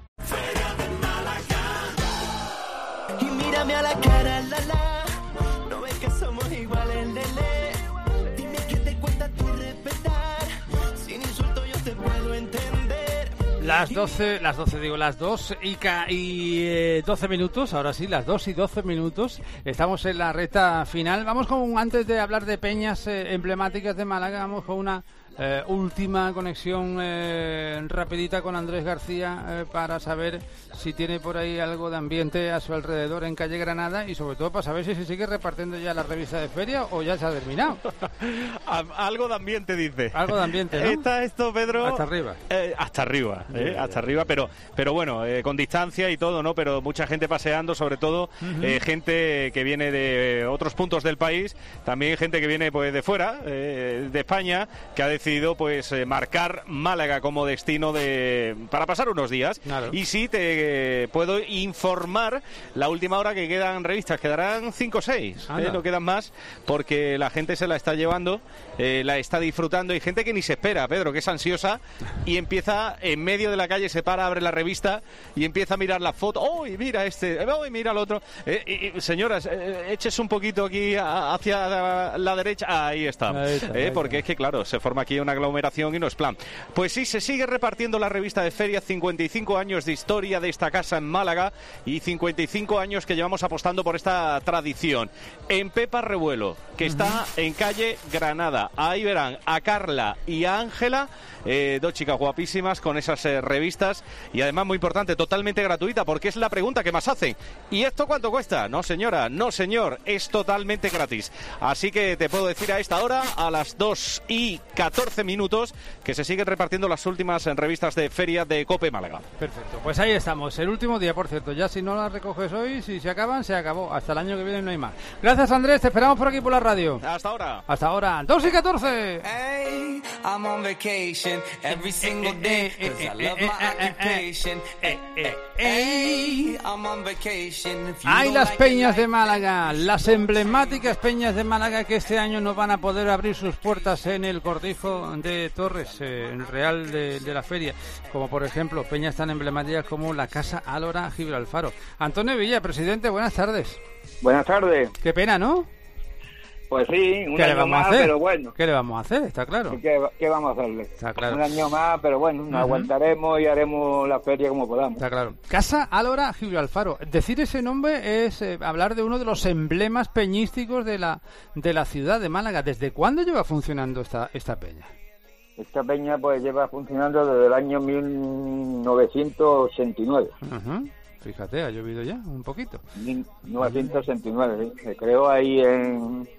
Y mírame a la cara, la la, no ves que somos iguales, lele. Dime qué te cuesta tu respetar, sin insulto yo te puedo entender. Las doce, las doce digo, las dos y, ca, y eh, doce minutos, ahora sí, las dos y doce minutos, estamos en la recta final. Vamos con, antes de hablar de peñas eh, emblemáticas de Málaga, vamos con una eh, última conexión eh, rapidita con Andrés García eh, para saber si tiene por ahí algo de ambiente a su alrededor en calle Granada y sobre todo para saber si se sigue repartiendo ya la revista de feria o ya se ha terminado. Algo de ambiente, dice. Algo de ambiente, ¿no? Está esto, Pedro. Hasta arriba. Eh, hasta arriba, eh, hasta arriba, pero pero bueno, eh, con distancia y todo, ¿no? Pero mucha gente paseando, sobre todo, uh-huh. eh, gente que viene de otros puntos del país, también gente que viene pues de fuera, eh, de España, que ha decidido pues eh, marcar Málaga como destino de para pasar unos días. Claro. Y sí, te eh, puedo informar la última hora que quedan revistas, quedarán cinco o seis, eh, no quedan más, porque la gente se la está llevando, eh, la está disfrutando, y gente que ni se espera, Pedro, que es ansiosa y empieza en medio de la calle, se para, abre la revista y empieza a mirar la foto. ¡Oh, mira este! ¡Oh, mira el otro! Eh, y, señoras, eh, eches un poquito aquí a, hacia la, la derecha. Ahí está. Ahí está, eh, ahí porque está. Es que, claro, se forma aquí una aglomeración y no es plan. Pues sí, se sigue repartiendo la revista de feria, cincuenta y cinco años de historia de esta casa en Málaga y cincuenta y cinco años que llevamos apostando por esta tradición. En Pepa Revuelo, que uh-huh. está en calle Granada. Ahí verán a Carla y a Ángela, eh, dos chicas guapísimas con esas eh, revistas, y además muy importante, totalmente gratuita, porque es la pregunta que más hacen. ¿Y esto cuánto cuesta? No, señora, no, señor, es totalmente gratis. Así que te puedo decir a esta hora, a las dos y catorce minutos, que se siguen repartiendo las últimas revistas de feria de COPE Málaga. Perfecto, pues ahí estamos, el último día, por cierto. Ya si no las recoges hoy, si se acaban, se acabó. Hasta el año que viene no hay más. Gracias, Andrés, te esperamos por aquí por la radio. Hasta ahora. Hasta ahora, dos y catorce. Hey, I'm on vacation every single day because I love my occupation. Hey, I'm on vacation. Hay las peñas de Málaga, las emblemáticas peñas de Málaga que este año no van a poder abrir sus puertas en el Cortijo de Torres, eh, en Real de, de la Feria, como por ejemplo peñas tan emblemáticas como la Casa Álora Gibralfaro. Antonio Villa, presidente, buenas tardes. Buenas tardes. Qué pena, ¿no? Pues sí, un ¿Qué año le vamos más, a hacer? pero bueno. ¿Qué le vamos a hacer? Está claro. ¿Qué, qué vamos a hacerle? Está claro. Un año más, pero bueno, nos uh-huh. aguantaremos y haremos la feria como podamos. Está claro. Casa Álora Gibralfaro. Decir ese nombre es eh, hablar de uno de los emblemas peñísticos de la de la ciudad de Málaga. ¿Desde cuándo lleva funcionando esta esta peña? Esta peña pues lleva funcionando desde el año mil novecientos ochenta y nueve. Uh-huh. Fíjate, ha llovido ya un poquito. mil novecientos ochenta y nueve, ¿sí? Se creó ahí en...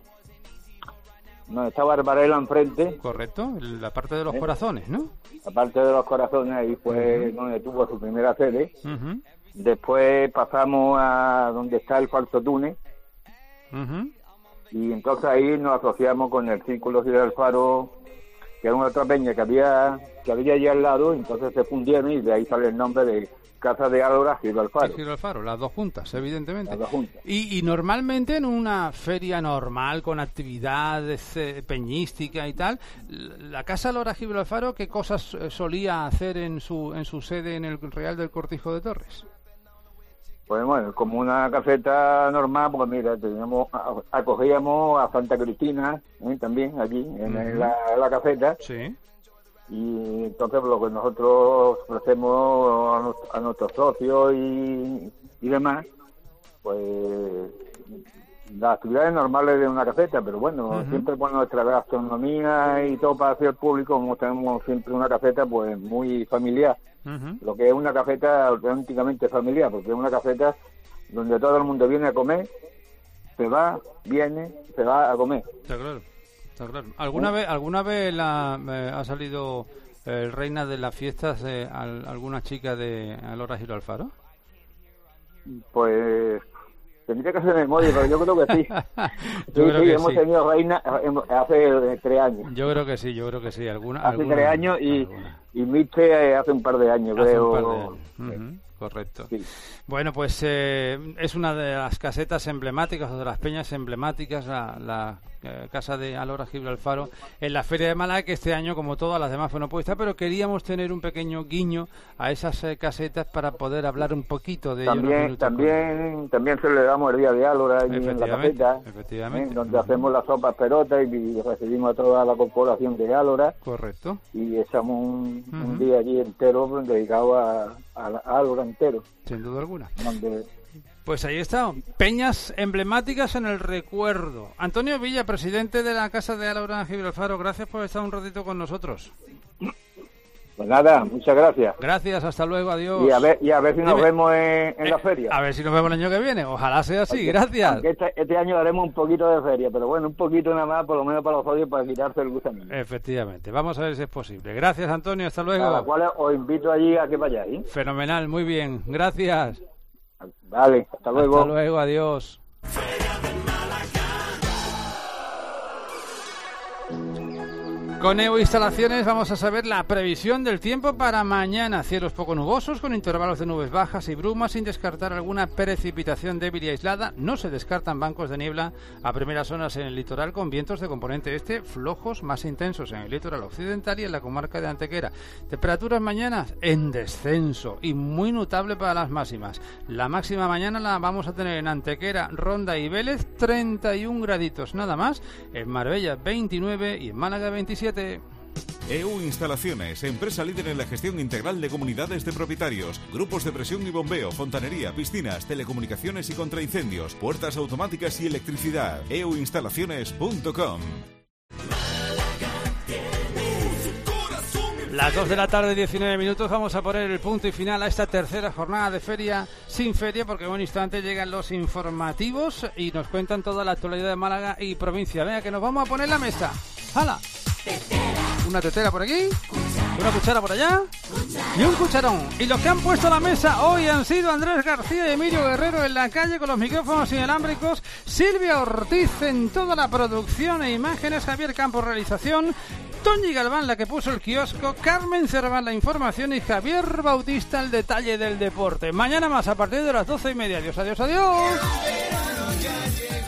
No, está Barbarella enfrente. Correcto, la parte de los ¿Eh? corazones, ¿no? La parte de los corazones, ahí fue uh-huh. donde tuvo su primera sede. Uh-huh. Después pasamos a donde está el Falso Túnez. Uh-huh. Y entonces ahí nos asociamos con el Círculo Gibralfaro, que era una otra peña que había que había allí al lado, entonces se fundieron y de ahí sale el nombre de Casa de Álora, Giro Alfaro. Giro Alfaro, las dos juntas, evidentemente. Las dos juntas. Y, y normalmente en una feria normal, con actividades eh, peñística y tal, la Casa Álora Giro Alfaro, ¿qué cosas eh, solía hacer en su en su sede en el Real del Cortijo de Torres? Pues bueno, como una caseta normal, pues mira, teníamos, acogíamos a Santa Cristina, ¿eh? también allí, en uh-huh. la, la caseta. Sí. Y entonces lo que nosotros ofrecemos a, nuestro, a nuestros socios y, y demás, pues las actividades normales de una caseta, pero bueno, uh-huh. siempre por nuestra gastronomía y todo para hacer público, como tenemos siempre una caseta pues muy familiar. Uh-huh. Lo que es una caseta auténticamente familiar, porque es una caseta donde todo el mundo viene a comer, se va, viene, se va a comer. Está claro, está claro. ¿Alguna ¿Eh? vez, alguna vez la, eh, ha salido el eh, reina de las fiestas eh, al, alguna chica de Álora Giro Alfaro? Pues tendría que hacer memoria, pero yo creo que sí. sí, creo sí, que hemos sí. tenido reina hace tres años. Yo creo que sí, yo creo que sí. ¿Alguna, hace alguna, tres años y, y Miche hace un par de años, hace creo. Un par de años. Uh-huh. Correcto. Sí. Bueno, pues eh, es una de las casetas emblemáticas o de las peñas emblemáticas, la, la eh, Casa de Álora Giro Alfaro, en la Feria de Málaga, que este año, como todas las demás, fue no puede estar, pero queríamos tener un pequeño guiño a esas eh, casetas para poder hablar un poquito de también, ello. También, también celebramos el Día de Álora allí en la caseta, efectivamente. ¿eh? donde uh-huh. hacemos las sopas perotas y recibimos a toda la corporación de Álora. Correcto. Y echamos un, uh-huh. un día allí entero dedicado a, a, a Álora entero. Sin duda alguna. Donde... Pues ahí está, peñas emblemáticas en el recuerdo. Antonio Villa, presidente de la Casa de Álora Giro Alfaro, gracias por estar un ratito con nosotros. Pues nada, muchas gracias. Gracias, hasta luego, adiós. Y a ver, y a ver si nos Dime. vemos en, en eh, la feria. A ver si nos vemos el año que viene, ojalá sea así, aunque, gracias. Aunque este, este año haremos un poquito de feria, pero bueno, un poquito nada más, por lo menos para los odios, para quitarse el gusanillo. Efectivamente, vamos a ver si es posible. Gracias, Antonio, hasta luego. A la cual os invito allí a que vayáis. Fenomenal, muy bien, gracias. Vale, hasta luego. Hasta luego, adiós. Con E U Instalaciones vamos a saber la previsión del tiempo para mañana. Cielos poco nubosos con intervalos de nubes bajas y brumas sin descartar alguna precipitación débil y aislada. No se descartan bancos de niebla a primeras zonas en el litoral con vientos de componente este flojos más intensos en el litoral occidental y en la comarca de Antequera. Temperaturas mañanas en descenso y muy notable para las máximas. La máxima mañana la vamos a tener en Antequera, Ronda y Vélez treinta y un graditos nada más. En Marbella veintinueve y en Málaga veintisiete. E U Instalaciones, empresa líder en la gestión integral de comunidades de propietarios, grupos de presión y bombeo, fontanería, piscinas, telecomunicaciones y contraincendios, puertas automáticas y electricidad. e u instalaciones punto com. Las dos de la tarde, diecinueve minutos, vamos a poner el punto y final a esta tercera jornada de feria sin feria, porque en un instante llegan los informativos y nos cuentan toda la actualidad de Málaga y provincia. Venga, que nos vamos a poner la mesa. ¡Hala! Una tetera por aquí, una cuchara por allá y un cucharón. Y los que han puesto la mesa hoy han sido Andrés García y Emilio Guerrero en la calle con los micrófonos inalámbricos, Silvia Ortiz en toda la producción e imágenes, Javier Campos realización, Toñi Galván la que puso el kiosco, Carmen Cerván la información y Javier Bautista el detalle del deporte. Mañana más a partir de las doce y media. Adiós, adiós, adiós.